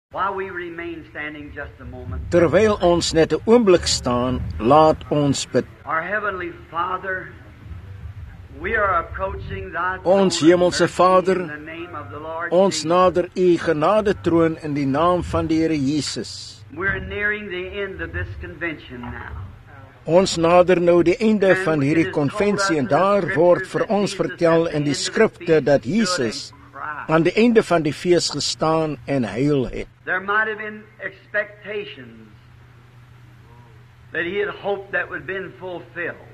While we remain standing just a moment, Terwyl ons net 'n oomblik staan, laat ons bid. our Heavenly Father, we are approaching thy Ons throne of hemelse mercy Vader, in the name of the Lord Ons Jesus. nader u genadetroon in die naam van die Here Jesus. We're nearing the end of this convention now. Ons nader nou die einde van hierdie konvensie en daar word vir ons vertel in die skrifte dat Jesus aan die einde van die fees gestaan en huil het. There might have been expectations that he had hoped that would been fulfilled.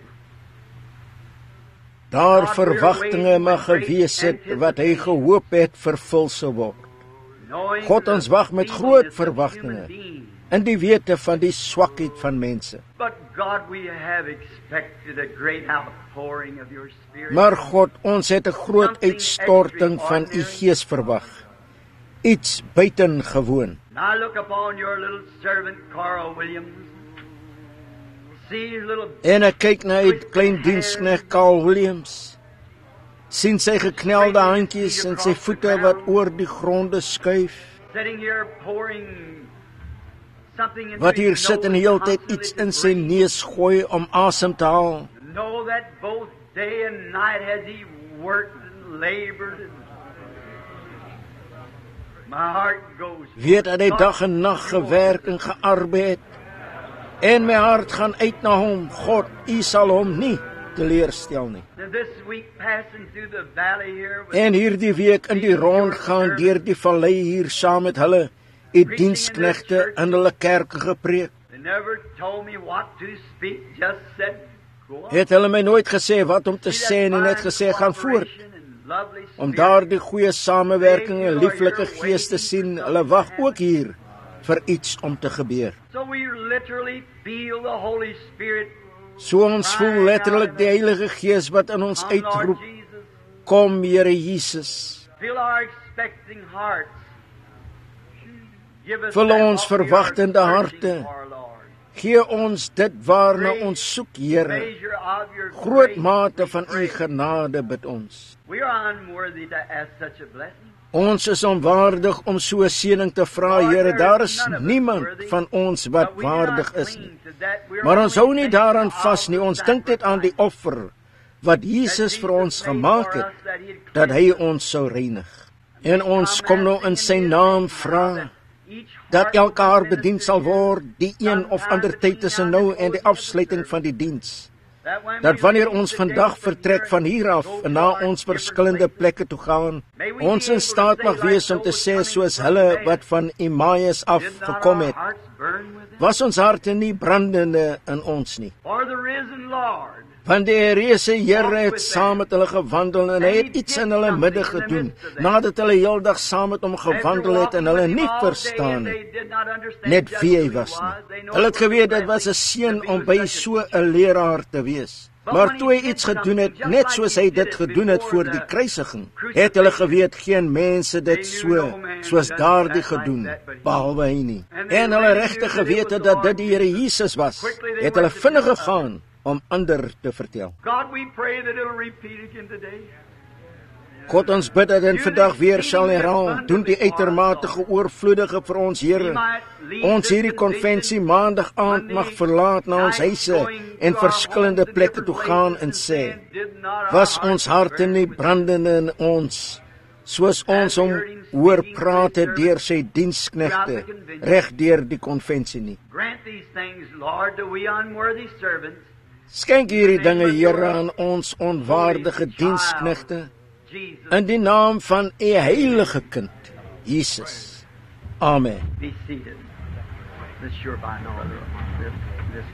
Daar verwagtinge mag gewees het wat hy gehoop het vervul sou word. Knowing God, the ons wag met groot feebleness of verwagtinge. human beings. In die wete van die swakheid van mense. But God, we have expected a great outpouring of your Spirit. Maar God, ons het 'n groot uitstorting van u Gees verwag. Iets buitengewoon. Now look upon your little servant, Carl Williams. See his little En ek kyk na die klein diensknegt Carl Williams. Sien sy geknelde handjies en sy voete wat oor die gronde skuif. sitting here pouring something into Wat hier his sit en nose heeltyd constantly iets to in sy breathe. neus gooi om asem te haal. Know that both day and night has he worked and labored. And my heart goes. Weet dat hy dag en nag gewerk en gearbei het. En my hart gaan uit na hom. God, u sal hom nie teleurstel nie. And this week passing through the valley here with En hierdie week in die rond gaan deur die vallei hier saam met hulle, u diensknegte in hulle kerke gepreek. they never told me what to speak, just said go on. Het hulle my nooit gesê wat om te sê en net gesê gaan voort. Om daardie goeie samewerking en lieflike gees te sien, hulle wag ook hier vir iets om te gebeur. So we literally feel the Holy Spirit. So ons voel letterlik die Heilige Gees wat in ons Come, Lord uitroep, Jesus. kom Here Jesus. Fill our expecting hearts. Give us Vul that ons what we are verwagtende searching harte. for, Lord. Gee ons dit waarna ons soek, Here. Measure of your Groot grace, mate we van u pray. genade bid ons. We are unworthy to ask such a blessing. Ons is onwaardig om so 'n seëning te vra, Here. Daar is niemand van ons wat But we do not waardig is cling nie. to that. We're Maar ons only hou nie thinking daaraan of vas nie. the Ons dink net aan die sacrifice offer wat Jesus vir ons gemaak het, dat hy ons sou reinig. En ons kom nou in sy naam vra dat elke haar bedien sal word, die een of ander tyd tussen nou en die afsluiting van die diens. Dat wanneer ons vandag vertrek van hier af en na ons verskillende plekke toe gaan, ons in staat mag wees om te sê soos hulle wat van Emmaus af gekom het, was ons harte nie brandende in ons nie. For the risen Lord, Want die reëse Here het saam met hulle gewandel en hy het iets in hulle midde gedoen, nadat hulle heeldag saam met hom gewandel het en hulle nie verstaan net wie hy was nie. Hulle het geweet dit was 'n seën om by so 'n leraar te wees. Maar toe hy iets gedoen het, net soos hy dit gedoen het voor die kruisiging, het hulle geweet geen mense dit soos daardie gedoen, behalwe hy nie. En hulle regtig geweet het dat dit die Here Jesus was, het hulle vinnig gegaan om ander te vertel. God, we pray that it'll repeat again today. God, ons bid dat dit vandag weer sal herhaal. Doen die uitermate oorvloedige vir ons, Here. Ons hierdie konvensie maandag aand mag verlaat na ons huise en verskillende plekke toe gaan en sê, was ons harte nie brandende in ons, soos ons hom hoor praat het deur sy diensknegte reg deur die konvensie nie. Grant these things, Lord, to we unworthy servants. Skenk hierdie dinge, Here, aan ons onwaardige diensknegte, Jesus, in die naam van u heilige kind, Jesus. Amen. be seated. This sure by no other. This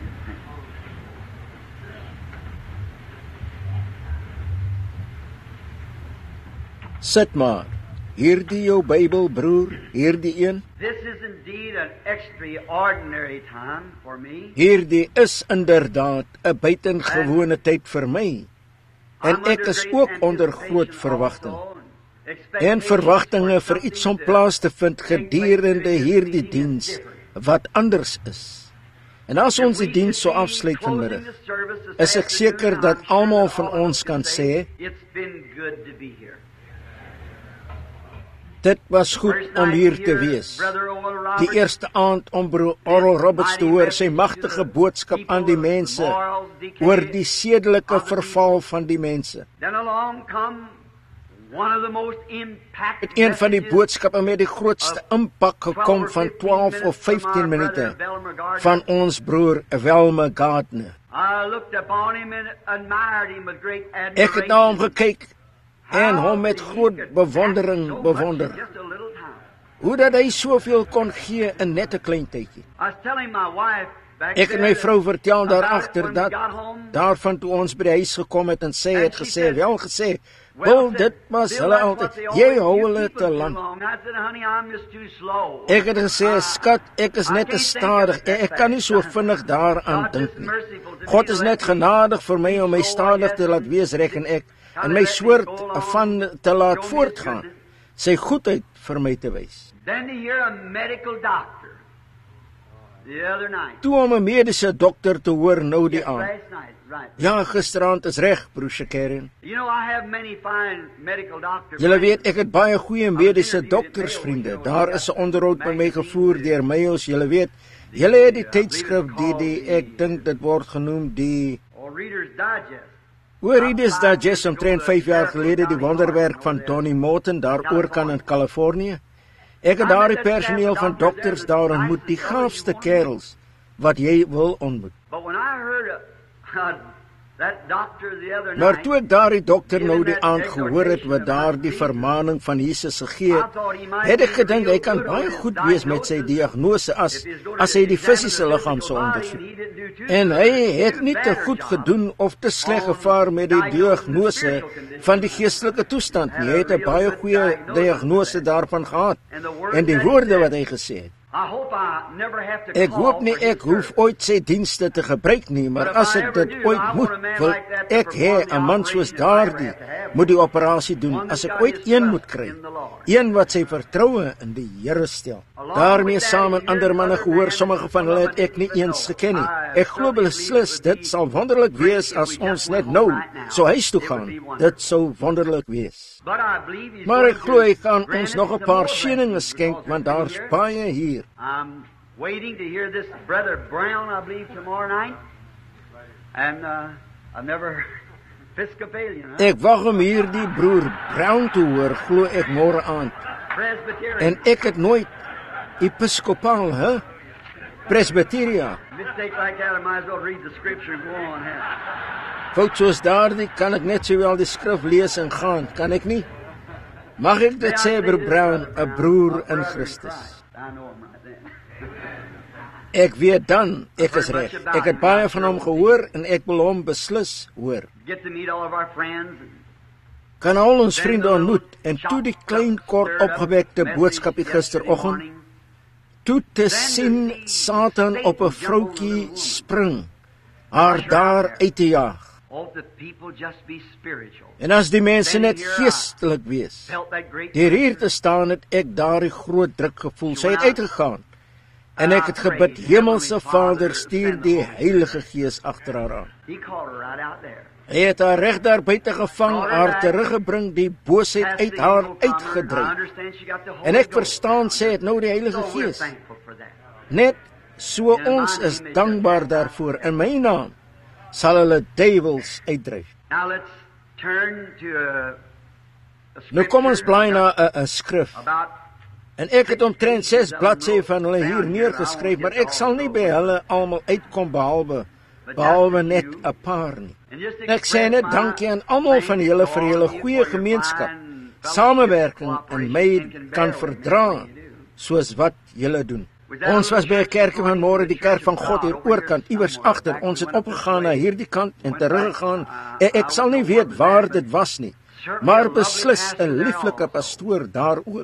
Sit maar. Hierdie jou Bybel, broer, hierdie een. This is indeed an extraordinary time for me. Hierdie is inderdaad 'n buitengewone tyd vir my. En ek is ook onder groot verwagting. En verwagtinge vir iets om plaas te vind gedurende hierdie diens wat anders is. En as ons die diens so afsluit vanmiddag, is ek seker dat almal van ons kan sê, it's been good to be here. Dit was goed om hier te wees. Die eerste aand om broer Oral Roberts te hoor sy magtige boodskap aan die mense oor die sedelike verval van die mense. Het een van die boodskappe met die grootste impak gekom van 12 of 15 minute van ons broer Velma Gardner. Ek het na hom gekyk en hom met groot bewondering bewonder. Hoe dat hy soveel kon gee in net 'n klein tydjie. Ek het my vrou vertel daarachter dat daarvan toe ons by die huis gekom het en sy het gesê, wel gesê, Bill, dit was hulle altyd, jy hou hulle te lang. Ek het gesê, skat, ek is net te stadig, ek kan nie so vinnig daaraan dink nie. God is net genadig vir my om my stadig te laat wees, reken ek, en my soort van te laat voortgaan, sy goedheid vir my te wys. Toe om 'n mediese dokter te hoor nou die aand. Ja, gisteraand is reg, broer Shakarian. Julle weet, ek het baie goeie mediese doktersvriende. Daar is 'n onderhoud met my gevoer deur Mails, julle weet. Julle het die tydskrif die ek dink dit word genoem die Reader's Digest omtrent 5 jaar gelede die wonderwerk van Donnie Morton daar oorkant in Californië. Ek het daar die personeel van dokters daar ontmoet, die gaafste kerels wat jy wil ontmoet. Maar toe ek daar die dokter nou die aand gehoor het wat daar die vermaning van Jesus gegee het ek gedink hy kan baie goed wees met sy diagnose as hy die fisiese liggaam sou ondersoek. En hy het nie te goed gedoen of te sleg gevaar met die diagnose van die geestelike toestand nie. Hy het 'n baie goeie diagnose daarvan gehad en die woorde wat hy gesê het. Ek hoop nie ek hoef ooit sy dienste te gebruik nie, maar as ek dit ooit moet, wil ek hê 'n man soos daardie moet die operasie doen, as ek ooit een moet kry, een wat sy vertroue in die Here stel. Daarmee saam met ander manne gehoor, sommige van hulle het ek nie eens geken nie. Ek glo beslis dit sal wonderlik wees as ons net nou so huis toe gaan. Dit sou wonderlik wees. Maar ek glo hy gaan ons nog 'n paar sjeninge skenk, want daar's baie hier. I'm waiting to hear this Brother Brown, I believe, tomorrow night. And I've never Episcopalian. Ek wag om hier die broer Brown te hoor, glo ek môre aand. En ek het nooit Episcopaal, hè? Presbyteria. Mistake like that, I might as well read the scripture and go on. Fout soos daardie kan ek net sowel die skrif lees en gaan, kan ek nie? Mag ek dit sê, broer Brown, 'n broer in Christus? Ek weet dan, ek is reg. Ek het baie van hom gehoor en ek wil hom beslis hoor. Kan al ons vriende ontmoet en toe die klein kort opgewekte boodskapie gisteroggend, toe te sien Satan op 'n vroutjie spring, haar daar uit te jaag. En as die mense net geestelik wees, deur hier te staan het ek daardie groot druk gevoel, sy het uitgegaan. En ek het gebid, Hemelse Vader, stuur die Heilige Gees agter haar aan. Hy het haar reg daar buite gevang, haar teruggebring, die boosheid uit haar uitgedryf. En ek verstaan, sy het nou die Heilige Gees. Net so ons is dankbaar daarvoor. In my naam sal hulle duiwels uitdryf. Nou kom ons blaai na 'n skrif. En ek het omtrent 6 bladsye van hulle hier neergeskryf, maar ek sal nie by hulle almal uitkom behalwe net 'n paar nie. Ek sê net dankie aan almal van julle vir julle goeie gemeenskap, samewerking en my kan verdra soos wat julle doen. Ons was by 'n kerkie vanmôre, die kerk van God hier oorkant, iewers agter. Ons het opgegaan na hierdie kant en teruggegaan. Ek sal nie weet waar dit was nie, maar beslis 'n lieflike pastoor daar ook.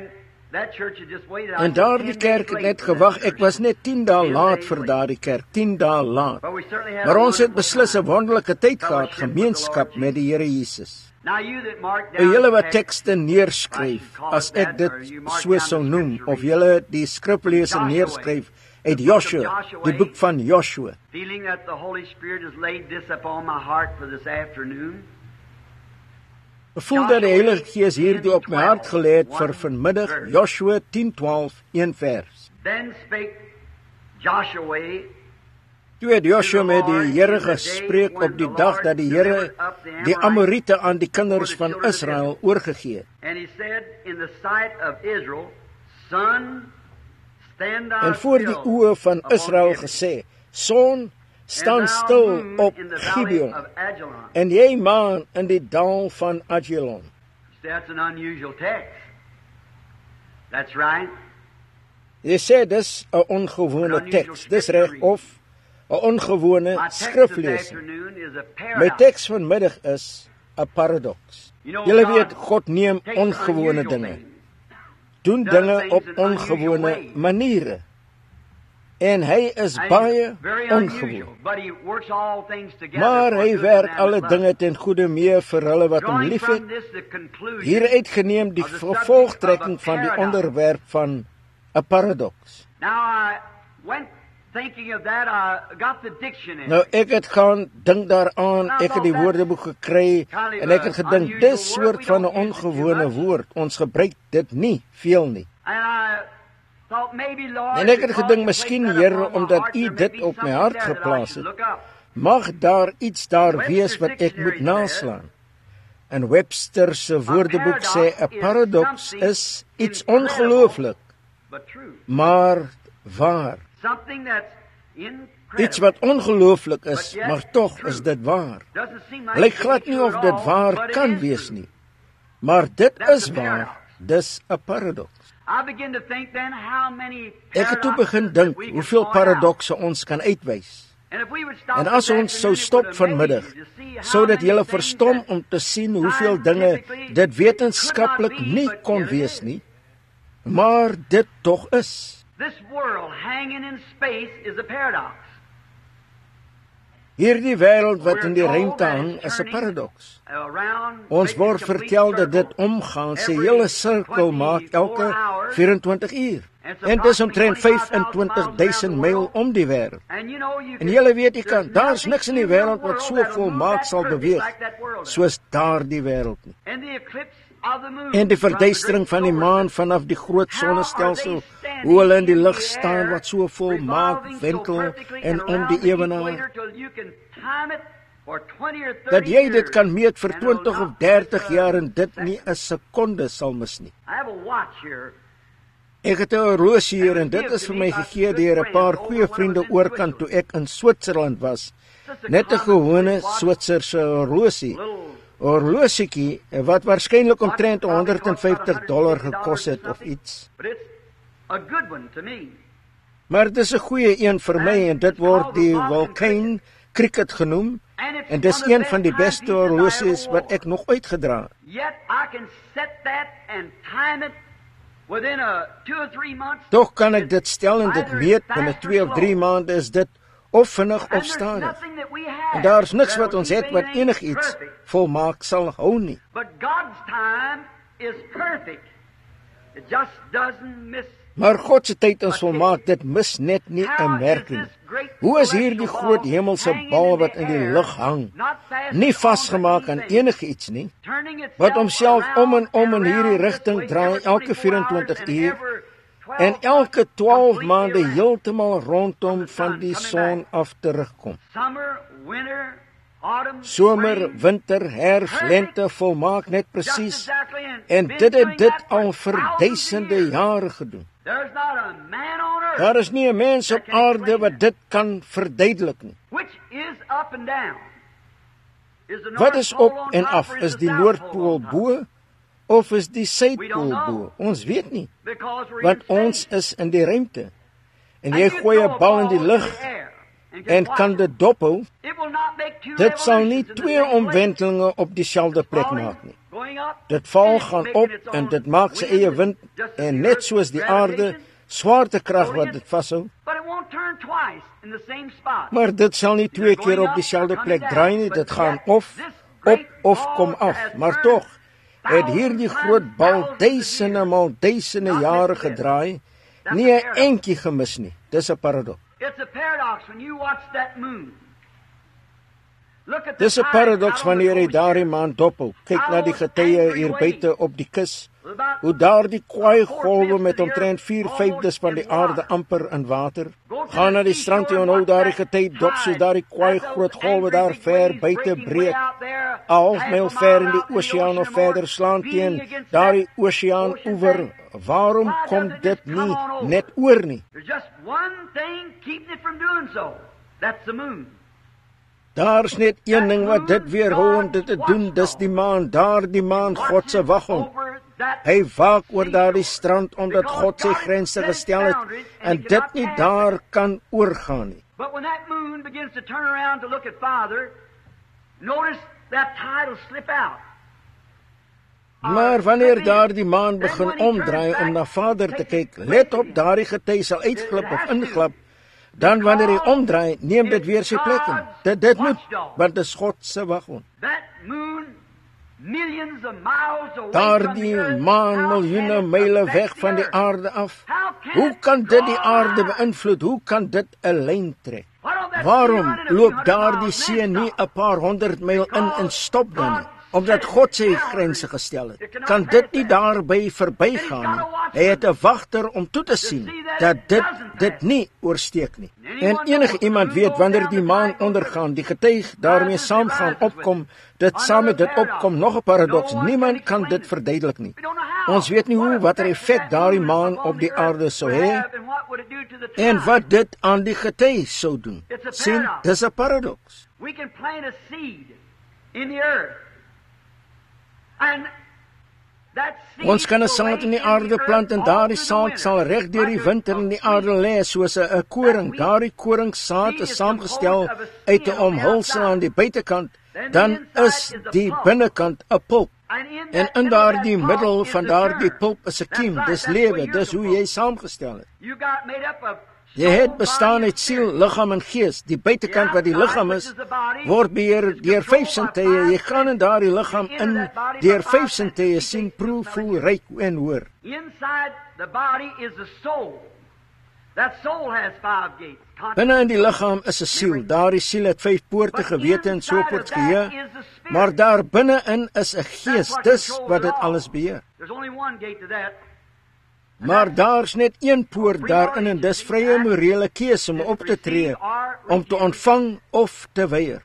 En daardie kerk het net gewag, ek was net 10 dae laat vir daardie kerk, 10 dae laat. Maar ons het beslis 'n wonderlike tyd gehad, gemeenskap met die Here Jesus. Julle wat tekste neerskryf, as ek dit so sou noem, of julle die skriflese neerskryf uit Joshua, die boek van Joshua. Feeling that the Holy Spirit has laid this upon my heart for this afternoon. Voel dat die Heilige Gees hierdie op my hart gelê het vir vanmiddag, Joshua 10:12, 1 vers. Then spake Joshua, Toe het Joshua met die Here gespreek op die dag dat die Here die Amoriete aan die kinders van Israel oorgegee het. and he said in the sight of Israel, Son, stand thou En voor die still oë van upon Israel Gibeon, gesê, Son, staan and thou stil moon op in the valley Gibeon, of Ajalon. en jy maan in die dal van Ajalon. That's an unusual text. That's right. Jy sê dis 'n ongewone teks, dis reg, of 'n ongewone My text this skriflesing. afternoon is a My paradox. teks vanmiddag is 'n paradoks. Julle weet, God neem takes ongewone unusual dinge, things, doen does dinge things op in unusual ongewone ways. maniere. En hy is And baie very ongewoon. unusual, but he works all things together Maar for hy good to werk them alle that love dinge him. ten goeie mee vir hulle wat hom Drawing liefhet. from this the conclusion Hieruit geneem die of the subject vervolgtrekking of a van die paradox. onderwerp van 'n paradoks. Now I went thinking of that, I got the dictionary. Nou ek het gaan dink daaraan, ek het die woordeboek gekry en ek het gedink dis soort van 'n ongewone woord. Ons gebruik dit nie veel nie. And I thought maybe, Lord, En ek het because gedink you miskien, placed that Here, upon my omdat heart, U there may dit be op my something hart there that I geplaas should het. look up. Mag daar iets daar wees wat ek moet naslaan. En Webster se woordeboek sê 'n paradoks is iets ongelooflik, But true. maar waar. Something that's incredible. Iets wat ongelooflik is, maar tog is dit waar. Doesn't seem like Lyk it's glad nie true of at dit all, waar but it kan is wees true. nie. Maar dit That's is a waar. paradox. Dis 'n paradoks. I begin to think then how many Ek het toe begin paradoxes dink that we can hoeveel point out. paradokse ons kan uitwys. And if we would stop En as this ons sou afternoon, it stop would vanmiddag, amaze you to see how sodat many julle things verstom that om te sien hoeveel dinge dit wetenskaplik nie kon wees nie, maar dit tog is. this world hanging in space is a paradox. Hierdie wêreld wat in die ruimte hang is 'n paradoks. Ons word vertel dat dit omgaan, sy hele sirkel maak elke 24 uur. En dis omtrent 25,000 myl om die wêreld. En julle weet jy daar's niks in die wêreld wat so volmaak sal beweeg soos daardie wêreld nie. En die verduistering van die maan vanaf die groot sonnestelsel, hoe hulle in die lug staan wat so volmaak wentel en om die ewenaar, dat jy dit kan meet vir 20 of 30 jaar en dit nie 'n sekonde sal mis nie. Ek het 'n horlosie hier en dit is vir my gegee deur 'n paar goeie vriende oorkant toe ek in Switserland was. Net 'n gewone Switserse horlosie. Horlosietjie wat waarskynlik omtrent $150 gekos het of iets. Maar dit is 'n goeie een vir my en dit word die Vulcan Cricket genoem en dis een van die beste horlosies wat ek nog uitgedra het. Tog kan ek dit stel en dit meet binne 2 of 3 maande is dit of vinnig of stadig. En daar's niks wat ons het wat enigiets volmaak sal hou nie. Maar God se tyd is volmaak, dit mis net nie 'n merking nie. Hoe is hierdie groot hemelse bal wat in die lug hang, nie vasgemaak aan enigiets nie, wat homself om en om in hierdie rigting draai elke 24 uur en elke 12 maande heeltemal rondom van die son af terugkom. Somer, winter, herfs, lente, volmaak net presies. En dit het dit al vir duisende jare gedoen. Daar is nie 'n mens op aarde wat dit kan verduidelik nie. Wat is op en af? Is die Noordpool bo of is die Suidpool bo? Ons weet nie, want ons is in die ruimte. En jy gooi 'n bal in die lug en kan dit dophou. Dit sal nie 2 omwentelinge op dieselfde plek maak nie. Dit val, gaan op en dit maak sy eie wind en net soos die aarde, swaartekrag wat dit vashou. Maar dit sal nie 2 keer op dieselfde plek draai nie, dit gaan of op of kom af. Maar tog het hierdie groot bal duisende maal duisende jare gedraai, nie 'n entjie gemis nie. Dis 'n paradoks. Dis 'n paradoks wanneer jy daardie maan dophou. Kyk na die getye hier buite op die kus. Hoe daardie kwaai golwe met omtrent 4/5 van die aarde amper in water. Gaan na die strand en hou daardie gety dop so daardie kwaai groot golwe daar ver buite breek. 'n half myl ver in die oseaan of verder slaan teen daardie oseaan oewer. Waarom kom dit nie net oor nie? There's just one thing keeping it from doing so. That's the moon. Daar's net een ding wat dit weerhou om dit te doen, dis die maan, daardie maan, God se waghond. Hy waak oor daardie strand omdat God sy grense gestel het en dit nie daar kan oorgaan nie. But when that moon begins to turn around to look at Father, notice that tide will slip out. Maar wanneer daardie maan begin omdraai om na Vader te kyk, let op, daardie gety sal uitglip of inglip. Dan wanneer hy omdraai, neem dit weer sy plek in. Dit moet, want dit is God se waghond. Daardie maan miljoene myle weg van die aarde af. Hoe kan dit die aarde beïnvloed? Hoe kan dit 'n lyn trek? Waarom loop daardie see nie 'n paar 100 myl in en stop dan nie? Omdat God sy grense gestel het, kan dit nie daarby verbygaan nie. Hy het 'n wagter om toe te sien dat dit nie oorsteek nie. En enige iemand weet wanneer die maan ondergaan, die getuig daarmee saam gaan opkom, dit saam met dit opkom, nog 'n paradoks. Niemand kan dit verduidelik nie. Ons weet nie hoe watter effek daardie maan op die aarde sou hê en wat dit aan die getuig sou doen. Sien, dis 'n paradoks. We can plant a seed in the earth. Ons kan 'n saad in die aarde plant en daardie saad sal reg deur die winter in die aarde lê soos 'n koring. Daardie koringsaad is saamgestel uit 'n omhulsel aan die buitekant, dan is die binnekant 'n pulp. En in daardie middel van daardie pulp is 'n kiem, dis lewe, dis hoe jy saamgestel het. Jy het bestaan uit siel, liggaam en gees. Die buitekant wat die liggaam is, word beheer deur 5 sintuie. Jy gaan in daardie liggaam in deur 5 sintuie sien, proe, voel, ruik en hoor. Binne in die liggaam is 'n siel. Daardie siel het 5 poorte, gewete en so voort geheue. Maar daar binne-in is 'n gees, dis wat dit alles beheer. Maar daar's net een poort daarin en dis vrye morele keuse om op te tree, om te ontvang of te weier.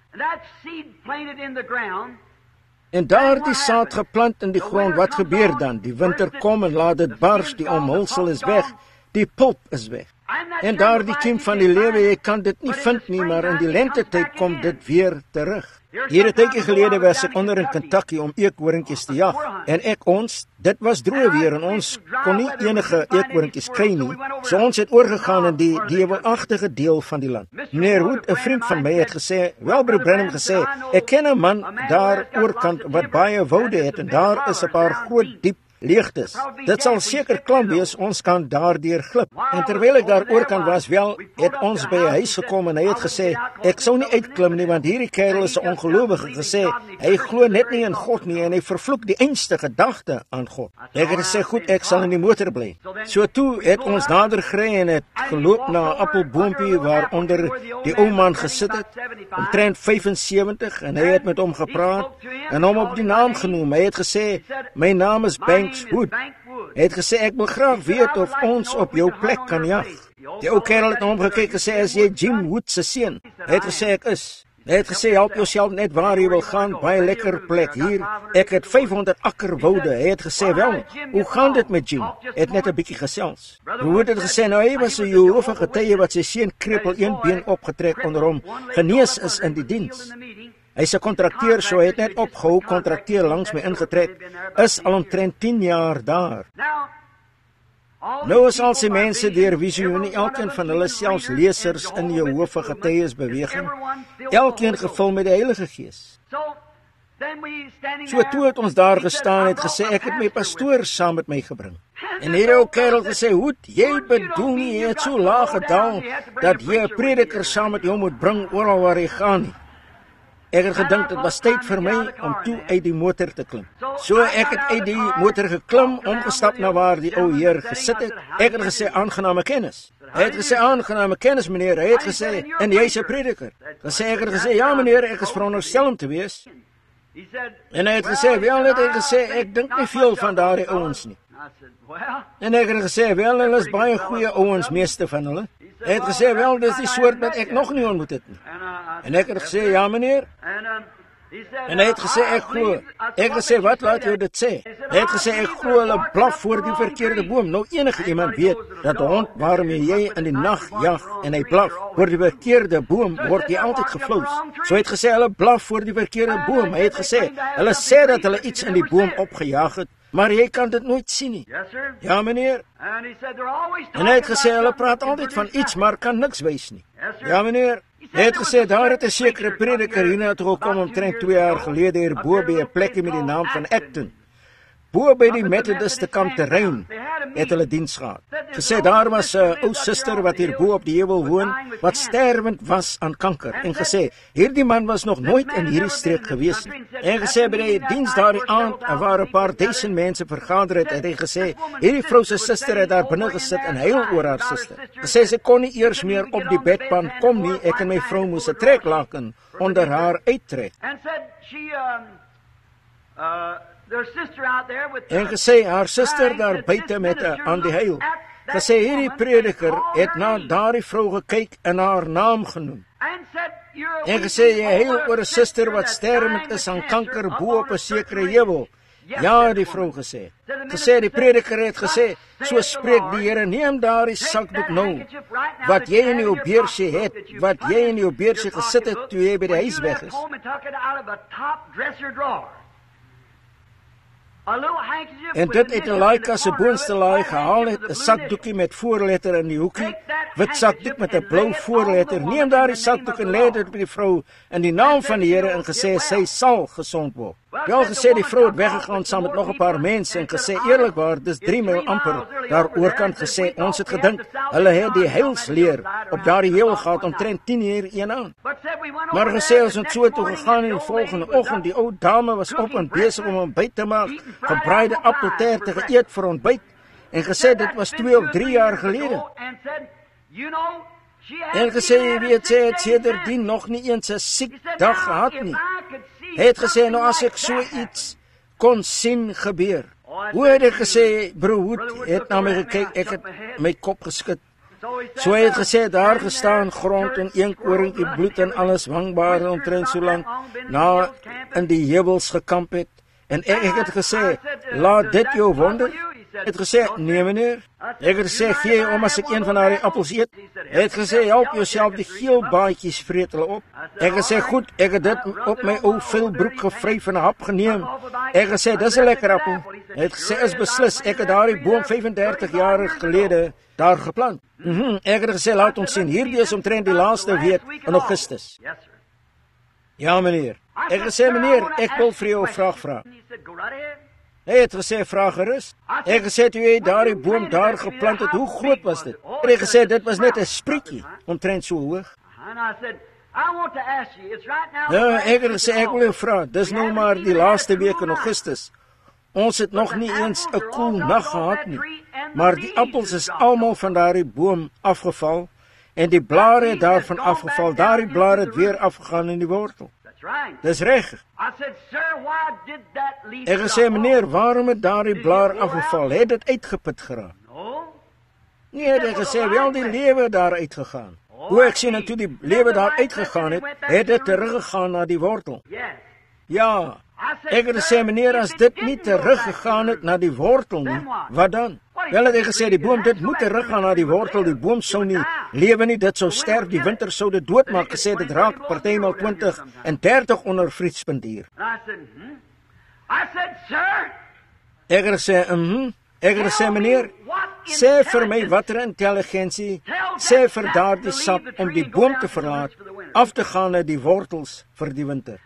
En daardie saad geplant in die grond, wat gebeur dan? Die winter kom en laat dit bars, die omhulsel is weg, die pulp is weg. En daardie kiem van die lewe, jy kan dit nie vind nie, maar in die lentetyd kom dit weer terug. Hier 'n tydjie gelede was ek onder in Kentucky om eekhoringkies te jag. En dit was droë weer en ons kon nie enige eekhoringkies kry nie. So ons het oorgegaan in die heuwelagtige deel van die land. Meneer Hood, 'n vriend van my, het gesê, wel broer Branham gesê, ek ken 'n man daar oorkant wat baie woude het en daar is 'n paar groot diep leegtes. Dit sal seker klam wees, ons kan daardeur glip. En terwyl ek daar oorkant was, het ons by 'n huis gekom en hy het gesê, ek sou nie uitklim nie, want hierdie kerel is 'n ongelowige, gesê, hy glo net nie in God nie en hy vervloek die einste gedagte aan God. Ek het gesê, goed, ek sal in die motor bly. So toe het ons nader gery en het geloop na 'n appelboompie waaronder die ou man gesit het, omtrent 75, en hy het met hom gepraat en hom op die naam genoem. Hy het gesê, my naam is Wood. Hy het gesê, ek wil graag weet of ons op jou plek kan jag. Die ou kerel het na hom gekyk en gesê, is jy Jim Wood se seun? Hy het gesê, ek is. Hy het gesê, help jouself net waar jy wil gaan, baie lekker plek hier. Ek het 500 akker woude. Hy het gesê, wel, hoe gaan dit met Jim? Hy het net 'n bietjie gesels. Wood het gesê, nou hy was 'n Jehovah getuie wat sy seun krepeel een been opgetrek onder hom, genees is in die diens. Hy's 'n kontrakteur, so hy het net opgehou, kontrakteur langs my ingetrek, is al omtrent 10 jaar daar. Nou is al sy mense deur visioene, elkeen van hulle selfs lesers in Jehovah getuies beweging, elkeen gevul met die Heilige Gees. So toe het ons daar gestaan en het gesê, ek het my pastoor saam met my gebring. En hierdie ou kerel gesê, Hoed, jy bedoel nie, jy het so laag gedaal, dat jy 'n prediker saam met jou moet bring oral waar jy gaan nie. Ek het gedink dit was tyd vir my om toe uit die motor te klim. So ek het uit die motor geklim, omgestap na waar die ou heer gesit het. Ek het gesê, aangename kennis. Hy het gesê, aangename kennis meneer. Hy het gesê, en jy's 'n prediker. Ek het gesê, ja meneer, ek is veronderstel om te wees. En hy het gesê, wel het hy gesê, ek dink nie veel van daardie ouens nie. En ek het gesê, wel, hulle is baie goeie ouens, meeste van hulle. Hy het gesê, wel, dis die soort wat ek nog nie ontmoet het nie. En ek het gesê, ja meneer. En hy het gesê, ek glo. Ek het gesê, wat laat jou dit sê? Hy het gesê, ek glo hulle blaf voor die verkeerde boom. Nou enige iemand weet, dat die hond waarmee jy in die nag jag en hy blaf voor die verkeerde boom, word jy altyd geflous. So hy het gesê, hulle blaf voor die verkeerde boom. Hy het gesê, hulle sê dat hulle iets in die boom opgejaag het, maar jy kan dit nooit sien nie. Ja meneer. En hy het gesê, hulle praat altyd van iets, maar kan niks wys nie. Ja meneer. Hy het gesê, daar het 'n sekere prediker hiernatoe gekom omtrent 2 jaar gelede hier bo by 'n plekkie met die naam van Acton. Bo by die Methodiste kamp terrein het hulle diens gehad. Gesê, daar was 'n ou suster wat hier bo op die heuwel woon, wat sterwend was aan kanker. En gesê, hierdie man was nog nooit in hierdie streek gewees nie. En gesê, by die diens daardie aand, waar 'n paar duisend mense vergader het, en hy gesê, hierdie vrou se suster het daar binne gesit en huil oor haar suster. Gesê, sy kon nie eers meer op die bedpan kom nie, ek en my vrou moes 'n treklaken onder haar uittrek. En gesê, haar suster daar buite met aan die huil. Gesê, hierdie prediker het na daardie vrou gekyk en haar naam genoem. En gesê, jy huil oor 'n suster wat sterwend is aan kanker bo op 'n sekere heuwel. Ja, die vrou gesê. Gesê, die prediker het gesê, so spreek die Here, neem daardie sakdoek nou, wat jy in jou beursie het, wat jy in jou beursie gesit het toe jy by die huis weg is. En dit het 'n laaikas se boonste laai gehaal het, 'n sakdoekie met voorletter in die hoekie, wit sakdoek met 'n blou voorletter. Neem daardie sakdoek en lê dit by die vrou in die naam van die Here en gesê, sy sal gesond word. Wel gesê, die vrou het weggegaan saam met nog 'n paar mense en gesê, eerlikwaar, dis 3 myl amper daar oorkant. Gesê, ons het gedink, hulle het die heilsleer op daardie heuwel gehad omtrent 10:00 een aand. Maar gesê, ons het so toe gegaan en die volgende oggend, die ou dame was op en besig om ontbyt te maak, gebraaide appeltaarte geëet vir ontbyt, en gesê, dit was 2 of 3 jaar gelede. En gesê, jy weet, sy het sedertdien nog nie eens 'n siek dag gehad nie. Hy het gesê, nou as ek so iets kon sien gebeur. Hoe het hy gesê, broer Hoed het na my gekyk, ek het my kop geskit. So hy het gesê, daar gestaan grond en een korinkie bloed en alles wangbare omtrent so lang na in die heuwels gekamp het. En ek het gesê, laat dit jou wonder. Hy het gesê, nee meneer. Ek het gesê, gee om as ek een van daardie appels eet. Hy het gesê, help jouself, die geel baadjies vreet hulle op. Ek het gesê, goed, ek het dit op my ou velbroek gevryf en 'n hap geneem. Ek het gesê, dis 'n lekker appel. Hy het gesê, is beslis, ek het daardie boom 35 jaar gelede daar geplant. Ek het gesê, laat ons sien, hierdie is omtrent die laaste week in Augustus. Ja meneer. Ek het gesê, meneer, ek wil vir jou 'n vraag vra. Hy het gesê, vraag gerus. Ek het gesê, toe jy daardie boom daar geplant het, hoe groot was dit? Hy het gesê, dit was net 'n sprietjie, omtrent so hoog. Ja, ek het gesê, ek wil jou vra, dis nou maar die laaste week in Augustus. Ons het nog nie eens 'n koel nag gehad nie, maar die appels is almal van daardie boom afgeval, en die blare het daarvan afgeval, daardie blare het weer afgegaan in die wortel. Dis reg. Ek het gesê, meneer, waarom het daardie blaar afgeval? Het dit uitgeput geraak? Nee, ek het gesê, wel die lewe daar uitgegaan. Hoe ek sien, en toe die lewe daar uitgegaan het dit teruggegaan na die wortel. Ja, ek het gesê, meneer, as dit nie teruggegaan het na die wortel nie, wat dan? Wel het hy gesê, die boom, dit moet teruggaan na die wortel, die boom sou nie lewe nie, dit sou sterf, die winter sou dit doodmaak, gesê, dit raak partymal 20 en 30 onder vriespunt hier. Ek het gesê, ek het gesê, meneer, sê vir my watter intelligensie, sê vir daardie sap om die boom te verlaat, af te gaan na die wortels vir die winter.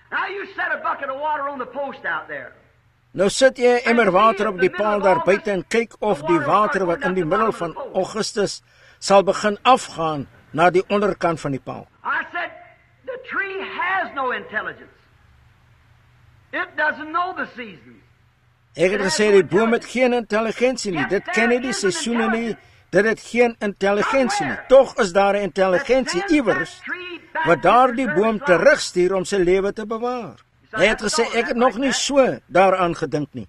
Nou sit jy 'n emmer water op die paal daar buite en kyk of die water wat in die middel van Augustus sal begin afgaan na die onderkant van die paal. no intelligence. It doesn't know the seasons. Ek het gesê die boom het geen intelligensie nie. Dit ken nie die seisoene nie. Dit het geen intelligensie nie. Tog is daar 'n intelligensie iewers wat daardie boom terugstuur om sy lewe te bewaar. Hy het gesê ek het nog nie so daaraan gedink nie.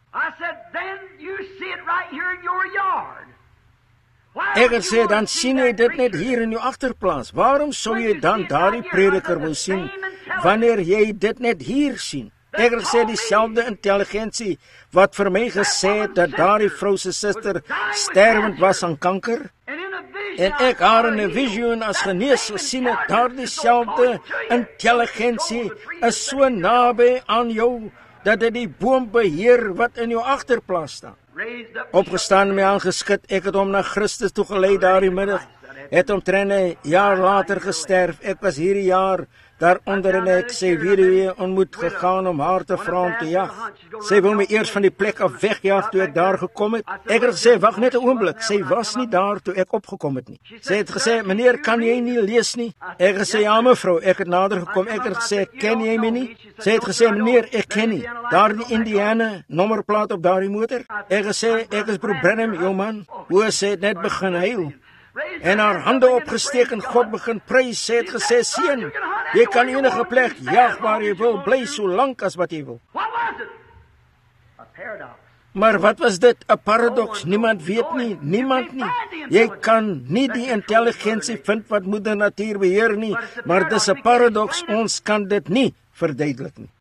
Ek het gesê dan sien jy dit net hier in jou agterplaas. Waarom sou jy dan daardie prediker wou sien wanneer jy dit net hier sien? Ek het gesê dieselfde intelligensie wat vir my gesê het dat daardie vrou se suster sterwend was aan kanker. En ek haar in 'n visioen as genees gesien het, daardie selfde intelligensie is so naby aan jou dat dit die boom beheer wat in jou agterplaas staan. Opgestaan en my aangeskit, ek het hom na Christus toe gelei daardie middag. Het omtrent 'n jaar later gesterf. Ek was hierdie jaar daaronder en ek sy weduwee ontmoet gegaan om haar te vra om te jag. Sy wou my eers van die plek af wegjaag toe ek daar gekom het. Ek het gesê, wag net 'n oomblik. Sy was nie daar toe ek opgekom het nie. Sy het gesê, meneer, kan jy nie lees nie? Ek het gesê, ja mevrou, ek het nader gekom. Ek het gesê, ken jy my nie? Sy het gesê, meneer, ek ken nie. Daardie Indiana nommerplaat op daardie motor. Ek het gesê, ek is broer Branham, jou man. Hoe sy het net begin huil. En haar hande opgesteek en God begin prys. Sy het gesê, seun, jy kan enige plek jag waar jy wil, bly so lank as wat jy wil. Maar wat was dit? 'n paradoks. Niemand weet nie, niemand nie. Jy kan nie die intelligensie vind wat moeder natuur beheer nie, maar dis 'n paradoks. Ons kan dit nie verduidelik nie.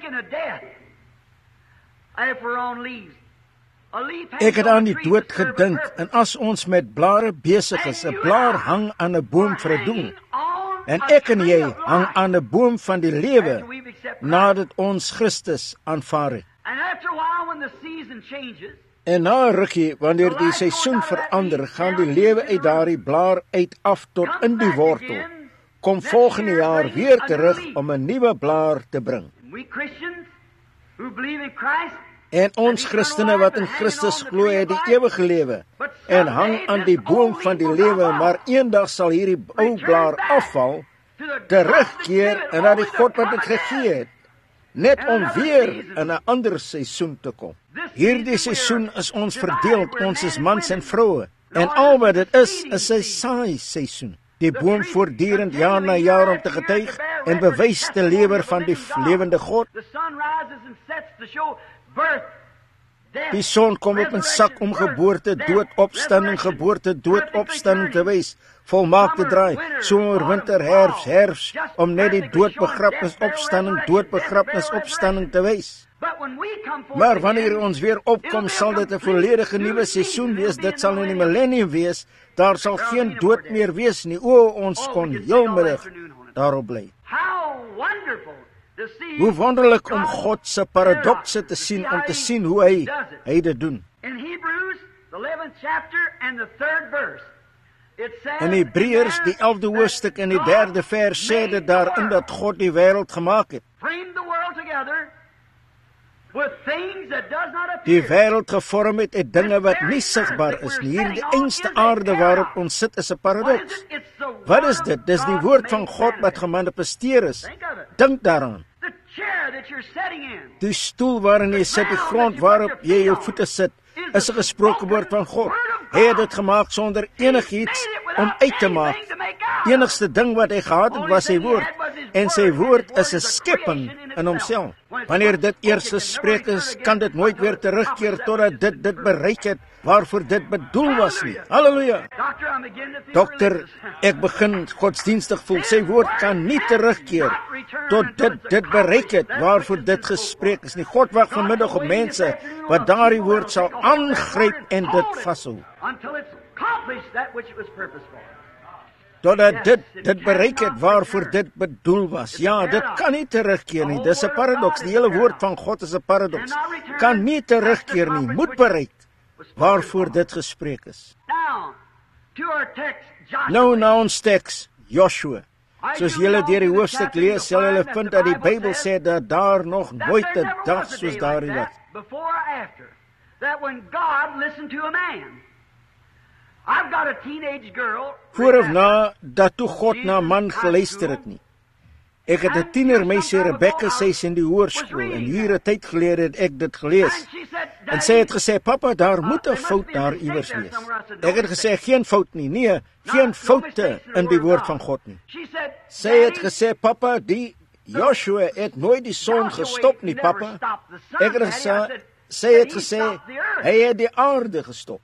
Ek het aan die dood gedink, en as ons met blare besig is, 'n blaar hang aan 'n boom vir 'n doel, en ek en jy hang aan 'n boom van die lewe, nadat ons Christus aanvaar het. En na 'n rukkie, wanneer die seisoen verander, gaan die lewe uit daardie blaar uit af tot in die wortel, kom volgende jaar weer terug om 'n nuwe blaar te bring. En ons Christene wat in Christus glo, het die ewige lewe en hang aan die boom van die lewe, maar eendag sal hierdie ou blaar afval, terugkeer en na die God wat dit gegee het, net om weer in 'n ander seisoen te kom. Hierdie seisoen is ons verdeeld, ons is mans en vroue, en al wat dit is 'n saai seisoen. Die boom voortdurend jaar na jaar om te getuig en bewys te lewer van die lewende God. Die son kom op 'n sak om geboorte, dood, opstanding, geboorte, dood, opstanding te wys. Volmaakte draai, somer, winter, herfs, om net die dood, begrafnis, opstanding, dood, begrafnis, opstanding te wys. Maar wanneer ons weer opkom, sal dit 'n volledige nuwe seisoen wees. Dit sal in die millennium wees. Daar sal geen dood meer wees nie. O, ons kon heelmiddag daarop bly. Hoe wonderlik om God se paradokse te sien, om te sien hoe hy dit doen. In Hebreërs, die 11de hoofstuk en die 3de vers, sê dit daarin dat God die wêreld gemaak het. Die wêreld gevorm het uit dinge wat nie sigbaar is nie. Hier die einste aarde waarop ons sit is 'n paradoks. Wat is dit? Dis die woord van God wat gemanifesteer is. Dink daaraan. Die stoel waarin jy sit, die grond waarop jy jou voete sit, is 'n gesproke woord van God. Hy het dit gemaak sonder enigiets om uit te maak. Enigste ding wat hy gehad het was sy woord, en sy woord is 'n skepping in homself. Wanneer dit eers gespreek is, kan dit nooit weer terugkeer totdat dit bereik het waarvoor dit bedoel was nie. Halleluja! Dokter, ek begin godsdienstig voel. Sy woord kan nie terugkeer tot dit bereik het waarvoor dit gespreek is nie. God wag vanmiddag op mense wat daardie woord sal aangryp en dit vashou. Totdat dit bereik het waarvoor dit bedoel was. Ja, dit kan nie terugkeer nie. Dis 'n paradoks. Die hele woord van God is 'n paradoks. Kan nie terugkeer nie. Moet bereik waarvoor dit gespreek is. Nou na ons teks, Joshua. Soos julle deur die hoofstuk lees, sal julle vind dat die Bybel sê dat daar nog nooit 'n dag soos daardie was. Voor of na dat toe God na man geluister het nie. Ek het 'n tienermeisie, Rebecca, sy is in die hoërskool en hier 'n tyd gelede het ek dit gelees. En sy het gesê, "Pappa, daar moet 'n fout daar iewers wees." Ek het gesê, "Geen fout nie. Nee, geen foute in die woord van God nie." Sy het gesê, "Pappa, die Joshua het nooit die son gestop nie, pappa." Ek het gesê, sy het gesê, "Hy het die aarde gestop."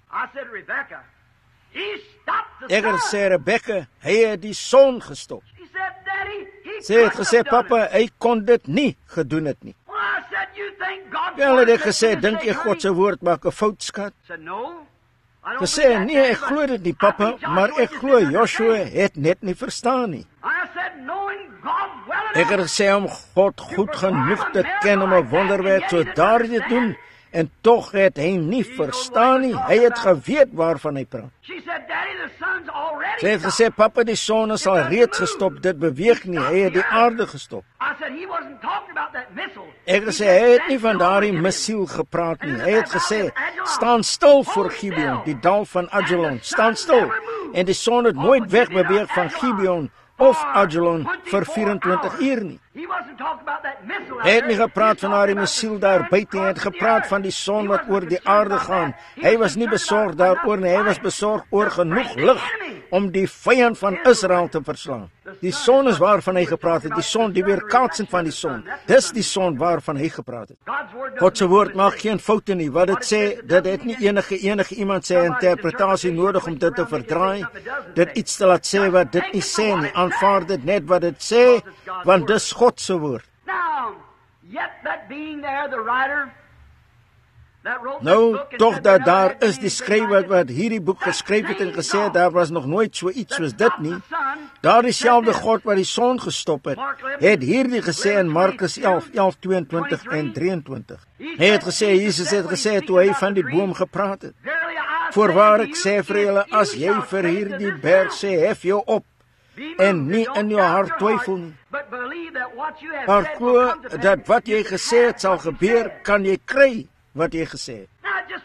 Ek het gesê, "Rebecca, hy het die son gestop." Sy het gesê, "Pappa, hy kon dit nie gedoen het nie." Wel het ek gesê, "Dink jy God se woord maak 'n fout, skat?" Gesê, "Nee, ek glo dit nie, pappa, maar ek glo Joshua het net nie verstaan nie." Ek het gesê, "Om God goed genoeg te ken om 'n wonderwerk so daardie te doen, en tog het hy nie verstaan nie. Hy het geweet waarvan hy praat." Sy het gesê, "Pappa, die son is al reeds gestop, dit beweeg nie, hy het die aarde gestop." Ek het gesê, "Hy het nie van daardie missiel gepraat nie. Hy het gesê, staan stil voor Gibeon, die dal van Ajalon, staan stil. En die son het nooit wegbeweeg van Gibeon of Ajalon vir 24 uur nie." Hy het nie gepraat van daardie missiel daar buite, hy het gepraat van die son wat oor die aarde gaan. Hy was nie besorg daaroor nie, hy was besorg oor genoeg lig om die vyand van Israel te verslaan. Die son is waarvan hy gepraat het, die son, die weerkaatsing van die son. Dis die son waarvan hy gepraat het. God se woord maak geen foute nie. Wat dit sê, dit het nie enige iemand sy interpretasie nodig om dit te verdraai, dit iets te laat sê wat dit nie sê nie. Aanvaar dit net wat dit sê, want dis God se woord. Nou, tog dat daar is die skrywer wat hierdie boek geskryf het en gesê het, daar was nog nooit so iets soos dit nie. Daar dieselfde God wat die son gestop het hierdie gesê in Markus 11:22 en 23. Hy het gesê, Jesus het gesê toe hy van die boom gepraat het, "Voorwaar ek sê vir julle, as jy vir hierdie berg sê, hef jou op, en nie in jou hart twyfel nie, maar glo dat wat jy gesê het sal gebeur, kan jy kry wat jy gesê het."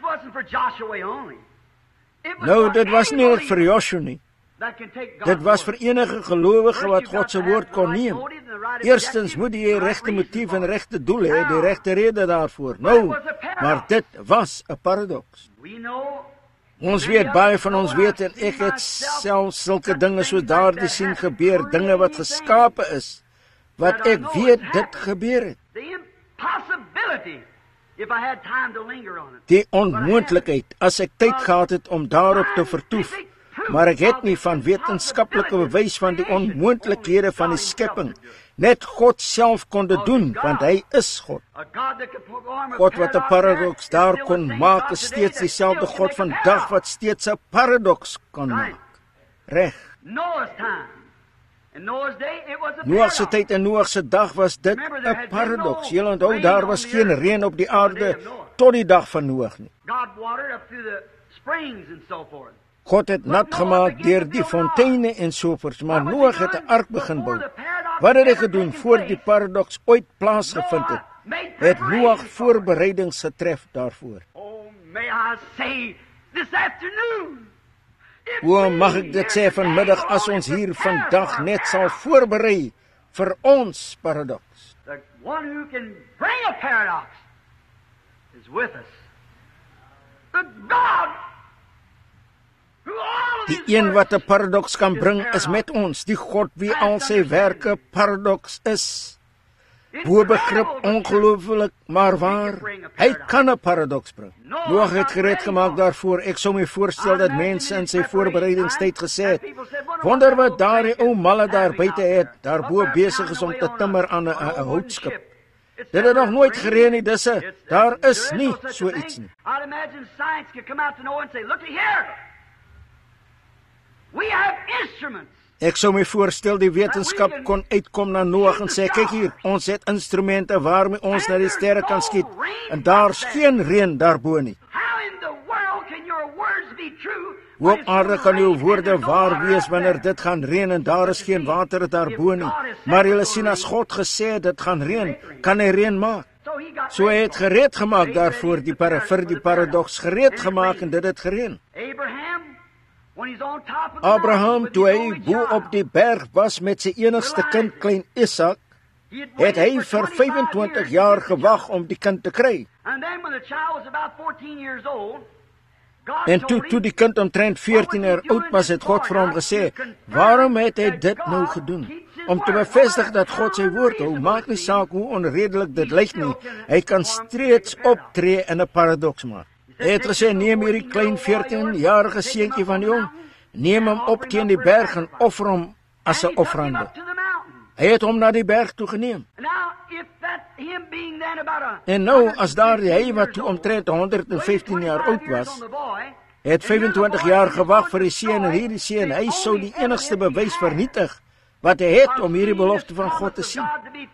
Nou, dit was nie net vir Joshua nie. Dit was vir enige gelowige wat God se woord kon neem. Eerstens moet jy regte motief en regte doel hê, die regte rede daarvoor. Nou, maar dit was 'n paradoks. Ons weet, baie van ons weet, en ek het self sulke dinge soos daardie sien gebeur, dinge wat geskape is, wat ek weet dit gebeur het. Die onmoontlikheid, as ek tyd gehad het om daarop te vertoef, maar ek het nie van wetenskaplike bewys van die onmoontlikhede van die skepping. Net God self kon dit doen, want hy is God. God wat 'n paradoks daar kon maak, is steeds dieselfde God vandag wat steeds 'n paradoks kan maak. Reg. Noag se tyd en Noag se dag was dit 'n paradoks. Julle onthou, daar was geen reën op die aarde tot die dag van Noag nie. God het nat gemaak deur die fonteine en sovoorts, maar Noag het 'n ark begin bou. Wat het hy gedoen voor die paradoks ooit plaasgevind het? Het Noag voorbereidings getref daarvoor. Hoe mag ek dit sê vanmiddag, as ons hier vandag net sal voorberei vir ons paradoks? The one who can bring a paradox is with us. The God who all of Die his een wat 'n works paradoks kan is bring is paradox. met ons, die God wie al sy werke paradoks is. Bo begrip ongelooflik, maar waar. Hy kan 'n paradoks bring. Noag het gereed gemaak daarvoor. Ek sou my voorstel dat mense in sy voorbereidingstyd gesê het, "Wonder wat daardie ou malle daar buite het, daarbo besig is om te timmer aan 'n houtskip. Dit het nog nooit gereën nie, daar is nie so iets nie." I'd imagine science could come out to Noah and say, "Look here. We have instruments." Ek sou my voorstel die wetenskap kon uitkom na Noag en sê, "Kyk hier, ons het instrumente waarmee ons na die sterre kan skiet, en daar's geen reën daarbo nie. How in the world can your words be true? Hoe op aarde kan uw woorde waar wees wanneer dit gaan reën en daar is geen water daarbo nie? Maar julle sien, as God gesê het dit gaan reën, kan hy reën maak." So hy het gereed gemaak daarvoor, vir die paradoks gereed gemaak, en dit het gereën. Abraham, toe hy bo op die berg was met sy enigste kind, klein Isak, het hy vir 25 jaar gewag om die kind te kry. En toe die kind omtrent 14 jaar oud was, het God vir hom gesê, waarom het hy dit nou gedoen? Om te bevestig dat God sy woord hou, maak nie saak hoe onredelik dit lyk nie, hy kan steeds optree in 'n paradoks maak. Hy het gesê, neem hierdie klein 14-jarige seentjie van jou, neem hom op teen die berg en offer hom as 'n offerande. Hy het hom na die berg toe geneem. En nou, as daardie hy wat toe omtrent 115 jaar oud was, het 25 jaar gewag vir die seun, en hierdie seun, hy sou die enigste bewys vernietig wat hy het om hierdie belofte van God te sien.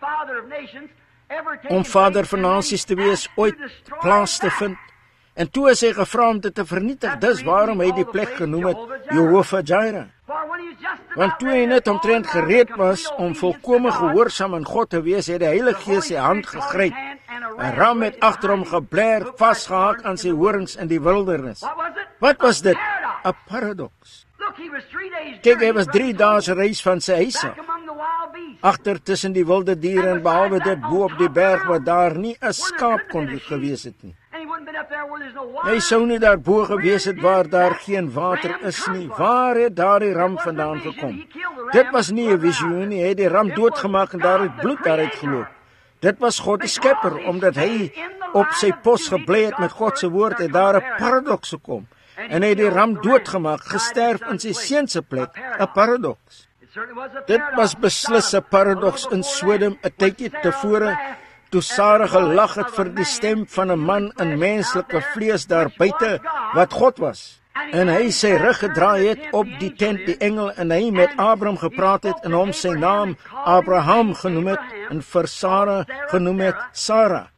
Om vader van nasies te wees, ooit plaas te vind. En toe is hy gevra om dit te vernietig, dis waarom hy die plek genoem het Jehovah Jireh. Want toe hy net omtrent gereed was om volkome gehoorsaam aan God te wees, het die Heilige Gees sy hand gegryp. 'n ram het agter hom gebler, vasgehaak aan sy horings in die wildernis. Wat was dit? 'n Paradoks. Kyk, hy was 3 dae se reis van sy huis af, agter tussen die wilde diere, en behalwe dit bo op die berg waar daar nie 'n skaap kon gewees het nie. Hy sou nie daarbo gewees het waar daar geen water is nie. Waar het daardie ram vandaan gekom? Dit was nie 'n visioen nie, hy het die ram doodgemaak en daar het bloed daaruit geloop. Dit was God die Skepper, omdat hy op sy pos gebly het met God se woord, het daar 'n paradoks gekom. En hy het die ram doodgemaak, gesterf in sy seun se plek, 'n paradoks. Dit was beslis 'n paradoks in Sodom 'n tydjie tevore, toe Sara gelag het vir die stem van 'n man in menslike vlees daar buite, wat God was. En hy sy rug gedraai het op die tent, die engel, en hy met Abraham gepraat het, en hom sy naam Abraham genoem het, en vir Sara genoem het Sara.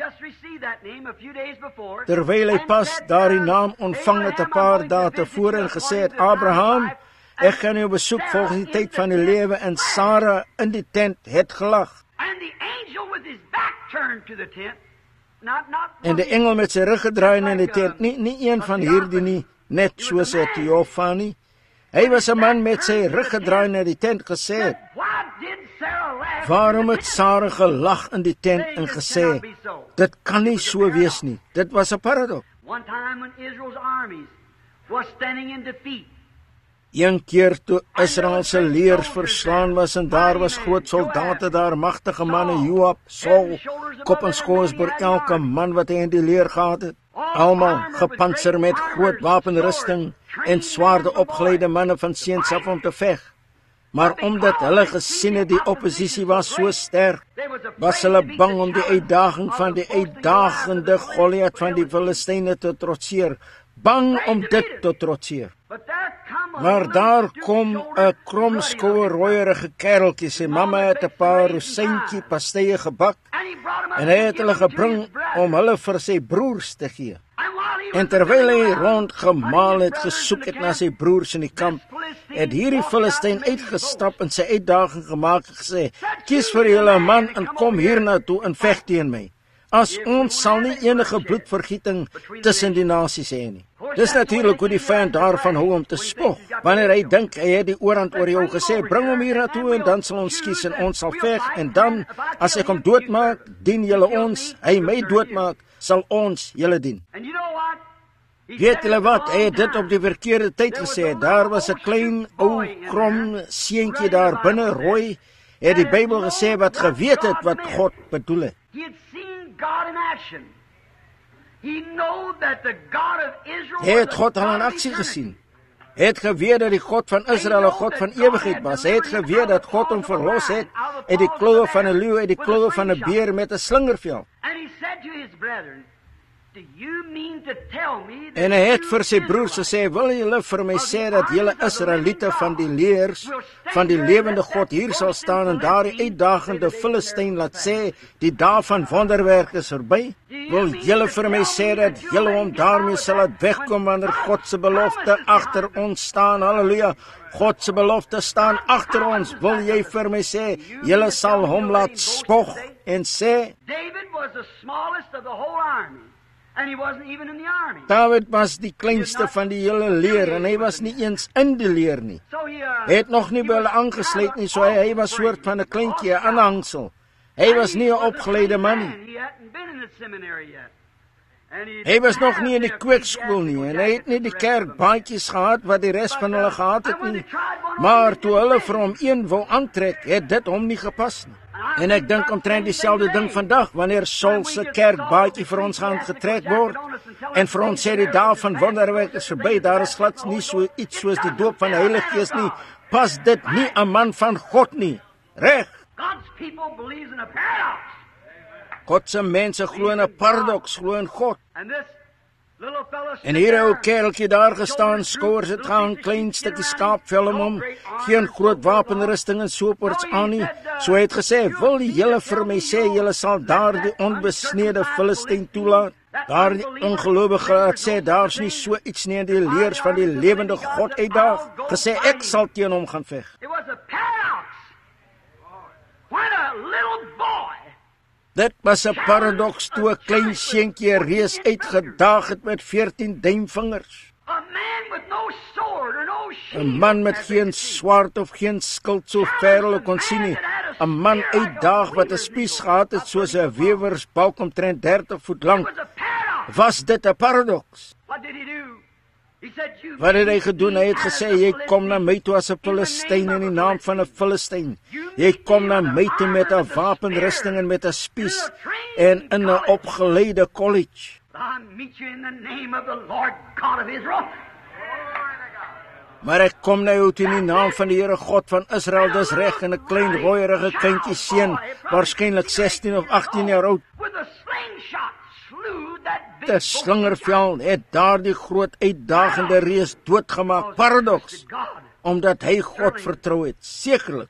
Terwyl hy pas daardie naam ontvang het 'n paar dae tevore en gesê het, Abraham, ek gaan jou besoek volgens die tyd van die lewe, en Sara in die tent het gelag. En die engel met sy rug gedraai in die tent, nie een van hierdie nie, net soos 'n teofanie. Hy was 'n man met sy rug gedraai in die tent gesê, waarom het Sara gelag in die tent en gesê, dit kan nie so wees nie. Dit was 'n paradoks. Een keer toe Israel se leers verslaan was, en daar was groot soldate daar, magtige manne, Joab, Saul, kop en schoors oor elke man wat hy in die leer gehad het. Almal gepantser met groot wapenrusting en swaarde opgeleide manne van seuns af om te veg. Maar omdat hulle gesien het die oppositie was so sterk, was hulle bang om die uitdaging van die uitdagende Goliat van die Filistyne te trotseer, bang om dit te trotseer. Maar daar kom 'n kromskoue rooierige kereltjie, sy mamma het 'n paar rosentjie pastye gebak, en hy het hulle gebring om hulle vir sy broers te gee. En terwyl hy rondgemaal het, gesoek het na sy broers in die kamp, het hierdie Filistyn uitgestap en sy uitdaging gemaak en gesê, kies vir julle 'n man en kom hiernatoe en veg teen my. As ons sal nie enige bloedvergieting tussen die nasies hê nie. Dis natuurlik hoe die vyand daarvan hou om te spog. Wanneer hy dink hy het die oorhand oor jou, gesê, bring hom hiernatoe en dan sal ons kies en ons sal veg, en dan, as ek hom doodmaak, dien julle ons, hy my doodmaak, sal ons julle dien. Weet julle wat, hy het dit op die verkeerde tyd gesê. Daar was 'n klein, ou, krom seentjie daar binne, rooi, het die Bybel gesê, wat geweet het wat God bedoel het. Hy het God al in aksie gesien. Hy het geweet dat die God van Israel 'n God van ewigheid was. Hy het geweet dat God hom verlos het uit die kloue van 'n leeu, uit die kloue van 'n beer met 'n slingervel. En hy het vir sy broers gesê, wil julle vir my sê dat julle Israeliete van die leers van die lewende God hier sal staan en daardie uitdagende Filistyn laat sê, die dae van wonderwerke is verby? Wil julle vir my sê dat julle hom daarmee sal laat wegkom wanneer God se belofte agter ons staan? Halleluja! God se belofte staan agter ons. Wil jy vir my sê, julle sal hom laat spog en sê, David was the smallest of the whole army. And he wasn't even in the army. David was die kleinste van die hele leer, en hy was nie eens in die leer nie. Hy het nog nie by hulle aangesluit nie, so hy was soort van 'n kleintjie, 'n aanhangsel. Hy was nie 'n opgeleide man nie. Hy was nog nie in die kweekskool nie en hy het nie die kerkbaantjies gehad wat die res van hulle gehad het nie. Maar toe hulle vir hom een wou aantrek, het dit hom nie gepas nie. En ek dink omtrent dieselfde ding vandag, wanneer Saul se kerkbaantjie vir ons gaan getrek word en vir ons sê die dae van wonderwerk is verby, daar is glad nie so iets soos die doop van die Heilige Gees nie, pas dit nie 'n man van God nie. Reg. God se mense glo in 'n paradoks, glo in God. En hier 'n ou kereltjie daar gestaan, skouers het gaan, klein stukkie skaapvel om hom, geen groot wapenrusting en soorts aan nie. So hy het gesê, wil julle vir my sê, julle sal daardie onbesnede Filistyn toelaat? Daardie ongelowige het sê, daar's nie so iets nie in die leers van die lewende God uitdaag. Gesê, ek sal teen hom gaan veg. Dit was 'n paradoks toe 'n klein seentjie 'n reus uitgedaag het met 14 duimvingers. 'n man met geen swaard of geen skild so ver hulle kon sien nie. 'n man uitdaag wat 'n spies gehad het soos 'n wewersbalk omtrent 30 voet lank. Was dit 'n paradoks? Wat het hy gedoen? Hy het gesê, jy kom na my toe as 'n Filistyn in die naam van 'n Filistyn. Jy kom na my toe met 'n wapenrusting en met 'n spies en in 'n opgeleide college. Maar ek kom na jou toe in die naam van die Here God van Israel, dis reg, en 'n klein rooierige kindjie seun, waarskynlik 16 of 18 jaar oud. Die slingervel het daardie groot uitdagende reus doodgemaak. Paradoks, omdat hy God vertrou het. Sekerlik.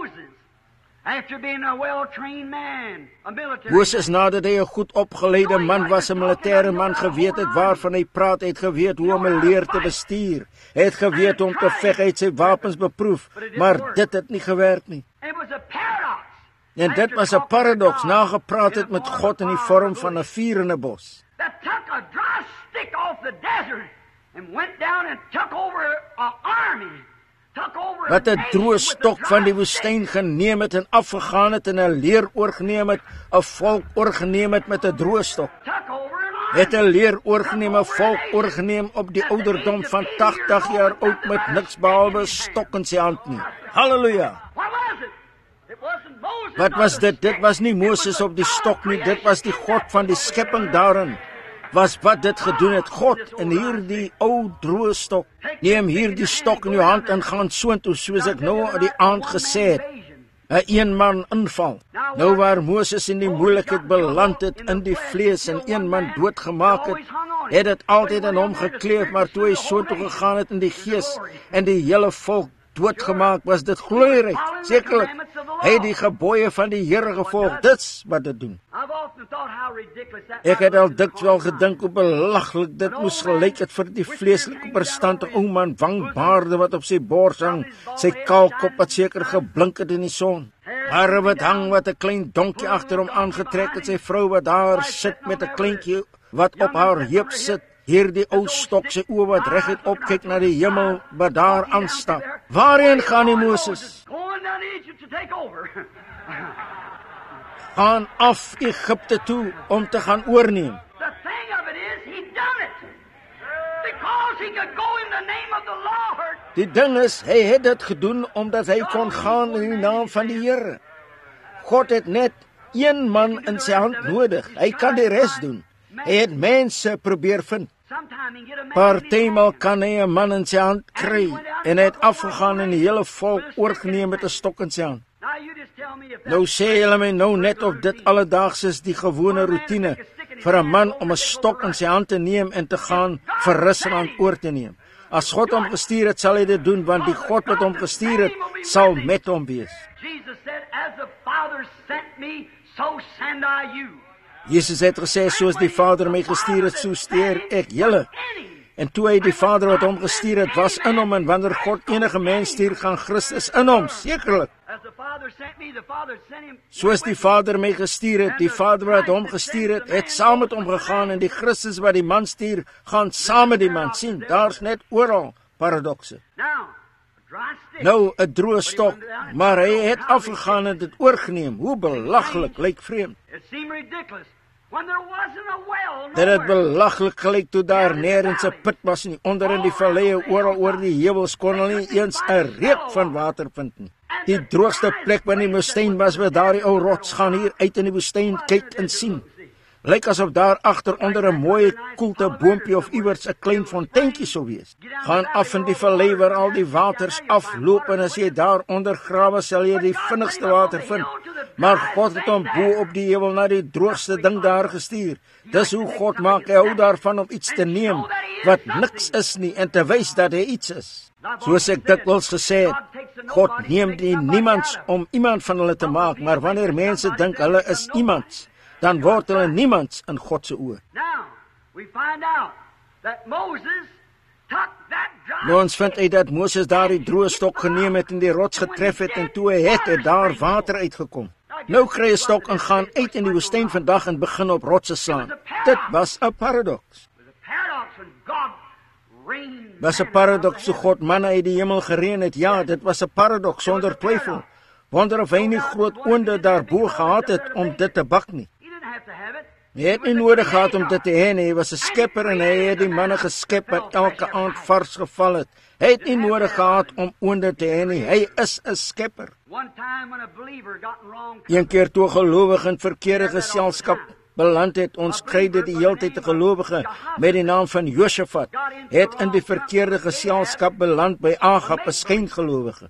Moses, nadat hy 'n goed opgeleide man was, 'n militêre man, geweet het waarvan hy praat, het geweet hoe om 'n leer te bestuur, het geweet om te veg, het sy wapens beproef, maar dit het nie gewerk nie. En dit was 'n paradoks, nagepraat het met God in die vorm van 'n vuur in 'n bos. Wat 'n droë stok van die woestyn geneem het en afgegaan het en 'n leer oorgeneem het, 'n volk oorgeneem het met 'n droë stok. Het 'n leer oorgeneem, 'n volk oorgeneem op die ouderdom van 80 jaar oud met niks behalwe stok in sy hand nie. Halleluja! Wat was dit? Dit was nie Moses op die stok nie, dit was die God van die skepping daarin. Was wat dit gedoen het, God in hierdie ou droë stok. Neem hierdie stok in jou hand en gaan soontoe, soos ek nou aan die aand gesê het. 'n eenman inval. Nou waar Moses in die moeilikheid beland het in die vlees en een man doodgemaak het dit altyd aan hom gekleef, maar toe hy soontoe gegaan het in die gees en die hele volk doodgemaak, was dit glorieryk. Sekerlik, hy het die gebooie van die Here gevolg. Dit's wat dit doen. Ek het al dikwels gedink hoe belaglik dit moes gelyk het vir die vleeslike verstande ou man, wangbaarde wat op sy bors hang, sy kaal kop wat seker geblink het in die son. Hare wat hang wat 'n klein donkie agter hom aangetrek het, sy vrou wat daar sit met 'n kleintjie wat op haar heup sit. Hierdie ou stok, sy oë wat reguit opkyk na die hemel wat daar aanstap. Waarheen gaan die Moses? Gaan af Egipte toe om te gaan oorneem. Die ding is, hy het dit gedoen omdat hy kon gaan in die naam van die Here. God het net een man in sy hand nodig. Hy kan die res doen. Hy het mense probeer vind. Partymal kan hy 'n man in sy hand kry en hy het afgegaan en die hele volk oorgeneem met 'n stok in sy hand. Nou sê julle my nou net of dit alledaags is, die gewone roetine vir 'n man om 'n stok in sy hand te neem en te gaan vir Rusland oor te neem. As God hom gestuur het, sal hy dit doen, want die God wat hom gestuur het, sal met hom wees. Jesus het gesê, soos die Vader my gestuur het, so stuur ek julle. En toe hy die Vader wat hom gestuur het, was in hom, en wanneer God enige mens stuur, gaan Christus in hom, sekerlik. Soos die Vader my gestuur het, die Vader wat hom gestuur het, het saam met hom gegaan, en die Christus wat die man stuur, gaan saam met die man. Sien, daar's net oral paradokse. Nou 'n droë stok, maar hy het afgegaan en dit oorgeneem. Hoe belaglik, lyk vreemd. Dit het belaglik gelyk toe daar nêrens 'n put was nie, onder in die valleie oral oor die heuwels kon hulle nie eens 'n reuk van water vind nie. Die droogste plek by die woestyn was waar daardie ou rots gaan hier uit in die woestyn kyk en sien. Lyk asof daar agter onder 'n mooi koelte boompie of iewers 'n klein fonteintjie sou wees. Gaan af in die vallei waar al die waters afloop en as jy daar onder grawe sal jy die vinnigste water vind. Maar God het hom bo op die heuwel na die droogste ding daar gestuur. Dis hoe God maak, hy hou daarvan om iets te neem wat niks is nie en te wys dat hy iets is. Soos ek dikwels gesê het, God neem nie niemands om iemand van hulle te maak, maar wanneer mense dink hulle is iemands, dan word hulle niemands in God se oë. Nou ons vind uit dat Moses daar die droë stok geneem het en die rots getref het en toe hy het daar water uitgekom. Nou kry 'n stok en gaan uit in die woestyn vandag en begin op rotse slaan. Dit was 'n paradoks. Was 'n paradoks toe God manna uit die hemel gereën het. Ja, dit was 'n paradoks sonder twyfel. Wonder of hy nie groot oonde daarbo gehad het om dit te bak nie. Hy het nie nodig gehad om dit te hê nie. Hy was 'n skepper en hy het die manne geskep wat elke aand vars geval het. Hy het nie nodig gehad om oonde te hê nie. Hy is 'n skepper. Een keer toe gelowige in verkeerde geselskap beland het, ons kry dit die heeltyd 'n gelowige met die naam van Josafat, het in die verkeerde geselskap beland by Agab, 'n skyngelowige.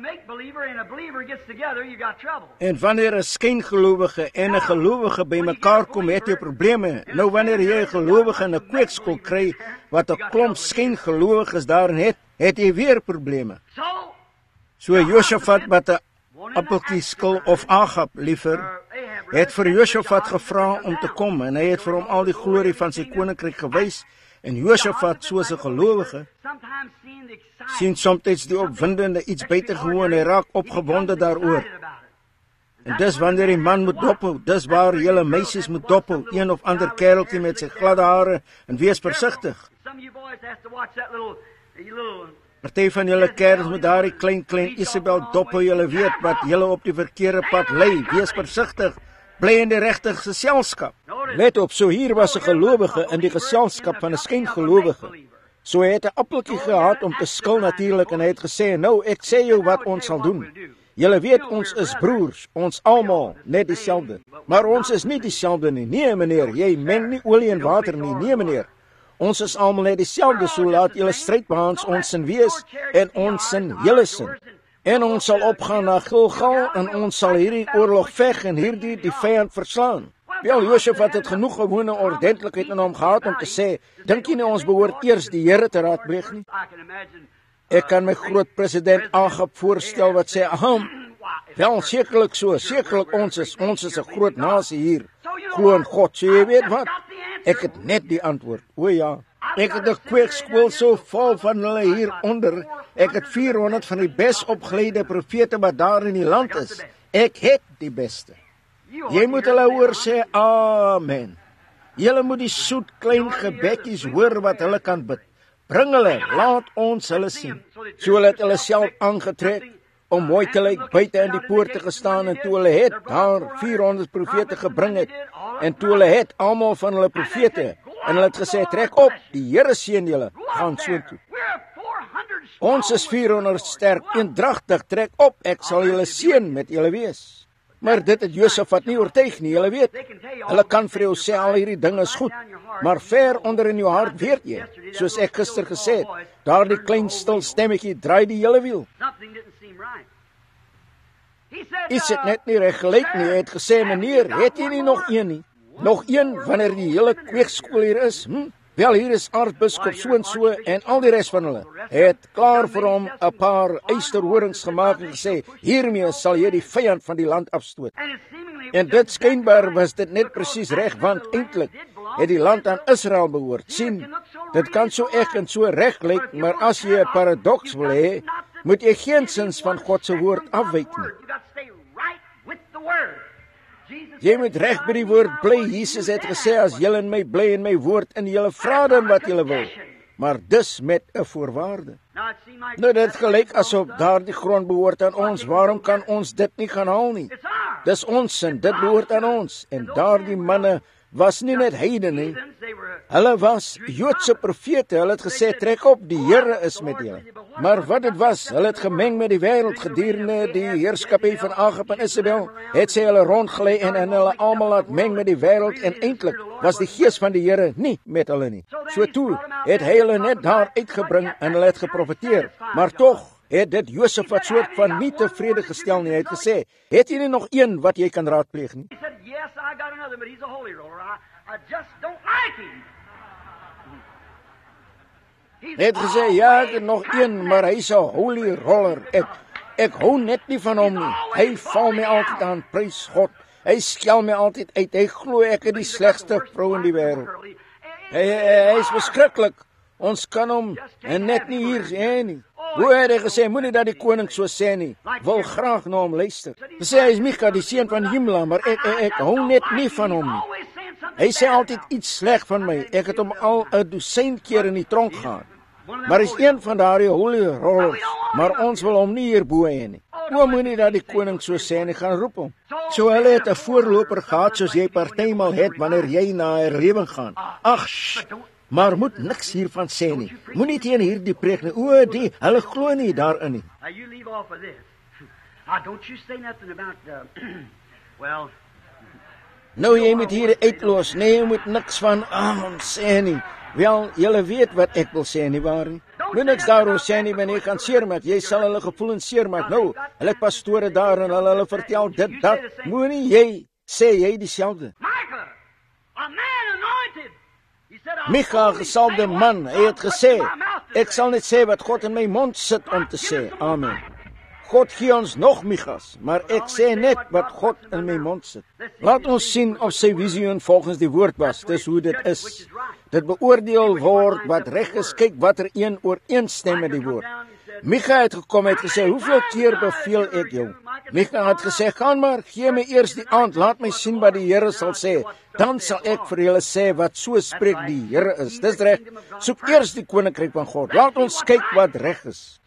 En wanneer 'n skyngelowige en 'n gelowige by mekaar kom, het jy probleme. Nou wanneer jy 'n gelowige in 'n kweekskool kry wat 'n klomp skyngelowiges daarin het jy weer probleme. So Josafat wat 'n appeltjie skil of Agab liewer, het vir Josafat gevra om te kom en hy het vir hom al die glorie van sy koninkryk gewys. En Josafat, soos 'n gelowige, sien soms die opwindende iets buitengewoon, hy raak opgewonde daaroor. En dis wanneer die man moet dophou, dis waar julle meisies moet dophou, een of ander kereltjie met sy gladde hare, en wees versigtig. Party van julle kerels met daardie klein Isabel dophou, julle weet wat julle op die verkeerde pad lei, wees versigtig. Bly in die regte geselskap. Let op, so hier was 'n gelowige in die geselskap van 'n skyngelowige. So hy het 'n appeltjie gehad om te skil natuurlik en hy het gesê, nou ek sê jou wat ons sal doen. Julle weet ons is broers, ons almal net dieselfde. Maar ons is nie dieselfde nie. Nee meneer, jy meng nie olie en water nie. Nee meneer. Ons is almal net dieselfde, so laat julle strydbaans ons sin wees en ons sin julle sin. En ons sal opgaan na Gilgal en ons sal hierdie oorlog veg en hierdie die vyand verslaan. Wel, Josafat het genoeg gewone ordentlikheid in hom gehad om te sê, dink jy nie ons behoort eers die Here te raadpleeg nie? Ek kan my groot president Agab voorstel wat sê, wel, sekerlik so, sekerlik ons is 'n groot nasie hier. Glo in God, so jy weet wat? Ek het net die antwoord, o ja. Ek het 'n kweekskool so vol van hulle hier onder. Ek het 400 van die bes opgeleide profete wat daar in die land is. Ek het die beste. Jy moet hulle hoor sê, amen. Julle moet die soet klein gebekkies hoor wat hulle kan bid. Bring hulle, laat ons hulle sien. So hulle het hulle self aangetrek om mooi te lyk buite in die poorte gestaan en toe hulle het daar 400 profete gebring het en toe hulle het almal van hulle profete en hulle het gesê, trek op, die Here seën julle, gaan soontoe. Ons is 400 sterk, eendragtig, trek op, ek sal julle seën met julle wees. Maar dit het Josafat nie oortuig nie, julle weet. Hulle kan vir jou sê, al hierdie dinge is goed, maar ver onder in jou hart weet jy, soos ek gister gesê het, daar die klein stil stemmetjie draai die hele wiel. Iets het net nie reg gelyk nie, hy het gesê, meneer, het jy nie nog een nie? Nog een, wanneer die hele kweekskool hier is, Wel, hier is aartsbiskop so en so en al die res van hulle. Hy het klaar vir hom 'n paar eysterhorings gemaak en gesê, hiermee sal jy die vyand van die land afstoot. En dit skynbaar was dit net presies reg, want eintlik het die land aan Israel behoort. Sien, dit kan so ek en so reg lyk, maar as jy 'n paradoks wil hê, moet jy geensins van God se woord afwyk nie. Jy moet reg by die woord bly. Jesus het gesê, as julle in my bly en my woord in julle vra dan wat julle wil, maar dis met 'n voorwaarde. Nou dit gelyk asof daardie grond behoort aan ons. Waarom kan ons dit nie gaan haal nie? Dis ons sin, dit behoort aan ons. En daardie manne was nie net heidene nie. Hulle was Joodse profete. Hulle het gesê, trek op, die Here is met julle. Maar wat dit was, hulle het gemeng met die wêreld gedurende die heerskappy van Agab en Isabel. Het sy hulle rondgelei en hulle almal laat meng met die wêreld en eintlik was die gees van die Here nie met hulle nie. So toe het hy hulle net daar uitgebring en hulle het geprofeteer. Maar tog het dit Josef wat soort van nie tevrede gestel nie. Hy het gesê, het jy nie nog een wat jy kan raadpleeg nie? Hy het gesê, ja, ek het nog een, maar hy's 'n holy roller. Ek hou net nie van hom nie. Hy val my altyd aan, prys God. Hy skel my altyd uit. Hy glo ek is die slegste vrou in die wêreld. Hy is beskiklik. Ons kan hom net nie hier sê nie. Hoe het hy gesê, moenie dat die koning so sê nie. Wil graag na hom luister. Hy sê, hy is Micha, die seun van Himla, maar ek hou net nie van hom nie. Hy sê altyd iets sleg van my. Ek het hom al 'n dosyn keer in die tronk gehad. Maar hy is een van daardie holy rollers, maar ons wil hom nie hierbo hê nie. Moenie dat die koning so sê nie, gaan roep hom. So hulle het 'n voorloper gehad soos jy partymal het wanneer jy na 'n herlewing gaan. Ag, maar moet niks hiervan sê nie. Moenie teen hierdie preek nie. Hulle glo nie daarin nie. Nou jy moet hier uitlos. Nee, jy moet niks van amen sê nie. Wel, julle weet wat ek wil sê nie waar nie. Moet niks daaroor sê nie, wanneer jy gaan seermaak. Jy sal hulle gevoelens seermaak. Nou, hulle pastore daar en hulle vertel dit, dat. Moenie jy sê jy dieselfde. Micha, gesalfde man, hy het gesê, ek sal net sê wat God in my mond sit om te sê. Amen. God gee ons nog Michas, maar ek sê net wat God in my mond sit. Laat ons sien of sy visioen volgens die woord was. Dis hoe dit is. Dit beoordeel word wat reg is. Kyk watter een ooreenstem met die woord. Micha het gekom, het gesê, hoeveel keer beveel ek jou? Micha het gesê, gaan maar, gee my eers die aand, laat my sien wat die Here sal sê. Dan sal ek vir julle sê wat so spreek die Here is. Dis reg. Soek eers die koninkryk van God. Laat ons kyk wat reg is.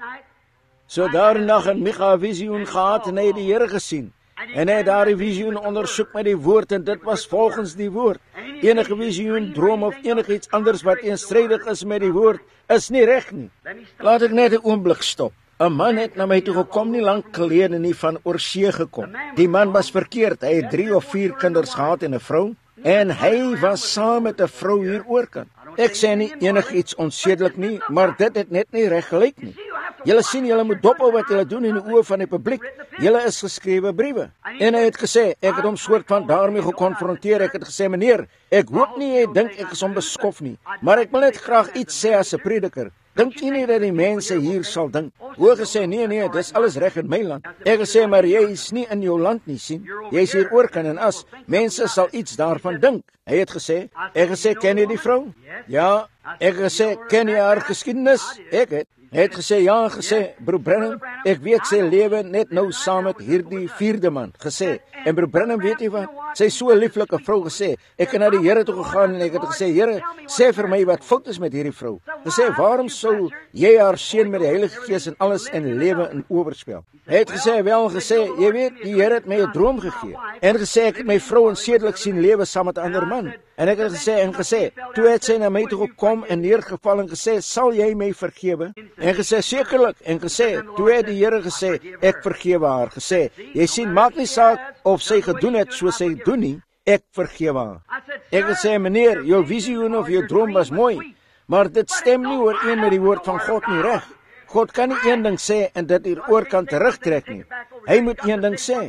So daarin nag het Micha 'n visioen gehad en hy het die Here gesien. En hy het daardie visioen ondersoek met die woord en dit was volgens die woord. Enige visioen, droom of enigiets anders wat teenstrydig is met die woord, is nie reg nie. Laat ek net 'n oomblik stop. 'n Man het na my toe gekom nie lank gelede nie, van oorsee gekom. Die man was verkeerd. Hy het 3 of 4 kinders gehad en 'n vrou. En hy was saam met 'n vrou hier oorkant. Ek sê nie enigiets onsedelik nie, maar dit het net nie reg gelyk nie. Julle sien, julle moet dophou wat julle doen in die oë van die publiek. Julle is geskrewe briewe. En hy het gesê, ek het hom soort van daarmee gekonfronteer. Ek het gesê, meneer, ek hoop nie jy dink ek is onbeskof nie, maar ek wil net graag iets sê as 'n prediker. Dink jy nie dat die mense hier sal dink? Hoe gesê, nee, dis alles reg in my land. Ek gesê, maar jy is nie in jou land nie, sien. Jy is hier oorkant en as mense sal iets daarvan dink. Hy het gesê, ek gesê, ken jy die vrou? Ja, ek gesê, ken jy haar geskiedenis? Ek het. Hy het gesê, ja, gesê, broer Branham, ek weet sy lewe net nou saam met hierdie 4de man, gesê. En broer Branham, weet jy wat? Sy so 'n lieflike vrou gesê. Ek het na die Here toe gegaan en ek het gesê, Here, sê vir my wat fout is met hierdie vrou. Gesê, waarom sou jy haar seën met die Heilige Gees en alles en lewe in oorspel? Hy het gesê, wel gesê, jy weet, die Here het my 'n droom gegee. En gesê, ek het my vrou onsedelik sien lewe saam met 'n ander man. En ek het gesê, toe het sy na my toe gekom en neergeval en gesê, sal jy my vergewe? En gesê, sekerlik. En gesê, toe het die Here gesê, ek vergewe haar. Gesê, jy sien, maak nie saak of sy gedoen het soos sy doen nie, ek vergewe haar. Ek het gesê, meneer, jou visioen of jou droom was mooi, maar dit stem nie ooreen met die woord van God nie, reg. God kan nie een ding sê en dit hier oor kan terugtrek nie. Hy moet een ding sê.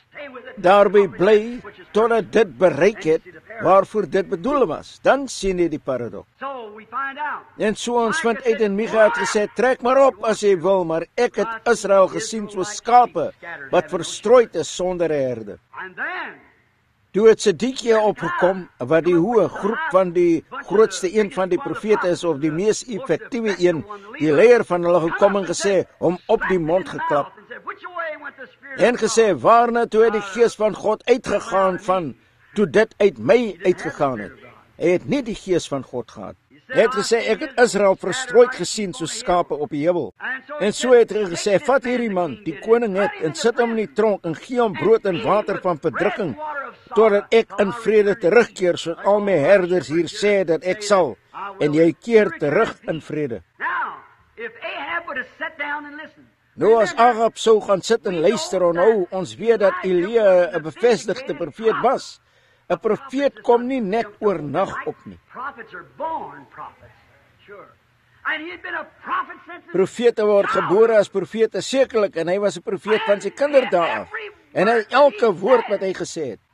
Daarby bly totdat dit bereik het waarvoor dit bedoel was. Dan sien jy die paradoks. En so ons vind uit en Micha het gesê, trek maar op as jy wil, maar ek het Israel gesien soos skape wat verstrooid is sonder 'n herde. Toe het Sedekia opgekom, wat die hoë groep van die grootste een van die profete is, of die mees effektiewe een, die leier van hulle gekom en gesê, hom op die mond geklap. En gesê, waarna toe het die gees van God uitgegaan van, toe dit uit my uitgegaan het. Hy het nie die gees van God gehad. Hy het gesê, ek het Israel verstrooid gesien soos skape op die heuwel. En so het hy gesê, vat hierdie man, die koning het, en sit hom in die tronk en gee hom brood en water van verdrukking, totdat ek in vrede terugkeer, soos al my herders hier sê dat ek sal, en jy keer terug in vrede. Nou as Agab sou gaan sit en luister, onthou, ons weet dat Elia 'n bevestigde profeet was. 'n Profeet kom nie net oornag op nie. Profete word gebore as profete, sekerlik, en hy was 'n profeet van sy kinderdae af. En hy elke woord wat hy gesê het.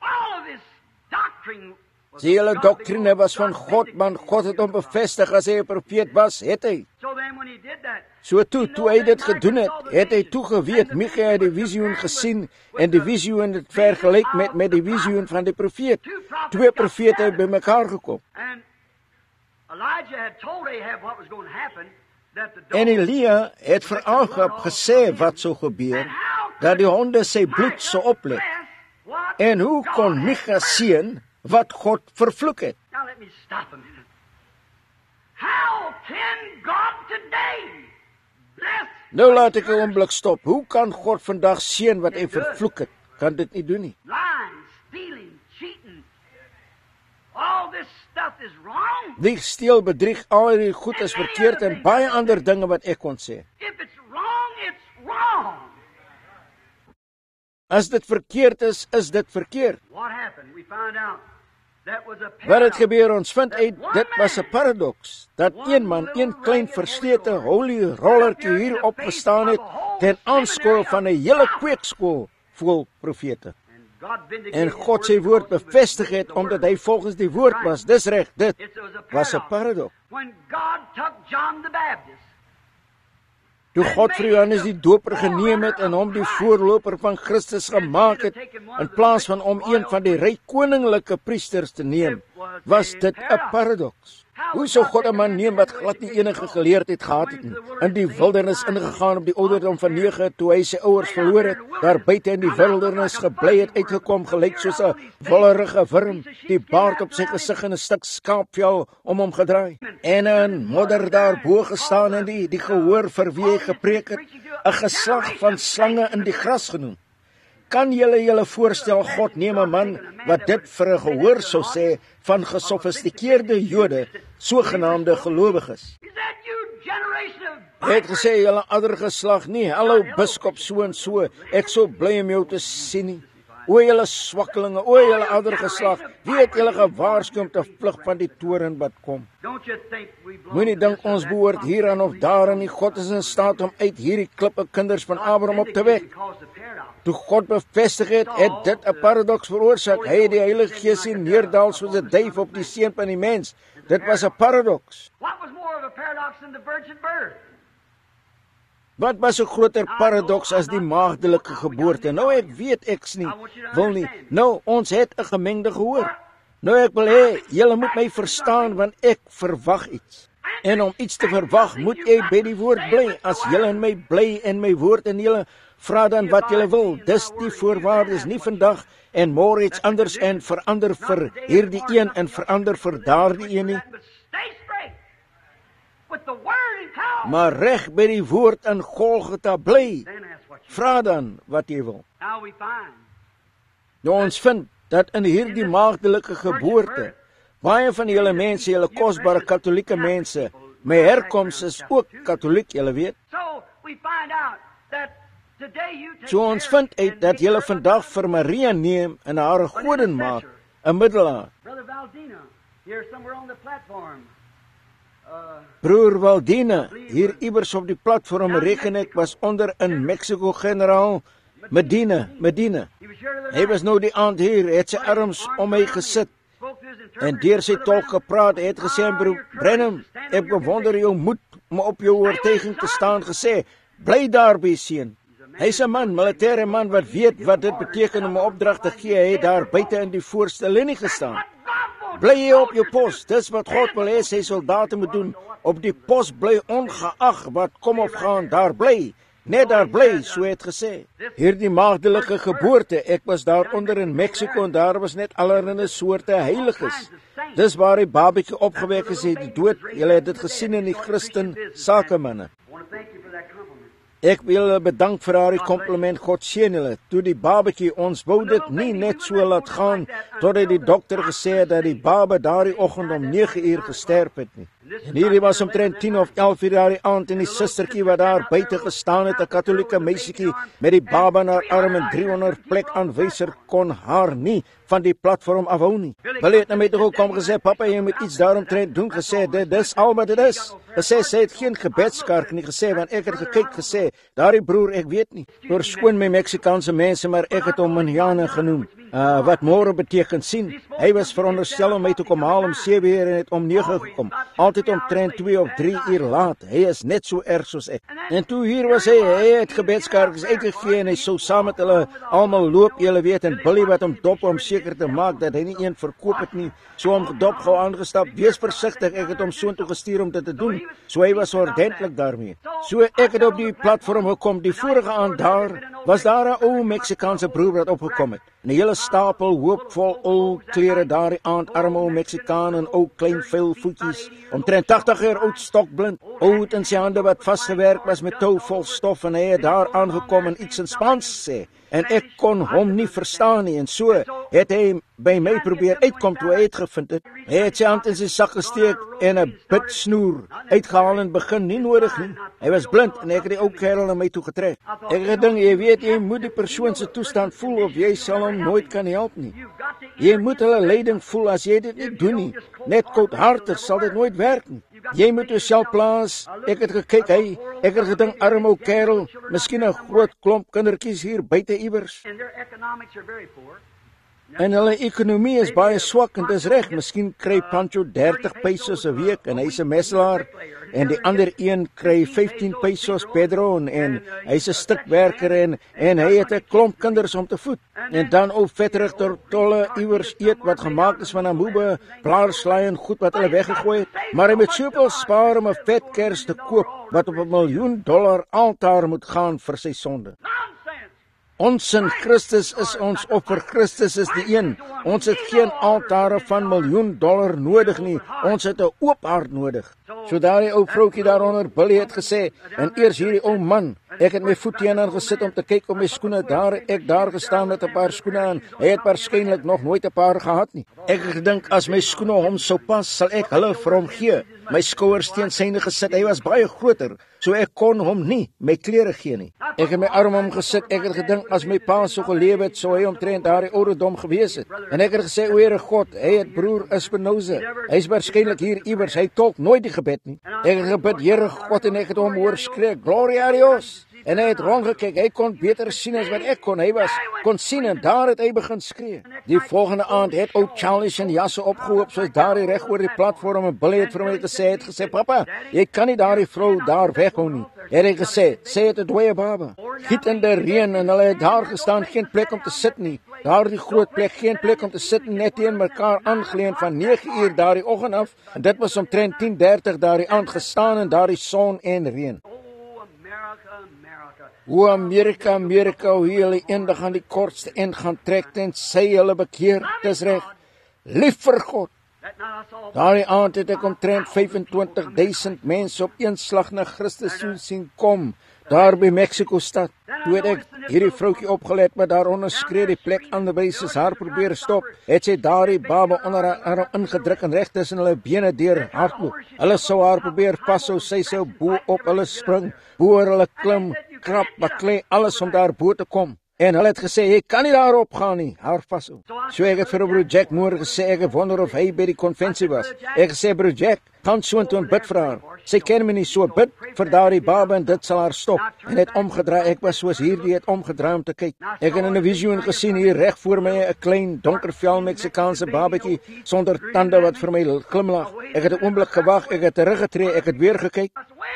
Sy hele doktrine was van God, man God het hom bevestig as hy 'n profeet was, het hy. So toe hy dit gedoen het hy toegeweet, Micha het die visioen gesien, en die visioen het vergelyk met die visioen van die profeet. Twee profete het by mekaar gekom. En Elia het vir Agab gesê wat sou gebeur, dat die honde sy bloed sou oplek. En hoe kon Micha sien wat God vervloek het? Nou laat ek 'n oomblik stop. Hoe kan God vandag seën wat hy vervloek het? Kan dit nie doen nie. Die steel, bedrieg, al hierdie goed is verkeerd en baie ander dinge wat ek kon sê. As dit verkeerd is dit verkeerd. Wat het gebeur? Ons vind uit, dit was 'n paradoks, dat een man, een klein verslete holy rollertjie hier opgestaan het, ten aanskoor van 'n hele kweekskool vol profete. En God sy woord bevestig het, omdat hy volgens die woord was. Dis reg, dit was 'n paradoks. Toe God vir Johannes die Doper geneem het en hom die voorloper van Christus gemaak het, in plaas van om een van die ryk koninklike priesters te neem, was dit 'n paradoks. Hoe sou God 'n man neem wat glad nie enige geleerdheid gehad het nie, in die wildernis ingegaan op die ouderdom van 9, toe hy sy ouers verloor het, daar buite in die wildernis gebly het, uitgekom gelyk soos 'n wollerige wurm, die baard op sy gesig en 'n stuk skaapvel om hom gedraai, en 'n modder daarbo gestaan en die gehoor vir wie hy gepreek het, 'n geslag van slange in die gras genoem. Kan julle voorstel, God neem 'n man wat dit vir 'n gehoor sou sê van gesofistikeerde Jode, sogenaamde gelowiges. Hy het gesê, julle ander geslag nie, hallo biskop so en so, ek sou bly om jou te sien nie. O julle swakkelinge, o julle ander geslag, wie het julle gewaarsku om te vlug van die toorn wat kom? Moenie dink ons behoort hieraan of daaraan nie. God is in staat om uit hierdie klippe kinders van Abraham op te wek. Toe God bevestig het, het dit 'n paradoks veroorsaak. Hy het die Heilige Gees sien neerdal soos 'n duif op die seun van die mens. Dit was 'n paradoks. Wat was 'n groter paradoks as die maagdelike geboorte? Nou ek weet ek's nie, wil nie. Nou, ons het 'n gemengde gehoor. Nou ek wil hê, julle moet my verstaan, want ek verwag iets. En om iets te verwag, moet jy by die woord bly. As julle in my bly en my woord in julle, vra dan wat julle wil. Dis die voorwaardes, nie vandag en môre iets anders en verander vir hierdie een en verander vir daardie een nie. Maar reg by die woord in Golgotha bly. Vra dan wat jy wil. Nou ons vind dat in hierdie maagdelike geboorte, baie van julle mense, julle kosbare katholieke mense, my herkoms is ook katholiek, julle weet. So ons vind uit dat julle vandag vir Maria neem en haar 'n godin maak, 'n middelaar. Broer Valdina, hier iewers op die platform reken ek, was onder in Mexico generaal Medina. Hy was nou die aand hier, het sy arms om my gesit en deur sy tolk gepraat. Hy het gesê, broer Branham, ek bewonder jou moed om op jou oortuiging te staan, gesê, bly daarby seun. Hy's 'n man, militêre man wat weet wat dit beteken om 'n opdrag te gee. Hy het daar buite in die voorste linie gestaan. Bly jy op jou pos, dis wat God wil hê sy soldate moet doen. Op die pos bly ongeag wat kom of gaan, daar bly. Net daar bly, so het gesê. Hierdie maagdelike geboorte, ek was daar onder in Mexico en daar was net allerlei soorte heiliges. Dis waar die babatjie opgewek is uit die dood. Julle het dit gesien in die Christen sakemanne. Ek wil julle bedank vir haar kompliment. God seën julle. Toe die babatjie, ons wou dit nie net so laat gaan totdat die dokter gesê het dat die baba daardie oggend om 9 uur gesterf het nie. En hierdie was omtrent 10 of 11 uur daardie aand en die sustertjie wat daar buite gestaan het, 'n Katolieke meisietjie met die baba in haar arm en 300 plekaanwyser kon haar nie van die platform afhou nie. Hulle het na my toe gekom gesê, "Papa, jy moet iets daaromtrent doen," gesê, "Dis al wat dit is." Gesê, sy het geen gebedskaart nie gesê, want ek het gekyk gesê, "Daardie broer, ek weet nie." Verskoon my Meksikaanse mense, maar ek het hom manjana genoem. Wat môre beteken sien. Hy was veronderstel om my te kom haal om 7 uur en het om 9 gekom. Altyd omtrent 2 of 3 uur laat. Hy is net so erg soos ek. En toe hier was hy het gebedskaartjies uitgegee en hy sou saam met hulle almal loop, julle weet, en Billy wat hom dop om seker te maak dat hy nie een verkoop het nie. So hom gedop gou aangestap. Wees versigtig, ek het hom soontoe gestuur om dit te doen. So hy was ordentlik daarmee. So ek het op die platform gekom. Die vorige aand daar was daar 'n ou Meksikaanse broer wat opgekom het. 'n hele stapel hoopvol ou klere daardie aand, arme ou Meksikaan en ou klein vuil voetjies, omtrent 80 jaar oud, stokblind, oud in sy hande wat vasgewerk was met tou vol stof, en hy het daar aangekom en iets in Spaans sê. En ek kon hom nie verstaan nie, en so het hy by my probeer uitkom toe hy het gevind het. Hy het sy hand in sy sak gesteek en 'n bidsnoer uitgehaal en begin nie nodig nie. Hy was blind en ek het die ou kerel na my toe getrek. Ek het gedink, jy weet, jy moet die persoon se toestand voel of jy sal hom nooit kan help nie. Jy moet hulle lyding voel. As jy dit nie doen nie, net koudhartig, sal dit nooit werk nie. Jy moet jouself plaas. Ek het gekyk, ek het gedink, arme ou kerel, miskien 'n groot klomp kindertjies hier buite iewers. En hulle ekonomie is baie swak en dis reg, miskien kry Pancho 30 pesos 'n week en hy's 'n messelaar, en die ander een kry 15 pesos, Pedro, en hy's 'n stukwerker en hy het 'n klomp kinders om te voed. En dan ou vetterig tortolle iewers eet wat gemaak is van amoebe, blaarslaai en goed wat hulle weggegooi het, maar hy moet soveel spaar om 'n vet kers te koop wat op $1 miljoen altaar moet gaan vir sy sonde. Ons in Christus is ons offer. Christus is die een. Ons het geen altare van $1 miljoen nodig nie. Ons het 'n oop hart nodig. So daardie ou vroutjie daaronder, Billy, het gesê, en eers hierdie ou man, ek het my voet teenoor gesit om te kyk op my skoene. Ek daar gestaan met 'n paar skoene aan. Hy het waarskynlik nog nooit 'n paar gehad nie. Ek het gedink, as my skoene hom sou pas, sal ek hulle vir hom gee. My skouers teen syne gesit. Hy was baie groter, so ek kon hom nie my klere gee nie. Ek het my arm om gesit. Ek het gedink, as my pa so gelewe het, sou hy omtrent daardie ouderdom gewees het. En ek het gesê, o Here God, hy het broer Espinosa. Hy's waarskynlik hier iewers. Hy tolk nooit die gebed nie. Ek het gebid, Here God, en ek het hom hoor skree, Gloria a Dios. En hy het rondgekyk, hy kon beter sien as wat ek kon. Hy kon sien en daar het hy begin skree. Die volgende aand het ou Charlie en jasse opgehoop soos daardie reg oor die platform, en Billy het vir my gesê, "Papa, jy kan nie daardie vrou daar weghou nie." Het hy gesê, "Sê het 'n dooie baba." Gietende reën en hulle het daar gestaan, geen plek om te sit nie. Daardie groot plek, geen plek om te sit, net teen mekaar aangeleun van 9 uur daardie oggend af. En dit was omtrent 10:30 daardie aand gestaan in daardie son en reën. O Amerika, hoe hulle eendag aan die kortste end gaan trek en sy hulle bekeer, dis reg. Lief vir God. Daardie aand het ek omtrent 25,000 mense op een slag na Christus toe sien kom, daar by Mexico stad. Toe het ek hierdie vroutjie opgelet met daaronder skree die plek aan die wyse haar probeer stop, het sy daardie baba onder haar arm ingedruk en reg tussen hulle bene deur hardloop. Hulle sou haar probeer vashou, sy sou bo op hulle spring, bo hulle klim, krap, baklei, alles om daar bo te kom. En hulle het gesê, jy kan nie daarop gaan nie, haar vashou. So ek het vir broer Jack Moore gesê, ek wonder of hy by die konvensie was. Ek gesê, broer Jack, gaan soontoe en bid vir haar. Sy ken my nie, so bid vir daardie baba en dit sal haar stop. En het omgedraai, ek was soos hierdie, het omgedraai om te kyk. Ek het in 'n visioen gesien hier reg voor my 'n klein donkervel Meksikaanse babatjie sonder tande wat vir my glimlag. Ek het 'n oomblik gewag, ek het teruggetree, ek het weer gekyk.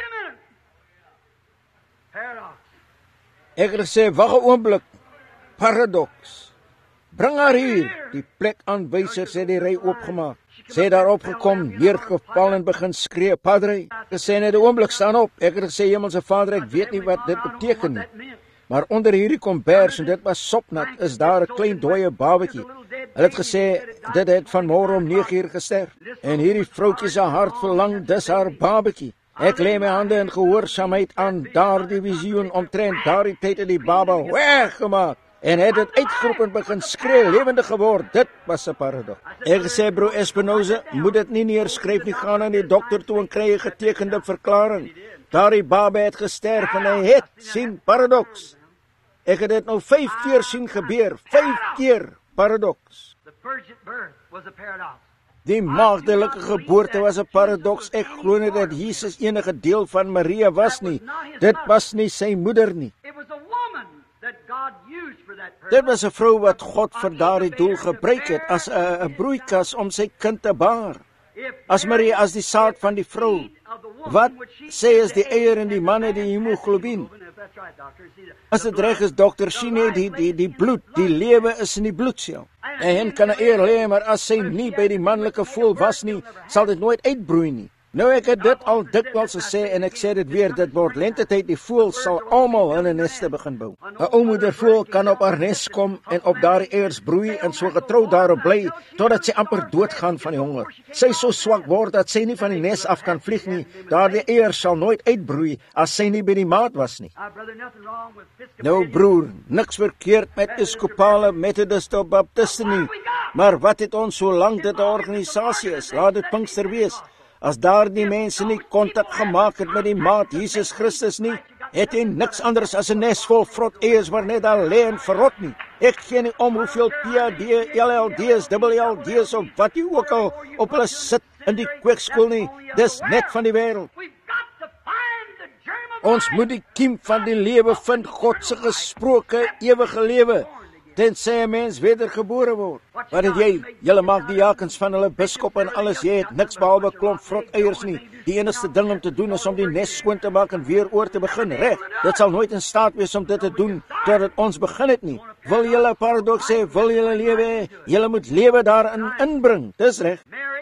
Ek het gesê, wag 'n oomblik, paradox. Bring haar hier. Die plek aanwysers het die ry oopgemaak. Sy het daar opgekom, neergeval en begin skree, Padre, gesê net 'n oomblik, staan op. Ek het gesê, Hemelse Vader, ek weet nie wat dit beteken nie. Maar onder hierdie kombers, en dit was sopnat, is daar 'n klein dooie babatjie. Hulle het gesê, dit het vanmôre om 9:00 gesterf. En hierdie vroutjie se hart verlang, dis haar babatjie. Ek lê my hande in gehoorsaamheid aan daardie visioen omtrent daardie tyd het die baba weggemaak. En het dit uitgeroep en begin skree, lewendig geword. Dit was 'n paradoks. Ek gesê, broer Espinosa, moet dit nie neerskryf nie, gaan aan die dokter toe en kry 'n getekende verklaring. Daardie baba het gesterf en hy het sien paradoks. Ek het dit nou 5 keer sien gebeur, 5 keer paradoks. Die maagdelike geboorte was 'n paradoks. Ek glo nie dat Jesus enige deel van Maria was nie. Dit was nie sy moeder nie. Dit was 'n vrou wat God vir daardie doel gebruik het as 'n broeikas om sy kind te baar. As Maria as die saad van die vrou. Wat sê is die eier en die man het die hemoglobien? As dit reg is, dokter, sien jy die bloed, die lewe is in die bloedsel. En kan 'n eier lê, maar as sy nie by die manlike voël was nie, sal dit nooit uitbroei nie. Nou ek het dit al dikwels gesê en ek sê dit weer, dit word lentetyd, die voël sal almal hulle neste begin bou. 'n Ou moedervoël kan op haar nes kom en op daardie eiers broei en so getrou daarop bly totdat sy amper doodgaan van die honger. Sy so swak word dat sy nie van die nes af kan vlieg nie. Daardie eiers sal nooit uitbroei as sy nie by die maat was nie. Nou broer, niks verkeerd met Episcopale, Methodiste of Baptiste nie. Maar wat het ons solank dit 'n organisasie is, laat dit Pinkster wees. As daardie mense nie kontak gemaak het met die maat Jesus Christus nie, het hy niks anders as 'n nes vol vrot eiers waar net al lê en verrot nie. Ek gee nie om hoeveel PhD, LLD's, LLD's of wat jy ook al op hulle sit in die kweekskool nie. Dis net van die wêreld. Ons moet die kiem van die lewe vind, God se gesproke ewige lewe. Tensy 'n mens wedergebore word. Wat het jy? Julle maak die jakens van hulle biskop en alles. Jy het niks behalwe klomp vrot eiers nie. Die enigste ding om te doen is om die nes skoon te maak en weer oor te begin. Reg. Dit sal nooit in staat wees om dit te doen totdat ons begin het nie. Wil julle paradoks hê? Wil julle lewe hê? Julle moet lewe daarin inbring. Dis reg.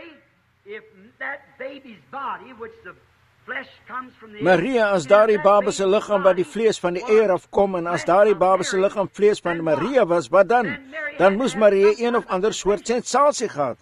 Maria, as daardie baba se liggaam wat die vlees van die eier afkom en as daardie baba se liggaam vlees van Maria was, wat dan? Dan moes Maria een of ander soort sensasie gehad.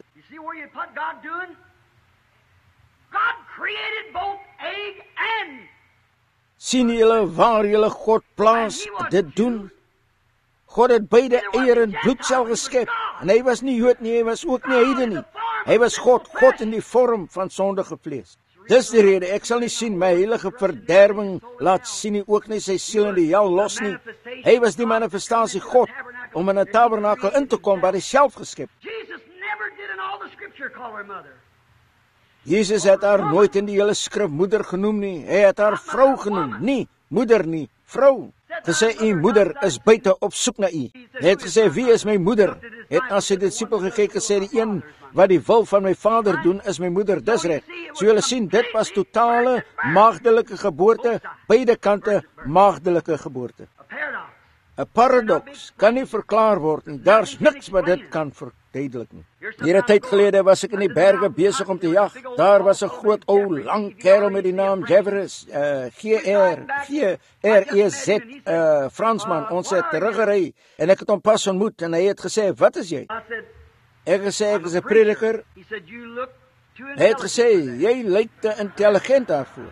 Sien julle waar julle God plaas dit doen? God het beide eier en bloedsel geskep. En hy was nie Jood nie, hy was ook nie heiden nie. Hy was God in die vorm van sondige vlees. Dis die rede, ek sal nie sien my heilige verderwing laat sien nie, ook nie sy siel in die hel los nie. Hy was die manifestasie God, om in 'n tabernakel in te kom waar hy self geskep. Jesus het haar nooit in die hele skrif moeder genoem nie, hy het haar vrou genoem, nie moeder nie, vrou. Gesê, u moeder is buite op soek na u. Hy het gesê, wie is my moeder? Het na sy disipel gekyk gesê, die een wat die wil van my vader doen, is my moeder, dis reg. So julle sien, dit was totale maagdelike geboorte, beide kante maagdelike geboorte. 'n Paradoks kan nie verklaar word nie, daar's niks wat dit kan verduidelik nie. Hier 'n tyd gelede was ek in die berge besig om te jag. Daar was 'n groot ou, lang kerel met die naam Jeffers, G-R-E-Z, Fransman, ons het teruggery, en ek het hom pas ontmoet, en hy het gesê, wat is jy? Ek gesê, ek is 'n prediker. Hy het gesê, jy lyk te intelligent daarvoor.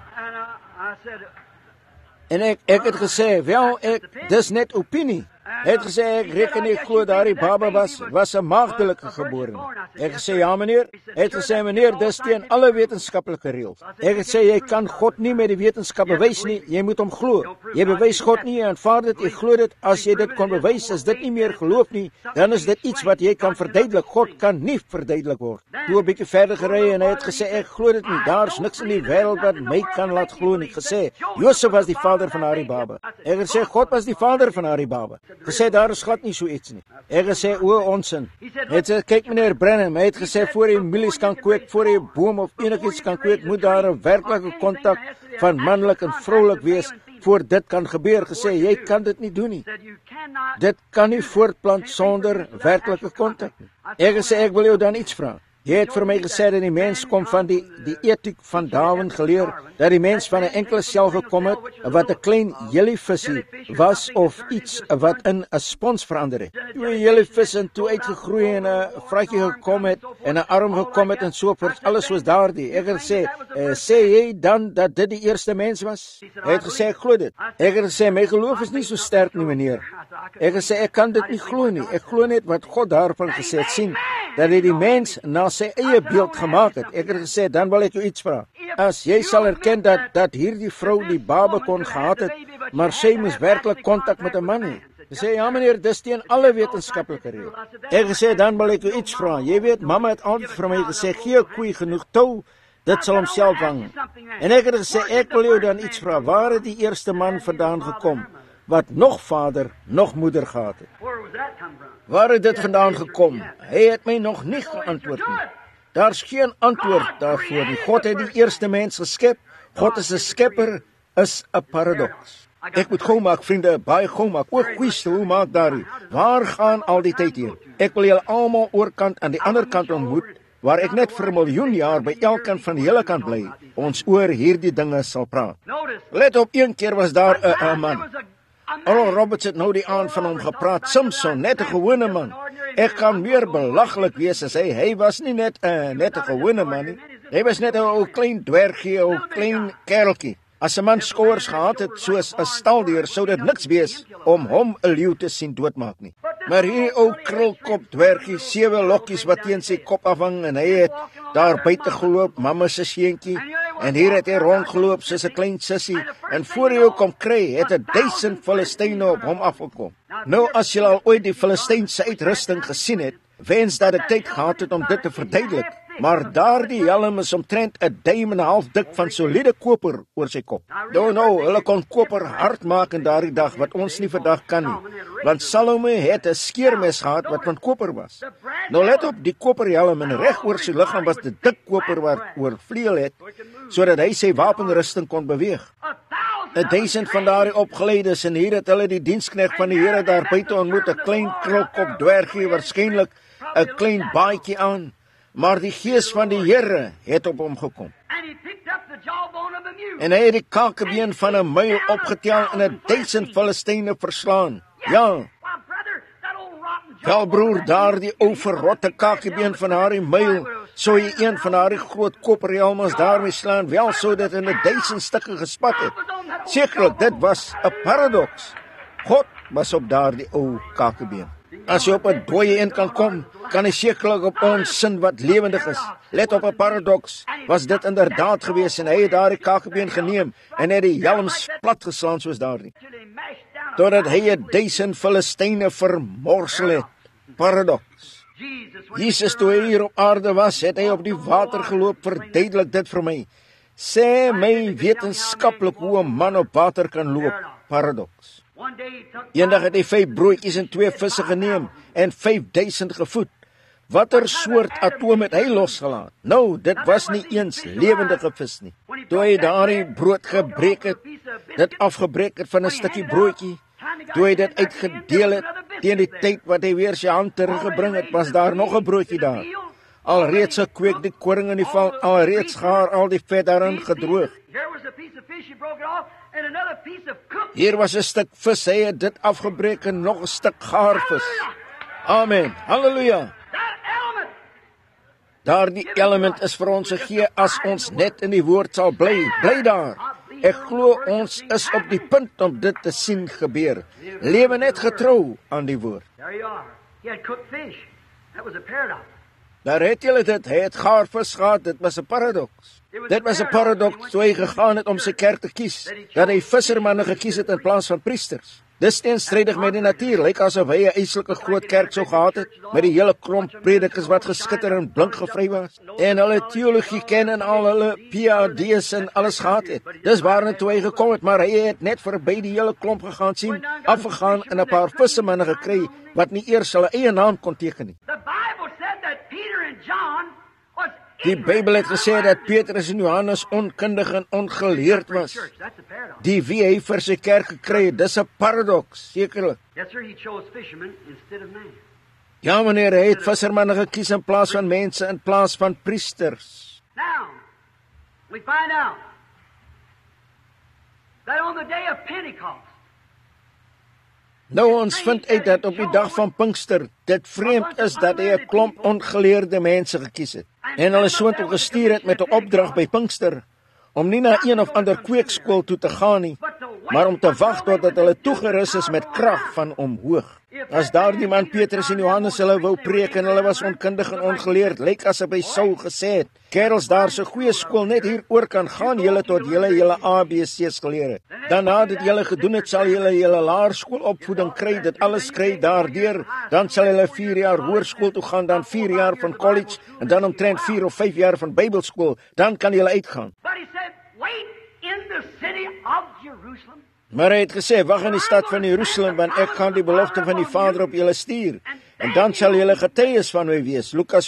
En ek het gesê, wel, dis net opinie. Hy het gesê, ek reken nie glo daardie baba was 'n maagdelike gebore. Ek gesê, ja meneer. Hy het gesê, meneer, dis teen alle wetenskaplike reëls. Ek het gesê, jy kan God nie met die wetenskap bewys nie, jy moet hom glo. Jy bewys God nie, jy aanvaar dit, jy glo dit. As jy dit kon bewys, is dit nie meer geloof nie, dan is dit iets wat jy kan verduidelik. God kan nie verduidelik word. Toe 'n bietjie verder gery en hy het gesê, ek glo dit nie, daar's niks in die wêreld wat my kan laat glo nie. Gesê, Josef was die vader van daardie baba. Ek het gesê, God was die vader van daardie baba. Gesê, daar is glad nie so iets nie. Ek gesê, onsin. Hy het gesê, kyk meneer Brennan, hy het gesê, voor jy mielies kan kweek, voor jy boom of enigiets kan kweek, moet daar 'n werklike kontak van manlik en vroulik wees, voor dit kan gebeur. Gesê, jy kan dit nie doen nie. Dit kan nie voortplant sonder werklike kontak nie. Ek gesê, ek wil jou dan iets vra. Jy het vir my gesê dat die mens kom van die etiek van Darwin geleer, dat die mens van 'n enkele sel gekom het, wat 'n klein jellyvisie was of iets wat in 'n spons verander het. Toe 'n jellyvis en toe uitgegroei en 'n vruggie gekom het en 'n arm gekom het en so voort, alles soos daardie. Ek het gesê, sê jy dan dat dit die eerste mens was? Hy het gesê, ek glo dit. Ek het gesê, my geloof is nie so sterk nie, meneer. Ek het gesê, ek kan dit nie glo nie. Ek glo net wat God daarvan gesê het, sien, dat hy die mens na sy eie beeld gemaak het. Ek het gesê, dan wil ek jou iets vra. As jy sal erken dat hierdie vrou die baba kon gehad het, maar sy moes werklik kontak met 'n man hê. Hy sê, ja meneer, dis teen alle wetenskaplike reëls. Ek gesê, dan wil ek jou iets vra. Jy weet, mamma het altyd vir my gesê, gee 'n koei genoeg tou, dit sal homself vang. En ek het gesê, ek wil jou dan iets vra. Waar het die eerste man vandaan gekom, wat nog vader, nog moeder gehad het? Waar het dit vandaan gekom? Hy het my nog nie geantwoord nie. Daar's geen antwoord daarvoor nie. God het die eerste mens geskep. God is 'n skepper, is 'n paradoks. Ek moet gou maak, vriende, baie gou maak. O, goeie, hoe maak daardie? Waar gaan al die tyd heen? Ek wil julle almal oorkant aan die ander kant ontmoet, waar ek net vir 'n miljoen jaar by elkeen van die hele kant bly, ons oor hierdie dinge sal praat. Let op, een keer was daar 'n man. Oral Roberts het nou die aand van hom gepraat. Simpson, net 'n gewone man. Ek kan meer belaglik wees as hy was nie net 'n gewone man nie. Hy was net 'n ou klein dwergie, 'n ou klein kereltjie. As 'n man skouers gehad het soos 'n staldier, sou dit niks wees om hom 'n leeu te sien doodmaak nie. Maar hierdie ou krulkop dwergie, 7 lokkies wat teen sy kop afhang, en hy het daar buite geloop, mamma se seentjie, en hier het hy rondgeloop soos 'n klein sussie, en voor hy ook kom kry, het 1000 Filistyne op hom afgekom. Nou, as jy al ooit die Filistynse uitrusting gesien het, wens dat ek tyd gehad het om dit te verduidelik. Maar daardie helm is omtrent 'n duim en 'n half dik van soliede koper oor sy kop. Nou, hulle kon koper hard maak in daardie dag, wat ons nie vandag kan nie. Want Salome het 'n skeermes gehad wat van koper was. Nou let op, die koperhelm en reg oor sy liggaam was die dik koper wat oorvleuel het, sodat hy sy wapenrusting kon beweeg. 1000 van daardie opgeleides, en hier het hulle die diensknegt van die Here daar buite ontmoet, 'n klein krulkop dwergie, waarskynlik 'n klein baadjie aan. Maar die gees van die Here het op hom gekom. En hy het die kakebeen van 'n muil opgetel en 1000 Filistyne verslaan. Ja. Wel broer, daar die ou verrotte kakebeen van haar muil, sou jy een van haar groot koperhelms daarmee slaan, wel sou dit in 1000 stukke gespat het. Sekerlik, dit was 'n paradoks. God was op daardie ou kakebeen. As jy op 'n dooie een kan kom, kan hy sekerlik op ons sin wat lewendig is. Let op 'n paradoks, was dit inderdaad gewees, en hy het daardie kakebeen geneem, en het die helms plat geslaan soos daardie, totdat hy 1000 Filistyne vermorsel het. Paradoks. Jesus, toe hy hier op aarde was, het hy op die water geloop. Verduidelik dit vir my. Sê my wetenskaplik hoe 'n man op water kan loop. Paradoks. Eendag het hy 5 broodjies en 2 visse geneem en 5000 gevoed. Watter soort atoom het hy losgelaat? Nou, dit was nie eens lewendige vis nie. Toe hy daardie brood gebreek het, dit afgebreek het van 'n stukkie broodjie, toe hy dit uitgedeel het, teen die tyd wat hy weer sy hand teruggebring het, was daar nog 'n broodjie daar. Alreeds gekweek die koring in die val, alreeds gaar al die vet daarin gedroog. Hier was 'n stuk vis, hy het dit afgebreek en nog 'n stuk gaarvis. Amen, halleluja. Daardie element is vir ons gegee as ons net in die woord sal bly. Bly daar. Ek glo ons is op die punt om dit te sien gebeur. Lewe net getrou aan die woord. Daar het julle dit, hy het gaarvis gehad, dit was 'n paradoks. Dit was 'n paradoks toe hy gegaan het om sy kerk te kies, dat hy vissermanne gekies het in plaas van priesters. Dis teenstrydig met die natuur, lyk asof hy 'n eislike groot kerk sou gehad het, met die hele klomp predikers wat geskitter en blink gevry was, en hulle teologie ken en al hulle PhD's en alles gehad het. Dis waarna toe hy gekom het, maar hy het net verby die hele klomp gegaan sien, afgegaan en 'n paar vissermanne gekry, wat nie eers hulle eie naam kon teken nie. Die Bybel het gesê dat Petrus en Johannes onkundig en ongeleerd was. Die wie hy vir sy kerk gekry het, dis 'n paradoks, sekerlik. Ja, meneer, hy het vissermanne gekies in plaas van mense, in plaas van priesters. Now, we find out that on the day of Pentecost, Nou, ons vind uit dat op die dag van Pinkster, dit vreemd is dat hy 'n klomp ongeleerde mense gekies het. En hulle soontoe gestuur het met 'n opdrag by Pinkster, om nie na een of ander kweekskool toe te gaan nie, maar om te wag totdat hulle toegerus is met krag van omhoog. As daardie man Petrus en Johannes hulle wou preek en hulle was onkundig en ongeleerd, lyk asof hy sou gesê het, kerels, daar's 'n goeie skool net hier oor kan gaan julle tot julle ABC's geleer het. Daarna dit julle gedoen het, sal julle laerskoolopvoeding kry, dit alles kry daardeur, dan sal julle 4 jaar hoërskool toe gaan, dan 4 jaar van college en dan omtrent 4 of 5 jaar van Bybelskool, dan kan julle uitgaan. but he said, wait in the city of Jerusalem. Maar hy het gesê, wag in die stad van Jerusalem, want ek gaan die belofte van die Vader op julle stuur. En dan sal julle getuies van my wees. Lukas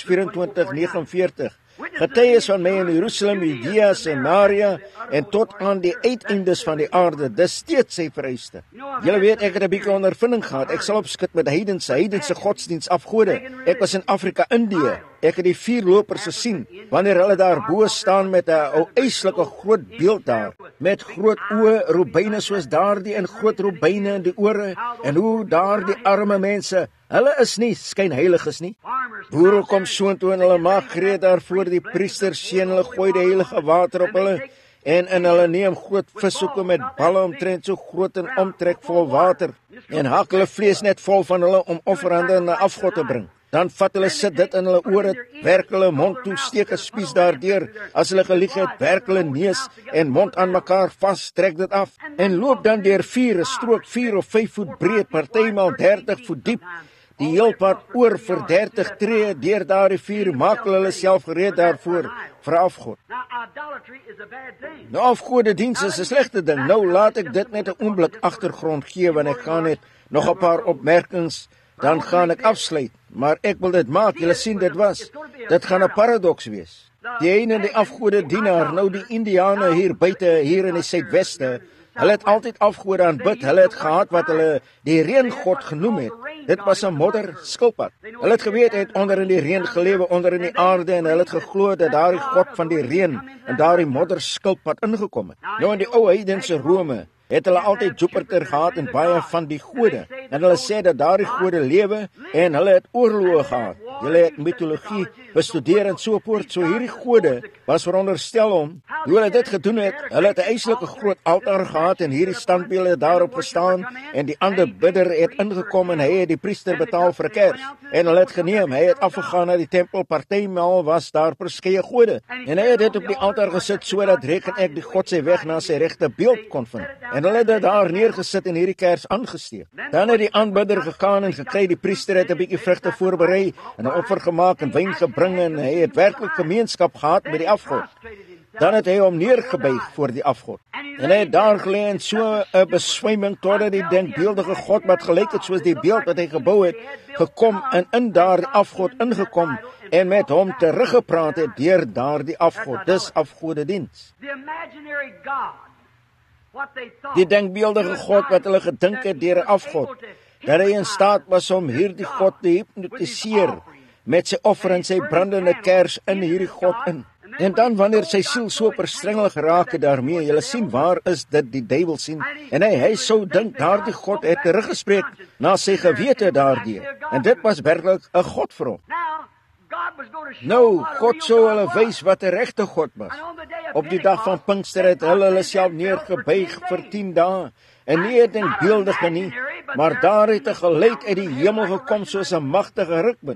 24:49. Getuies van my in Jerusalem, Judea, Samaria en tot aan die uiteindes van die aarde. Dis steeds sy vereiste. Julle weet, ek het 'n bietjie ondervinding gehad. Ek sal opskit met heidense godsdiens afgode. Ek was in Afrika, Indië. Ek het die 4 lopers gesien, wanneer hulle daar bo staan met 'n ou eislike groot beeld daar, met groot oë, robyne soos daardie en groot robyne in die ore, en hoe daardie arme mense, hulle is nie skynheiliges nie. Boere kom soontoe en hulle maak gereed daarvoor, die priesters sien hulle gooi die heilige water op hulle, en hulle neem groot vishoeke met balle omtrent so groot en omtrek vol water, en hak hulle vlees net vol van hulle om offerande na afgod te bring. Dan vat hulle sit dit in hulle ore, werk hulle mond toe, steek 'n spies daardeur. As hulle gelieg het, werk hulle neus en mond aan mekaar vas, trek dit af en loop dan deur vuur, 'n strook 4 of 5 voet breed, partymal 30 voet diep. Die heel pad oor vir 30 tree deur daardie vuur, maak hulle self gereed daarvoor vir afgod. Now, idolatry is a bad thing. Nou, afgodediens is 'n slegte ding. Nou laat ek dit net 'n oomblik agtergrond gee, want ek gaan net nog 'n paar opmerkings, dan gaan ek afsluit. Maar ek wil dit maak, julle sien dit gaan 'n paradoks wees. Die ene en die afgodedienaar, nou die Indiane hier buite, hier in die Suidweste, hulle het altyd afgode aanbid. Hulle het gehad wat hulle die reëngod genoem het. Dit was 'n modderskilpad. Hulle het geweet hy het onder in die reën gelewe, onder in die aarde, en hulle het geglo dat daardie god van die reën in daardie modderskilpad ingekom het. Nou in die ou heidense Rome het hulle altyd Jupiter gehad en baie van die gode. En hulle sê dat daardie gode lewe en hulle het oorloë gehad. Hulle het mitologie bestudeer en so voort. So hierdie gode was veronderstel om, hoe hulle dit gedoen het, hulle het 'n eislike groot altaar gehad en hierdie standbeelde het daarop gestaan en die ander bidder het ingekom en hy het die priester betaal vir 'n kers. En hulle het geneem, hy het afgegaan na die tempel, partymal was daar verskeie gode. En hy het dit op die altaar gesit sodat reken ek die God sy weg na sy regte beeld kon vind. En hulle het dit daar neergesit en hierdie kers aangesteek. Dan het die aanbidder gegaan en gekry, die priester het 'n bietjie vrugte voorberei en 'n offer gemaak en wyn gebring en hy het werklik gemeenskap gehad met die afgod. Dan het hy hom neergebuig voor die afgod. En hy het daar gelê in so 'n beswyming totdat die denkbeeldige God wat gelyk het soos die beeld wat hy gebou het, gekom en in daardie afgod ingekom en met hom teruggepraat het deur daardie afgod. Dis afgodediens. The imaginary God, what they thought. Die denkbeeldige God wat hulle gedink het deur 'n afgod, dat hy in staat was om hierdie God te hipnotiseer met sy offer en sy brandende kers in hierdie God in. En dan wanneer sy siel so verstrengel geraak het daarmee, julle sien waar is dit die duiwel sien, en hy sou dink daardie God het teruggespreek na sy gewete daardeur, en dit was werklik 'n God vir hom. Nou, God sou hulle wys wat 'n regte God was. Op die dag van Pinkster het hulle self neergebuig vir 10 dae, en nie 'n denkbeeldige nie, maar daar het 'n geluid uit die hemel gekom soos 'n magtige rukwind.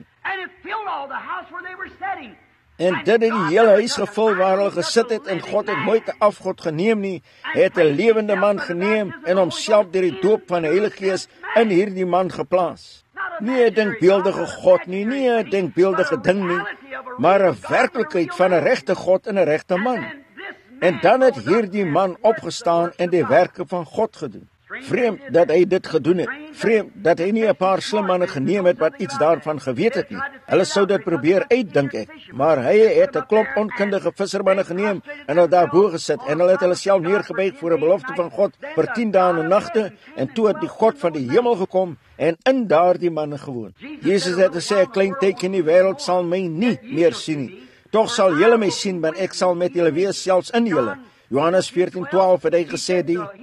En dit het die hele huis gevul waar hulle gesit het, en God het nooit 'n afgod geneem nie, hy het 'n lewende man geneem en homself deur die doop van die Heilige Gees in hierdie man geplaas. Nie 'n denkbeeldige God nie, nie 'n denkbeeldige ding nie, maar 'n werklikheid van 'n regte God en 'n regte man. En dan het hierdie man opgestaan en die werke van God gedoen. Vreemd dat hy dit gedoen het. Vreemd dat hy nie 'n paar slim manne geneem het wat iets daarvan geweet het nie. Hulle sou dit probeer uitdink ek, maar hy het 'n klomp onkundige vissermanne geneem en hulle daarbo gesit en hulle het hulle self neergebuig voor 'n belofte van God vir 10 dae en nagte en toe het die God van die hemel gekom en in daardie manne gewoon. Jesus het gesê 'n klein tydjie in die wêreld sal my nie meer sien nie. Tog sal julle my sien, want ek sal met julle wees, selfs in julle. Johannes 14:12 het hy gesê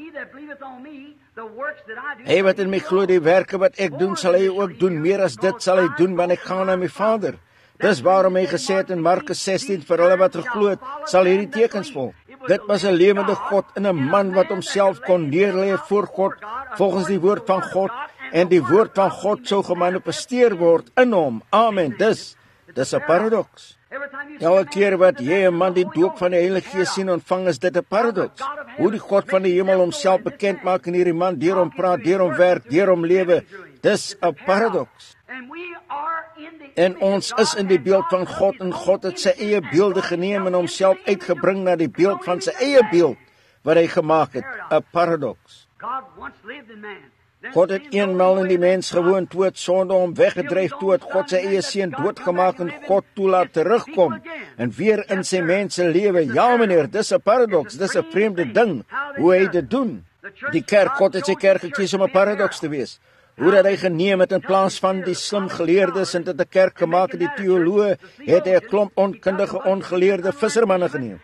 hy wat in my glo, die werke wat ek doen, sal hy ook doen. Meer as dit sal hy doen, want ek gaan na my Vader. Dis waarom hy gesê het in Markus 16, vir hulle wat geglo het, sal hierdie tekens volg. Dit was 'n lewende God en 'n man wat homself kon neerlê voor God, volgens die woord van God, en die woord van God sou gemanifesteer word in hom. Amen. Dis 'n paradoks. Elke keer wat jy 'n man die doop van die Heilige Gees sien ontvang, is dit 'n paradoks. Hoe die God van die hemel homself bekend maak in hierdie man, deur hom praat, deur hom werk, deur hom lewe, dis 'n paradoks. En ons is in die beeld van God, en God het sy eie beelde geneem en homself uitgebring na die beeld van sy eie beeld wat hy gemaak het. 'n Paradoks. God het eenmaal in die mens gewoon, toe het sonde hom weggedryf, toe het God sy eie seun doodgemaak en God toelaat terugkom en weer in sy mense lewe. Ja meneer, dis 'n paradoks, dis 'n vreemde ding hoe hy dit doen. Die kerk, God het sy kerk gekies om 'n paradoks te wees. Hoe dat hy geneem het in plaas van die slim geleerdes en dit 'n kerk gemaak het, die teoloë, het hy 'n klomp onkundige, ongeleerde vissermanne geneem.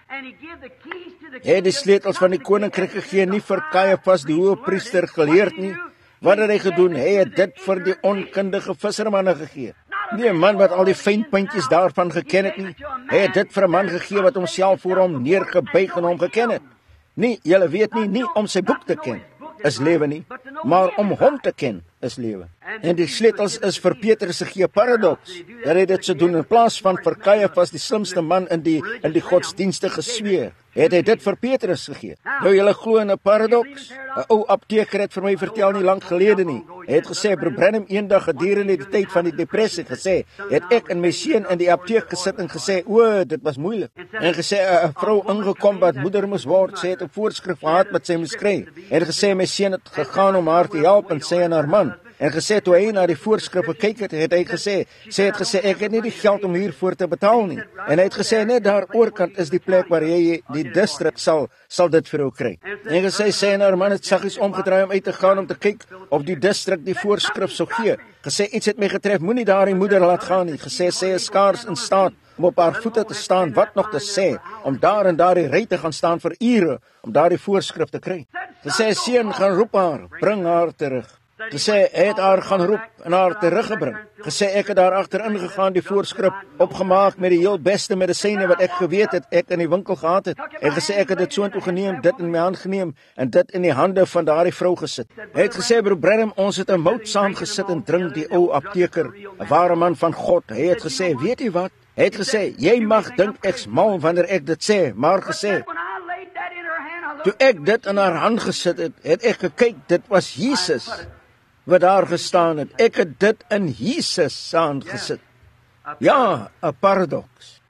Hy het die sleutels van die koninkryk gegee, nie vir Kajafas die hoëpriester geleerd nie. Wat het hy gedoen? Hy het dit vir die onkundige vissermanne gegee. Nie 'n man wat al die fynpuntjies daarvan geken het nie. Hy het dit vir 'n man gegee wat homself voor hom neergebuig en hom geken het. Nie, julle weet nie om sy boek te ken is lewe nie, maar om hom te ken is lewe. En die sleutels is vir Petrus gegee, paradoks, dat hy dit sou doen in plaas van vir Kajafas, die slimste man in die godsdienstige sfeer. Het hy dit vir Petrus gegee. Nou julle glo in 'n paradoks? 'n Ou apteker het vir my vertel nie lank gelede nie. Hy het gesê, Broer Branham, eendag gedurende die tyd van die depressie gesê, het ek en my seun in die apteek gesit en gesê, o, dit was moeilik. En gesê 'n vrou ingekom wat moeder moes word, sy het 'n voorskrif gehad wat sy moes kry. En gesê my seun het gegaan om haar te help en sy en haar man. En gesê toe hy na die voorskrif gekyk het, het hy gesê, sy het gesê ek het nie die geld om hiervoor te betaal nie. En hy het gesê net daar oorkant is die plek waar jy die distrik sal dit vir jou kry. En gesê sy en haar man het saggies omgedraai om uit te gaan om te kyk of die distrik die voorskrif sou gee. Gesê iets het my getref, moenie daar die moeder laat gaan nie. Gesê sy is skaars in staat om op haar voete te staan, wat nog te sê, om daar en daar die ry te gaan staan vir ure om daar die voorskrif te kry. Gesê seun gaan roep haar, bring haar terug. Gesê hy het haar gaan roep en haar teruggebring. Gesê ek het daar agterin gegaan, die voorskrif opgemaak met die heel beste medisyne wat ek geweet het ek in die winkel gehad het. En gesê ek het dit so intoe geneem, dit in my hand geneem en dit in die hande van daardie vrou gesit. Hy het gesê, Broer Branham, ons het 'n mout saam gesit en drink, die ou apteker, 'n ware man van God. Hy het gesê, weet jy wat? Hy het gesê, jy mag dink ek's mal wanneer ek dit sê, maar gesê, toe ek dit in haar hand gesit het, het ek gekyk, dit was Jesus wat daar gestaan het. Ek het dit in Jesus hand gesit. Ja, 'n paradoks.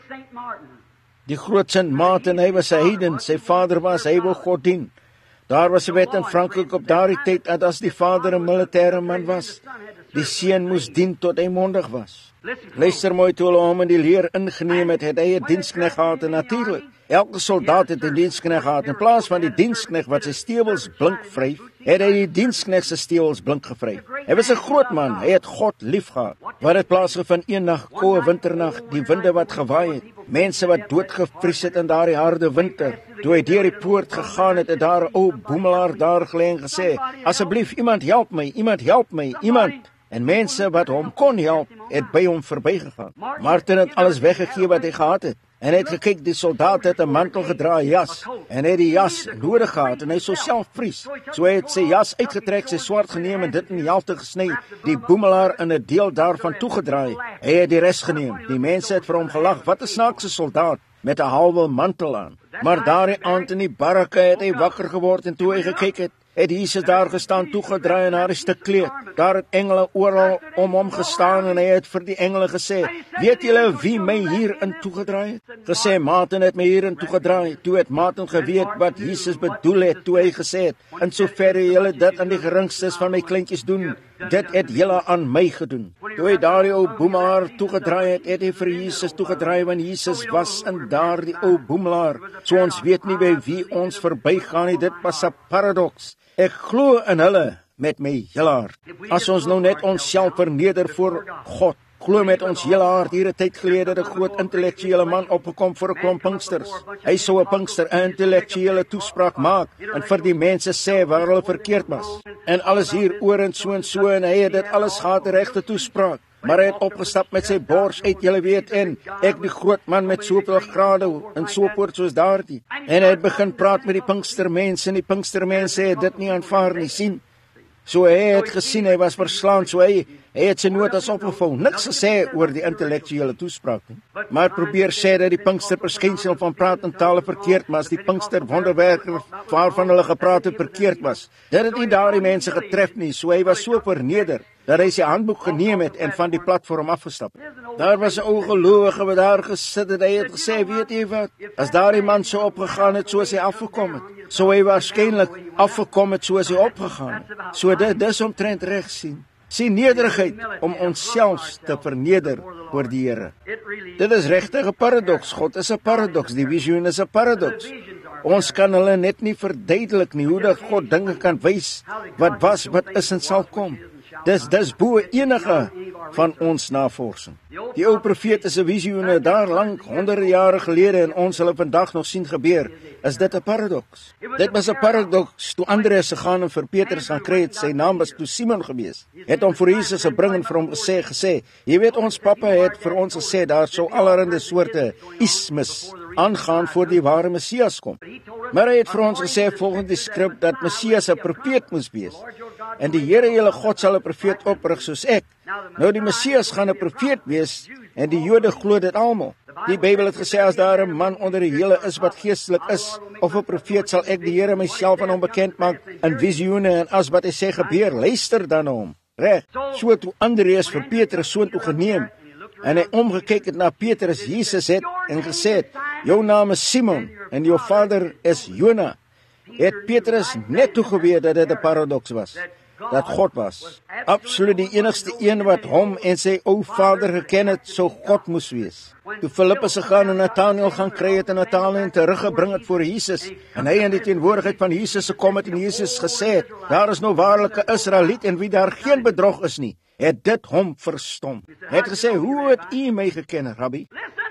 Die groot Sint Martin, hy was 'n heiden, sy vader was, hy wou God dien. Daar was 'n wet in Frankryk op daardie tyd, dat as die vader 'n militêre man was, die seun moes dien tot hy mondig was. Luister mooi, toe hulle hom in die leer ingeneem het, het hy 'n diensknegt gehad en natuurlik, elke soldaat het 'n diensknegt gehad. In plaas van die diensknegt wat sy stewels blink vryf, het hy die diensknegt se stewels blink gevryf. Hy was 'n groot man, hy het God lief gehad. Wat het plaasgevind een nag, koue winternag, die winde wat gewaai het, mense wat doodgevries het in daardie harde winter. Toe hy deur die poort gegaan het, het daar 'n ou boemelaar daar gelê en gesê, asseblief, iemand help my, iemand. En mense wat hom kon help, het by hom verbygegaan. Martin het alles weggegee wat hy gehad het. En hy het gekyk, die soldaat het 'n mantel gedra, 'n jas. En hy het die jas nodig gehad en hy sou self vries. So hy het sy jas uitgetrek, sy swaard geneem en dit in die helfte gesny, die boemelaar in 'n deel daarvan toegedraai. Hy het die res geneem. Die mense het vir hom gelag, wat 'n snaakse soldaat met 'n halwe mantel aan. Maar daardie aand in die barakke het hy wakker geword en toe hy gekyk het, het Jesus daar gestaan, toegedraai in haar stuk kleed. Daar het engele oral om hom gestaan en hy het vir die engele gesê, weet julle wie my hierin toegedraai het? Gesê, Martin het my hierin toegedraai. Toe het Martin geweet wat Jesus bedoel het, toe hy gesê het, in soverre julle dit aan die geringstes van my kleintjies doen, dit het julle aan my gedoen. Toe hy daardie ou boemelaar toegedraai het, het hy vir Jesus toegedraai, want Jesus was in daardie ou boemelaar. So ons weet nie by wie ons verbygaan nie, dit was 'n paradoks. Ek glo in hulle met my hele hart. As ons nou net onsself verneder voor God, glo met ons hele hart, hier 'n tyd gelede het 'n groot intellektuele man opgekom vir 'n klomp pinksters. Hy sou 'n pinkster 'n intellektuele toespraak maak en vir die mense sê waar hulle verkeerd was. En alles hier oor en so en hy het dit alles gehad, 'n regte toespraak. Maar hy het opgestap met sy bors uit, julle weet, en ek die groot man met soveel grade en so voort soos daardie. En hy het begin praat met die pinkstermense en die pinkstermense het dit nie aanvaar nie, sien. So hy het gesien, hy was verslaan, so hy het sy notas opgevou, niks gesê oor die intellektuele toespraak nie. Maar probeer sê dat die pinkster verskynsel van praat en tale verkeerd was, die pinkster wonderwerker waarvan hulle gepraat het verkeerd was. Dit het nie daardie mense getref nie, so hy was so verneder, dat hy sy handboek geneem het en van die platform afgestap. Daar was 'n ou gelowige wat daar gesit het, hy het gesê, weet jy wat, as daardie man so opgegaan het soos hy afgekom het, so hy waarskynlik afgekom het soos hy opgegaan het. So dit is omtrent reg sien. Sien nederigheid om onsself te verneder voor die Here. Dit is regtig 'n paradoks. God is 'n paradoks, die visioen is 'n paradoks. Ons kan hulle net nie verduidelik nie, hoe dat God dinge kan wys, wat was, wat is en sal kom. Dis bo enige van ons navorsing. Die ou profeet is 'n visioene daar lank, honderde jare gelede en ons hulle vandag nog sien gebeur. Is dit 'n paradoks? Dit was 'n paradoks toe Andreas gegaan en vir Petrus gaan kry het, sy naam was toe Simon gewees. Het hom vir Jesus gebring en vir hom gesê, jy weet ons pappa het vir ons gesê, daar sou allerhande soorte ismes aangaan voor die ware Messias kom. Maar hy het vir ons gesê volgens die skrif dat Messias 'n profeet moes wees. En die Here julle God sal 'n profeet oprig soos ek. Nou die Messias gaan 'n profeet wees en die Jode glo dit almal. Die Bybel het gesê as daar 'n man onder die hele is wat geestelik is of 'n profeet, sal ek die Here myself aan hom bekend maak in visioene en as wat hy sê gebeur, luister dan na hom. Reg. So toe Andreas vir Petrus soontoe geneem en hy omgekyk het na Petrus, Jesus het en gesê het, jou naam is Simon en jou vader is Jona, het Petrus net toe geweet dat dit 'n paradoks was. Dat God was absoluut die enigste een wat hom en sy ou vader geken het, sou God moes wees. Toe Filippus gegaan en Nathanael gaan kry het en Nathanael teruggebring het voor Jesus en hy in die teenwoordigheid van Jesus gekom het en Jesus gesê het, daar is nou waarlik 'n Israeliet en wie daar geen bedrog is nie, het dit hom verstom. Hy het gesê, hoe het u my geken, Rabbi?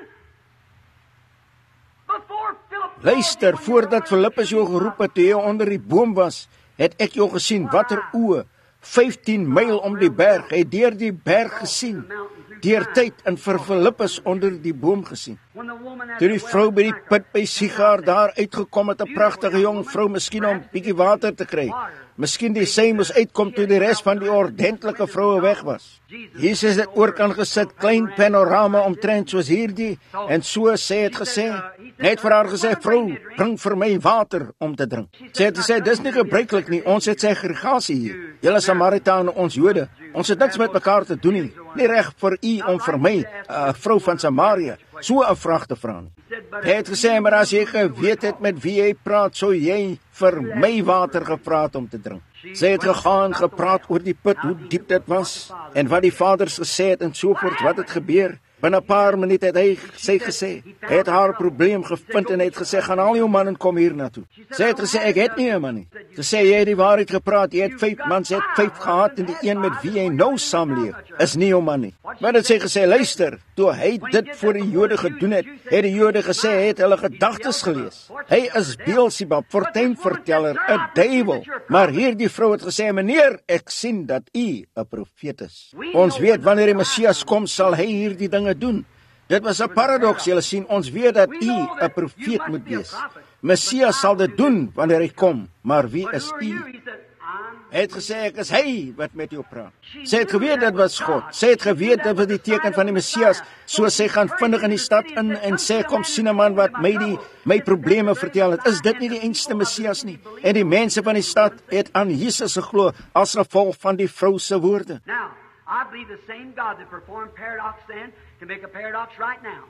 Luister, voordat Filippus jou geroep het toe jy onder die boom was, het ek jou gesien, watter oë, 15 myl om die berg, hy deur die berg gesien, deur tyd en vir Filippus onder die boom gesien. Toe die vrou by die put by Sigar daar uitgekom het, 'n pragtige jong vrou, miskien om bietjie water te kry, miskien die sy moes uitkom toe die res van die ordentlike vroue weg was. Jesus het oorkant gesit, klein panorama omtrent soos hierdie, en so sê het gesê, net vir haar gesê, vrou, bring vir my water om te drink. Sy het gesê, dis nie gebruiklik nie, ons het segregasie hier, julle Samaritane, ons Jode, ons het niks met mekaar te doen nie reg vir u om vir my, 'n vrou van Samaria, so 'n vraag te vra nie. Hy het gesê, maar as jy geweet het met wie jy praat, sou jy vir my water gepraat om te drink. Sy het gegaan, gepraat oor die put, hoe diep dit was, en wat die vaders gesê het, en sovoort, wat het gebeur. Binne 'n paar minute het hy gesê, hy het haar probleem gevind, en hy het gesê, gaan al jou man en kom hier naartoe. Sy het gesê, ek het nie 'n man nie. Sy sê, jy het die waarheid gepraat, jy het 5 mans, jy het 5 gehad, en die een met wie jy nou saamleef, is nie jou man nie. Maar het sy gesê, luister, toe hy dit voor die Jode gedoen het die Jode gesê, hy het hulle gedagtes gelees. Hy is Beelzebub, fortuinverteller, 'n duiwel. Maar hier die vrou het gesê, meneer, ek sien dat u 'n profeet is. Ons weet, wanneer die Messias kom, sal hy hierdie dinge doen. Dit was 'n paradoks, julle sien, ons weet dat u 'n profeet moet wees. Messias sal dit doen wanneer hy kom, maar wie is u? Hy het gesê, ek is hy wat met jou praat. Sy het geweet dit was God. Sy het geweet dit was die teken van die Messias. So sy gaan vinnig in die stad in en sê, kom sien 'n man wat my probleme vertel het. Is dit nie die einste Messias nie? En die mense van die stad het aan Jesus geglo as gevolg van die vrou se woorde. Now, I believe the same God that performed paradox then can make a paradox right now.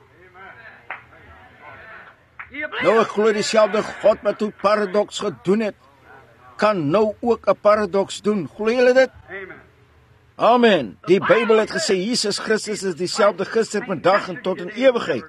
You believe Nou it? ek glo dieselfde God wat toe paradoks gedoen het, kan nou ook 'n paradoks doen. Glo julle dit? Amen. Amen. Die Bybel het gesê Jesus Christus is dieselfde gister, vandag en tot in ewigheid.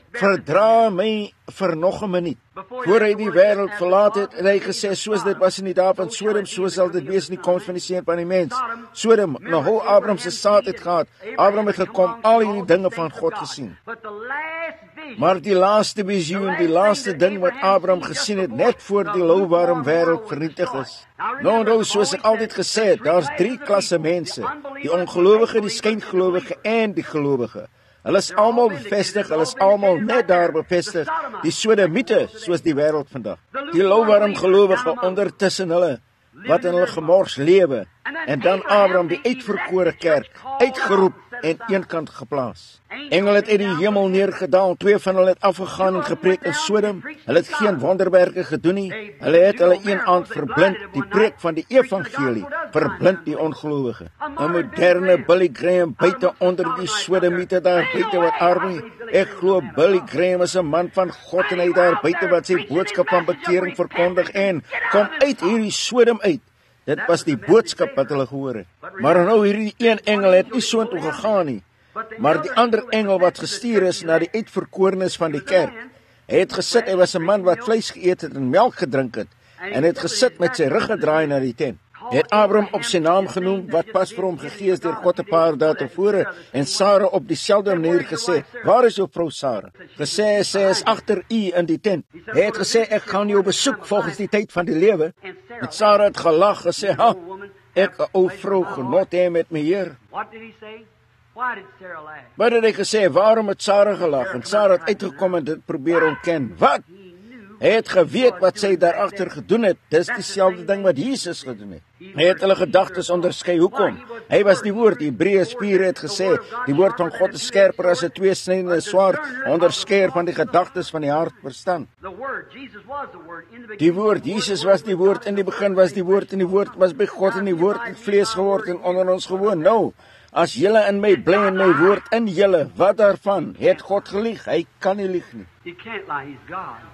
Verdra my vir nog 'n minuut. Voor hy die wêreld verlaat het, het hy gesê, soos dit was in die dae van Sodom, so sal dit wees in die koms van die Seun van die mens. Sodom, nou hoe Abraham se saad het gehad. Abraham het gekom, al hierdie dinge van God gesien. But the last vision, Maar die laaste visioen, die laaste ding wat Abraham gesien het, net voor die louwarm wêreld vernietig is. Nou onthou, soos ek altyd gesê het, daar's 3 klasse mense. Die ongelowige, die skyngelowige en die gelowige. Hulle is almal bevestig, hulle is almal net daar bevestig. Die sodomiete, soos die wêreld vandag. Die louwarm gelowige ondertussen hulle, wat in hulle gemors lewe. En dan Abraham, die uitverkore kerk, uitgeroep en eenkant geplaas. Engele het uit die hemel neergedaal, 2 van hulle het afgegaan en gepreek in Sodom. Hulle het geen wonderwerke gedoen nie. Hulle het hulle een aand verblind, die preek van die evangelie, verblind die ongelowige. 'n moderne Billy Graham buite onder die sodomiete daar buite wat arbei. Ek glo Billy Graham is 'n man van God en hy daar buite wat sy boodskap van bekering verkondig en kom uit hierdie Sodom uit. Dit was die boodskap wat hulle gehoor het. Maar nou hierdie een engel het nie soontoe gegaan nie. Maar die ander engel wat gestuur is na die uitverkorenes van die kerk, hy het gesit, hy was 'n man wat vleis geëet het en melk gedrink het, en het gesit met sy rug gedraai na die tent. Hy het Abraham op sy naam genoem, wat pas vir hom gegee is deur God 'n paar dae tevore, en Sara op dieselfde manier gesê, waar is jou vrou Sara? Gesê, sy is agter u in die tent. Hy het gesê, ek gaan jou besoek volgens die tyd van die lewe. En Sara het gelag, gesê, ha, ek 'n ou vrou genot hê met my Heer. what did he say? Why did Sarah laugh? Wat het hy gesê, waarom het Sara gelag? En Sara het uitgekom en dit probeer ontken. Wat? Hy het geweet wat sy daarachter gedoen het. Dis dieselfde ding wat Jesus gedoen het. Hy het hulle gedagtes onderskei. Hoekom? Hy was die woord. Hebreërs 4 het gesê, die woord van God is skerper as 'n tweesnydende swaard, onderskeier van die gedagtes van die hart verstand. The Word, Jesus was the Word in the beginning. Die woord, Jesus was die woord, in die begin was die woord, en die woord was by God, en die woord het vlees geword en onder ons gewoon. Nou, as julle in my bly en my woord in julle, wat daarvan? Het God gelieg? Hy kan nie lieg nie. He can't lie, he's God.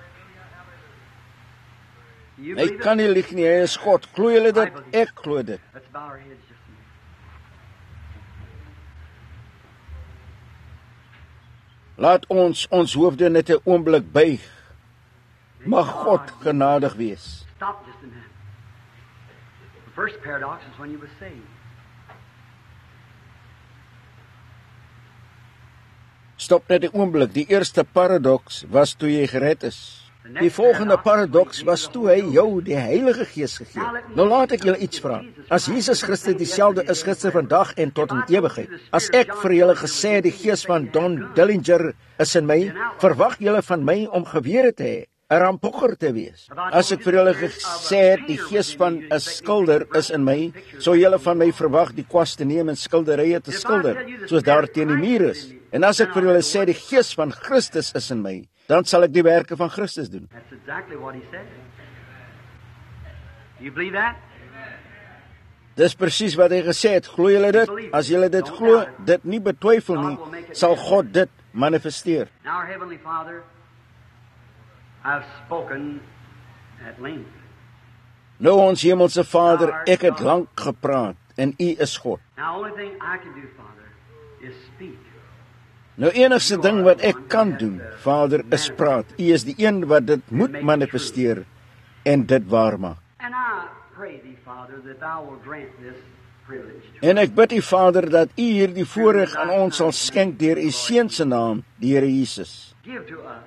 You Hy believe kan nie lieg nie, hy is God. Glo julle dit? Ek glo dit. Let's bow our heads just a minute. Laat ons hoofde net 'n oomblik buig. Mag God genadig wees. Stop just a minute. The first paradox is when you were saved. Stop net 'n oomblik. Die eerste paradoks was toe jy gered is. Die volgende paradoks was toe hy jou die Heilige Gees gegee het. Nou laat ek julle iets vra. As Jesus Christus dieselfde is gister, vandag en tot in ewigheid, as ek vir julle gesê het die gees van Don Dillinger is in my, verwag julle van my om gewere te hê, 'n rampogger te wees? As ek vir julle gesê het die gees van 'n skilder is in my, sou julle van my verwag die kwas te neem en skilderye te skilder, soos daar teen die muur is. En as ek vir julle sê die gees van Christus is in my, dan sal ek die werke van Christus doen. That's exactly what he said. You believe that? Dis presies wat hy gesê het. Glo julle dit? As julle dit glo, dit nie betwyfel nie, sal God dit manifesteer. Now, our Heavenly Father, I've spoken at length. Nou ons hemelse Vader, ek het lank gepraat en U is God. Now, the only thing I can do, Father, is speak. Nou enigste ding wat ek kan doen, Vader, is praat. U is die een wat dit moet manifesteer en dit waar maak. And I pray thee, Father, that thou will grant this privilege to En ek bid U, Vader, dat U hierdie voorreg aan ons sal skenk deur U Seun se naam, die Here Jesus. give to us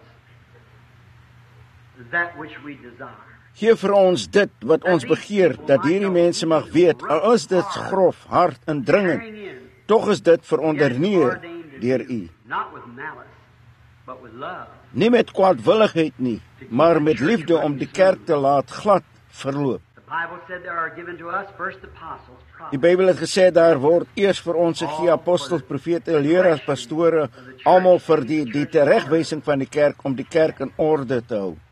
that which we desire. Geef vir ons dit wat ons begeer, dat hierdie mense mag weet, al is dit grof, hard en dringend, tog is dit veronderneer deur U. Not with malice, but with love. Nie met kwaadwilligheid nie, maar met liefde om die kerk te laat glad verloop. Die Bybel het gesê daar word eers vir ons gegee apostels, profete, leraars, pastore, almal vir die teregwysing van die kerk om die kerk in orde te hou.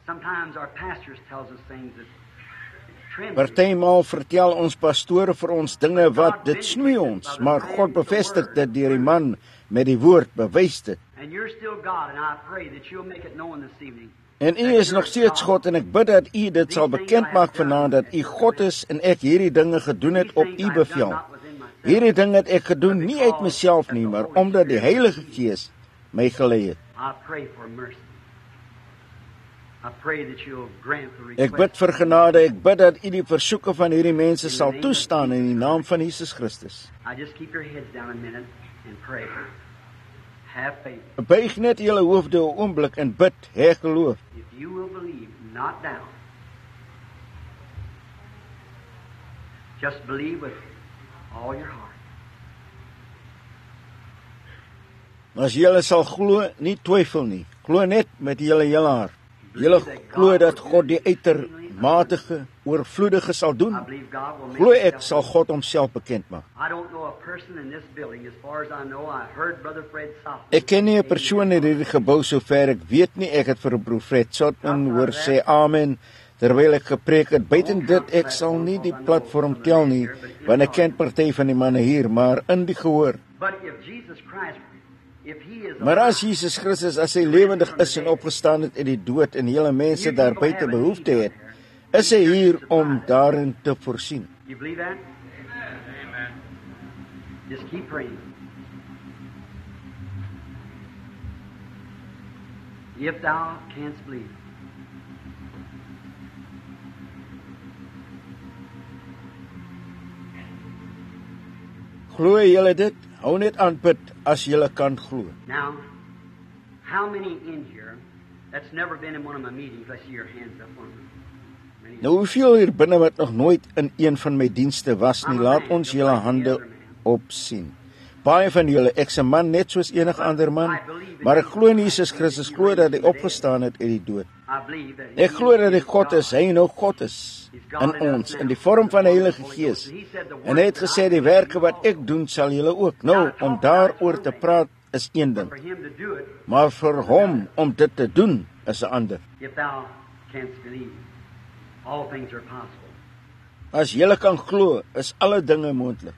Partymal vertel ons pastore vir ons dinge wat dit snoei ons, maar God bevestig dit deur die man met die woord, bewys dit. En U is nog steeds God en ek bid dat U dit sal bekend maak vanaand dat U God is en ek hierdie dinge gedoen het op U bevel. Hierdie dinge het ek gedoen nie uit myself nie, maar omdat die Heilige Gees my gelei het. Ek bid vir genade, ek bid dat U die versoeke van hierdie mense sal toestaan in die naam van Jesus Christus. Buig net julle hoofde 'n oomblik en bid, hê geloof. Just believe with all your heart. As julle sal glo, nie twyfel nie. Glo net met julle hele hart. Julle glo dat God die uitermate oorvloedige sal doen. Glo ek sal God homself bekend maak. Ek ken nie 'n persoon in hierdie gebou sover ek weet nie. Ek het vir Broer Fred Sotman hoor sê amen terwyl ek gepreek het. Buiten dit, ek sal nie die platform tel nie, want ek ken party van die manne hier, maar in die gehoor. Maar as Jesus Christus as hy lewendig is en opgestaan het uit die dood en hele mense daar buite behoefte het, is hy hier om daarin te voorsien. If thou canst believe. Glo julle dit? Hou net aan bid as julle kan glo. Now, how many in here that's never been in one of my meetings? I see your hands up on them. Nou, hoeveel hier binne wat nog nooit in een van my dienste was nie, laat ons julle hande opsien. Baie van julle, ek's 'n man net soos enige ander man, maar ek glo in Jesus Christus, glo dat hy opgestaan het uit die dood. Ek glo dat hy God is, hy nou God is in ons, in die vorm van die Heilige Gees. En hy het gesê, die werke wat ek doen, sal julle ook. Nou, om daaroor te praat is een ding, maar vir hom om dit te doen is 'n ander. As julle kan glo, is alle dinge moontlik.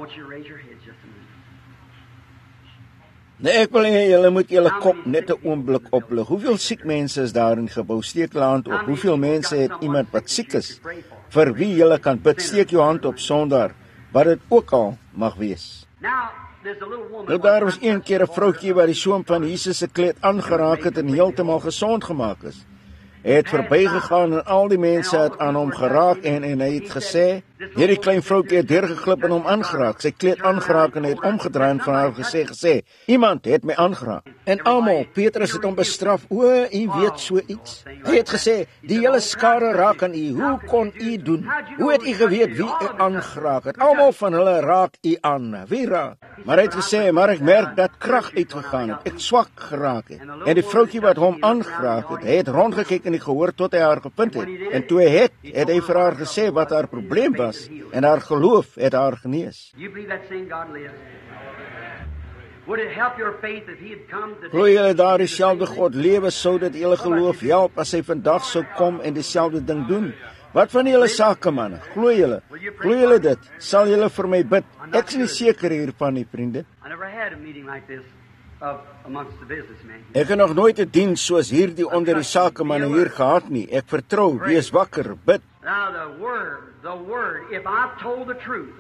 Nee, ek wil hê julle moet julle kop net 'n oomblik oplig. Hoeveel siek mense is daar in gebou? Steek julle hand op. Hoeveel mense het iemand wat siek is, vir wie julle kan bid? Steek jou hand op Sondag, wat dit ook al mag wees. Nou, daar was een keer 'n vroutjie wat die soem van Jesus se kleed aangeraak het en heeltemal gesond gemaak is. Hy het verbygegaan en al die mense het aan hom geraak en hy het gesê, hierdie klein vroutjie het deurgeglip en hom aangeraak, sy kleed aangeraak en hy het omgedraai en van haar gesê, iemand het my aangeraak. En almal, Petrus het hom bestraf, u weet so iets. Hy het gesê, die hele skare raak aan u, hoe kon u doen? Hoe het u geweet wie u aangeraak het? Almal van hulle raak u aan, wie raak? Maar hy het gesê, maar ek merk dat krag uitgegaan het, ek swak geraak het. En die vroutjie wat hom aangeraak het, hy het rondgekyk en hy gehoor tot hy haar gevind het. En toe hy vir haar gesê wat haar probleem was, en haar geloof het haar genees. Glo julle daar dieselfde God lewe, sou dit julle geloof help as hy vandag sou kom en dieselfde ding doen? Wat van julle sakemanne? Glo julle dit? Sal julle vir my bid? Ek is nie seker hiervan nie, vriende. Ek het nog nooit 'n diens soos hierdie onder die sakemanne hier gehad nie. Ek vertrou, wees wakker, bid. Now the word, if I've told the truth,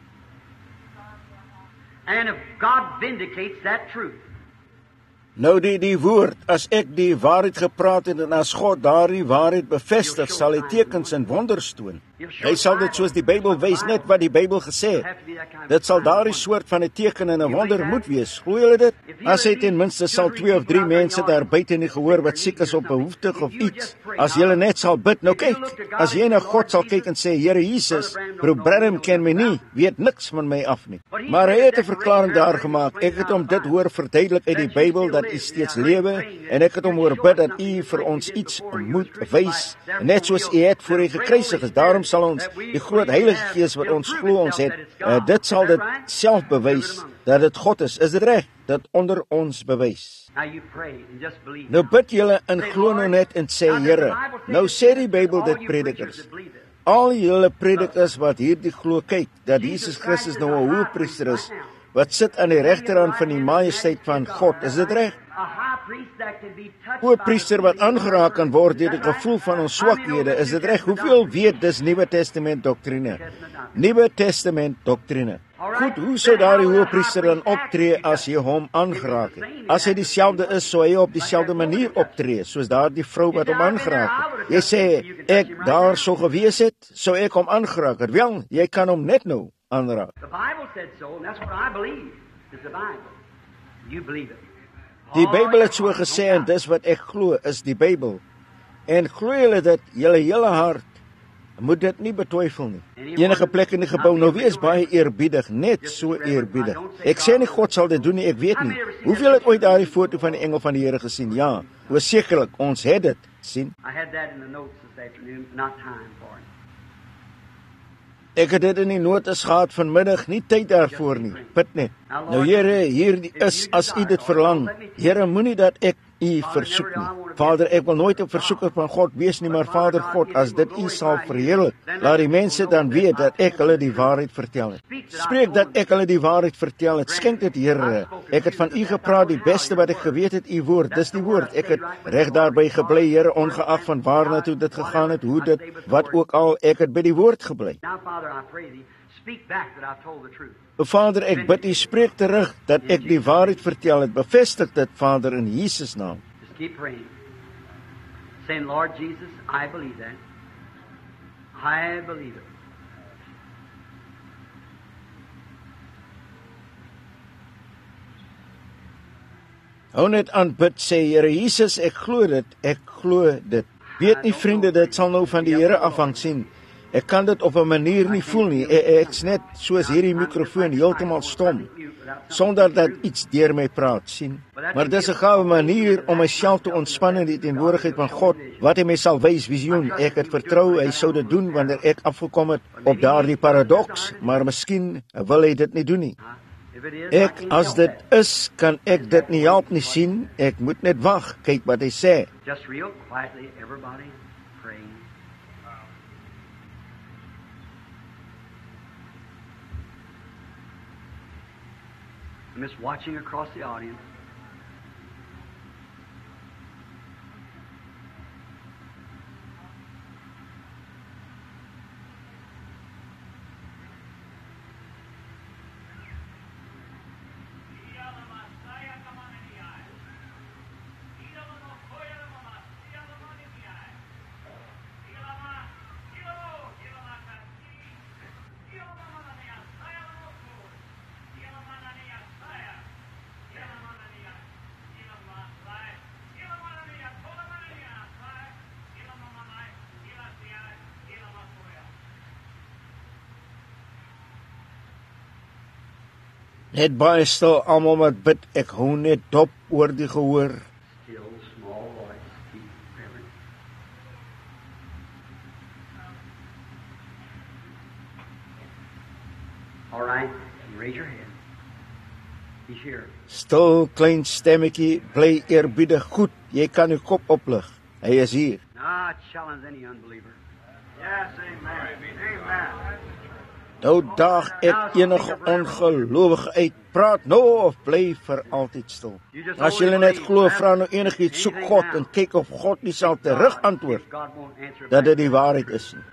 and if God vindicates that truth. Nou die woord, as ek die waarheid gepraat het en as God daardie waarheid bevestig, sal hy tekens en wonders toon. Hy sal dit soos die Bybel wys, net wat die Bybel gesê. Dit sal daardie soort van 'n teken en 'n wonder moet wees. Glo julle dit? As hy ten minste sal 2 of 3 mense daar buite in die gehoor wat siek is op behoeftig of iets, as julle net sal bid, nou kyk, as jy na God sal kyk en sê, Here Jesus, Broer Branham ken my nie, weet niks van my af nie. Maar hy het 'n verklaring daar gemaak. Ek het hom dit hoor verduidelik uit die Bybel, dat u steeds lewe, en ek het hom hoor bid dat u vir ons iets moet wys, net soos u het voor hy gekruisig is. Daarom sal ons die groot Heilige Gees wat ons glo ons het, dit sal dit self bewys dat dit God is. Is dit reg? Dat onder ons bewys. Nou bid julle en glo nou net en sê, Here, nou sê die Bybel dit predikers. Al julle predikers wat hierdie glo, kyk, dat Jesus Christus nou 'n hoëpriester is, wat sit aan die regterhand van die majesteit van God. Is dit reg? Hoëpriester wat aangeraak kan word deur die gevoel van ons swakhede. Is dit reg? Hoeveel weet dis Nuwe Testament doktrine? Nuwe Testament doktrine. Goed, hoe sou daardie hoëpriester dan optree as jy hom aangeraak het? As hy dieselfde is, sou hy op dieselfde manier optree, soos daardie vrou wat hom aangeraak het. Jy sê, ek daar sou gewees het, sou ek hom aangeraak het. Wel, jy kan hom net nou aanraak. Die Bybel het so gesê en dis wat ek glo is die Bybel. En glo julle dit, julle hele hart, moet dit nie betwyfel nie. Enige plek in die gebou, nou wees baie eerbiedig, net so eerbiedig. Ek sê nie God sal dit doen nie, ek weet nie. Hoeveel het ooit daardie foto van die engel van die Here gesien? Ja, sekerlik, ons het dit, sien. Ek het dit in die notas gehad vanmiddag, nie tyd daarvoor nie, bid net. Nou Here, hier is as U dit verlang. Here, moenie dat ek U versoek nie. Vader, ek wil nooit 'n versoeker van God wees nie, maar Vader God, as dit U sal verheerlik, laat die mense dan weet dat ek hulle die waarheid vertel het. Spreek dat ek hulle die waarheid vertel het. Skenk dit, Here. Ek het van U gepraat, die beste wat ek geweet het, U woord. Dis die woord. Ek het reg daarby gebly, Here, ongeag van waarna toe dit gegaan het, hoe dit, wat ook al, ek het by die woord gebly. Vader, ek bid U, spreek terug dat ek die waarheid vertel het. Bevestig dit, Vader, in Jesus naam. Just keep praying. Saying, Lord Jesus, I believe that. I believe it. Hou net aan bid, sê, Here Jesus, ek glo dit, ek glo dit. Weet nie, vriende, dit sal nou van die Here afhang, sien. Ek kan dit op 'n manier nie voel nie. Ek's net soos hierdie mikrofoon heeltemal stom, sonder dat iets deur my praat, sien. Maar dis 'n gawe manier om myself te ontspan in die teenwoordigheid van God, wat hy my sal wys, visioen. Ek het vertrou, hy sou dit doen wanneer ek afgekom het op daardie paradoks, maar miskien wil hy dit nie doen nie. As dit is, kan ek dit nie help nie, sien. Ek moet net wag, kyk wat hy sê. Just real quietly, everybody praying. I'm just watching across the audience. Net baie stil, almal wat bid, ek hou net dop oor die gehoor. Still, small voice, keep praying. All right, raise your hand. He's here. Stil, klein stemmetjie, bly eerbiedig, goed, jy kan jou kop oplig. Hy is hier. I challenge any unbeliever. Yes, amen. Amen. Nou daag ek enige ongelowige uit, praat nou of bly vir altyd stil. As julle net glo, vra nou enigiets, soek God en kyk of God nie sal terug antwoord dat dit die waarheid is nie.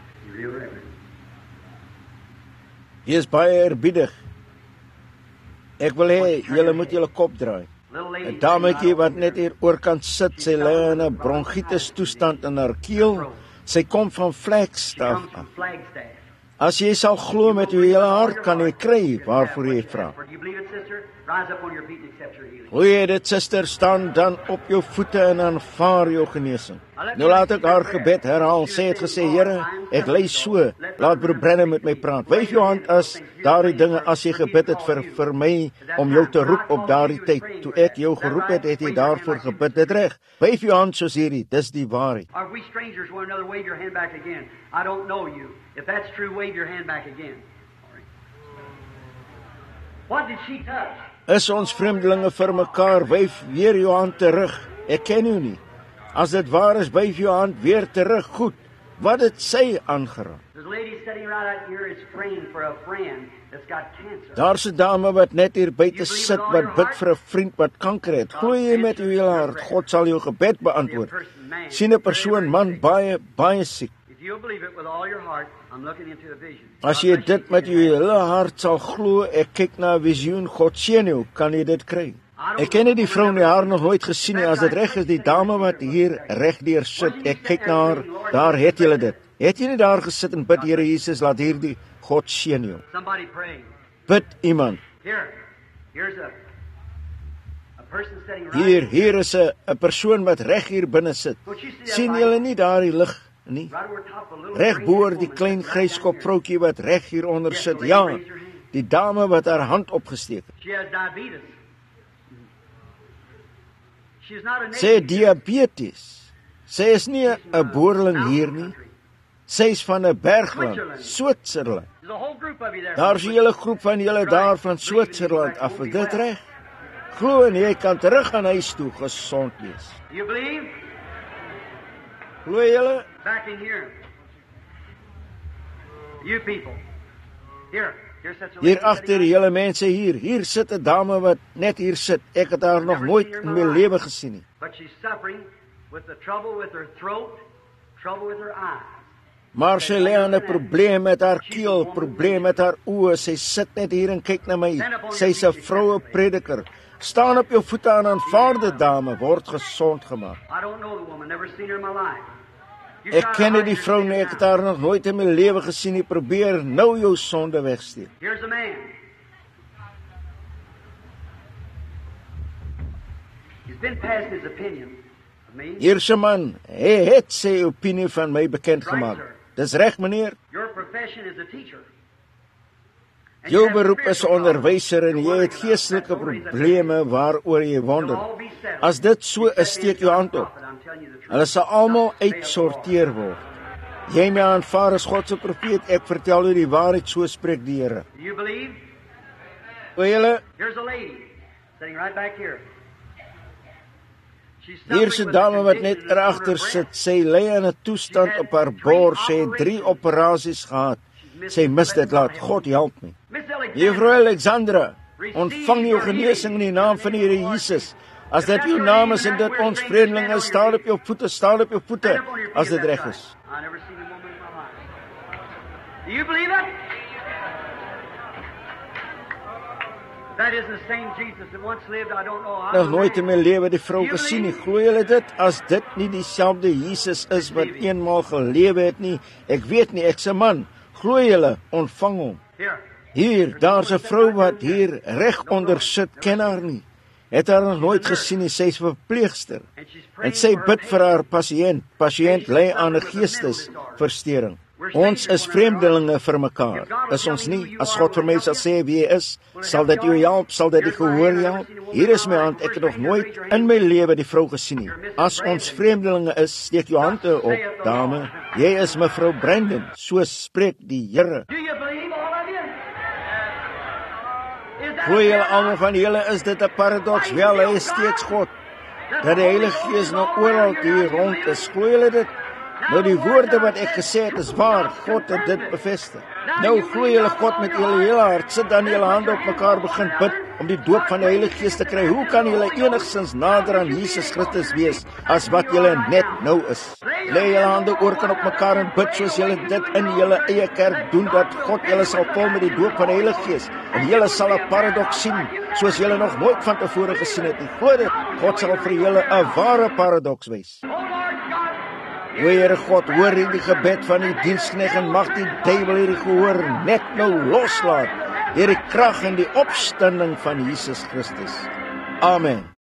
Hy is baie eerbiedig. Ek wil hê julle moet julle kop draai. 'n Dametjie wat net hier oorkant sit, sy lê in 'n bronkietis toestand in haar keel. Sy kom van Flagstaff af. As jy sal glo met jou hele hart, kan jy kry waarvoor jy vra. Hoe jy dit, suster, staan dan op jou voete en aanvaar jou genesing. Nou laat ek haar gebed herhaal. Sy het gesê, Here, ek ly so, laat broer Brennan met my praat. Wyf jou hand as daardie dinge, as jy gebid het vir my, om jou te roep op daardie tyd. Toe ek jou geroep het, het jy daarvoor gebid, dit reg. Wyf jou hand soos hierdie, dis die waarheid. Are we strangers one another? Wave your hand back again. I don't know you. If that's true, wave your hand back again. What did she touch? Is ons vreemdelinge vir mekaar, wyf weer jou hand terug. Ek ken jou nie. As dit waar is, wyf jou hand weer terug. Goed. Wat het sy aangeraak? There's a lady sitting right out here is praying for a friend that's got cancer. Daar's 'n dame wat net hier buite sit wat bid vir 'n vriend wat kanker het. Glo jy met jou hele hart, God sal jou gebed beantwoord. Sien 'n persoon, man, baie siek. If you believe it with all your heart, I'm looking into a vision. As jy dit met jou hele hart sal glo, ek kyk na 'n visioen, God seën jou, kan jy dit kry. Ek ken die vrou nie, haar nog nooit gesien nie. As dit reg is, die dame wat hier regdeur sit, ek kyk na haar, daar het jy dit. Het jy nie daar gesit en bid, Here Jesus, laat hierdie God seën jou. Somebody praying. Bid iemand. Here's a person sitting right. Hier is 'n persoon wat reg hier binne sit. Sien julle nie daardie lig nie? Reg boor die klein gryskop vroutjie wat reg hier onder sit. Ja, die dame wat haar hand opgesteek het. She has diabetes. She's not a Sy het diabetes. Sy is nie 'n boerling hier nie. Sy is van 'n bergland, Switserland. There's a whole group of you there. Daar's 'n hele groep van julle daar van Switserland af. Is dit reg? Glo en jy kan terug gaan huis toe gesond wees. You believe? Glo julle? Back in here. You people. Here sits a lady Hier agter sitting die hele mense hier sit 'n dame wat net hier sit. Ek het haar nog nooit in my lewe gesien nie. But she's suffering with the trouble with her throat, trouble with her eyes. Maar sy lê aan 'n probleem met haar keel, probleem met haar oë. Sy sit net hier en kyk na my. Sy's 'n vroue prediker. Staan op jou voete en aanvaar dit, dame, word gesond gemaak. I don't know the woman, never seen her in my life. You Ek try to ken hide die your vrou sin nie, ek now. het haar nog nooit in my lewe gesien nie. Probeer nou jou sonde wegsteek. Here's a man. He's been passing his opinion of me. Hier's 'n man, hy het sy opinie van my bekend gemaak. Dis reg, meneer. Your profession is a teacher. And Jou you have beroep is 'n spiritual onderwyser en problems. jy het geestelike probleme waaroor jy wonder. As dit so is, steek jou hand op. Hulle sal almal uitsorteer word. Jy my aanvaar as God se profeet, ek vertel u die waarheid, so spreek die Here. Do you believe? O julle, Here's a lady sitting right back here. She's hier's 'n suffering with dame a wat condition net in the corner agter of her sit. breast. Sy lê in 'n toestand op haar bors. Sy het 3 operasies gehad. Sy mis dit, laat God help my. Miss Alexander, Juffrou Alexandra, ontvang jou genesing in die naam van die Here Jesus. As dit jou naam is en dit ons vreemdelinge is, staan op jou voete, staan op jou voete, stand up on your feet as if dit that's reg right. is. I never seen a woman in my life. Do you believe it? That isn't the same Jesus that once lived. I don't know. I'm Nog a nooit in man. my lewe die vrou gesien nie. Glo julle dit? As dit nie dieselfde Jesus is wat eenmaal gelewe het nie, ek weet nie, ek's 'n man. Glo julle, ontvang hom. Here. Hier, daar's 'n vrou wat hier reg onder sit, ken haar nie. Het haar nog nooit gesien nie, sy's 'n verpleegster. And she's En praying sy for her bid vir haar pasiënt. Pasiënt ly aan 'n geestesversteuring. Ons is vreemdelinge vir mekaar. Is ons nie? As God vir my sal sê wie hy is, sal dit jou help, sal dit die gehoor help. Hier is my hand, ek het nog nooit in my lewe die vrou gesien nie. As ons vreemdelinge is, steek jou hande op, dame. Jy is mevrou Brandon, so spreek die Here. Do you believe, all of you? Is that Glo julle almal van julle, is dit 'n paradoks? Wel, hy is steeds God. Dat die Heilige Gees nou oral hier rond is. Glo julle dit? Nou die woorde wat ek gesê het is waar, God het dit bevestig. Nou glo julle God met julle hele hart, sit dan julle hande op mekaar begin bid om die doop van die Heilige Gees te kry. Hoe kan julle enigstens nader aan Jesus Christus wees as wat julle net nou is? Lê julle hande oorkant op mekaar en bid soos julle dit in julle eie kerk doen, dat God julle sal vul met die doop van die Heilige Gees. En julle sal 'n paradoks sien, soos julle nog nooit van tevore gesien het. En glo dit, God sal vir julle 'n ware paradoks wys. O Here God, hoor hierdie gebed van die diensknegt en mag die duiwel hierdie gehoor net nou loslaat deur die krag en die opstanding van Jesus Christus. Amen.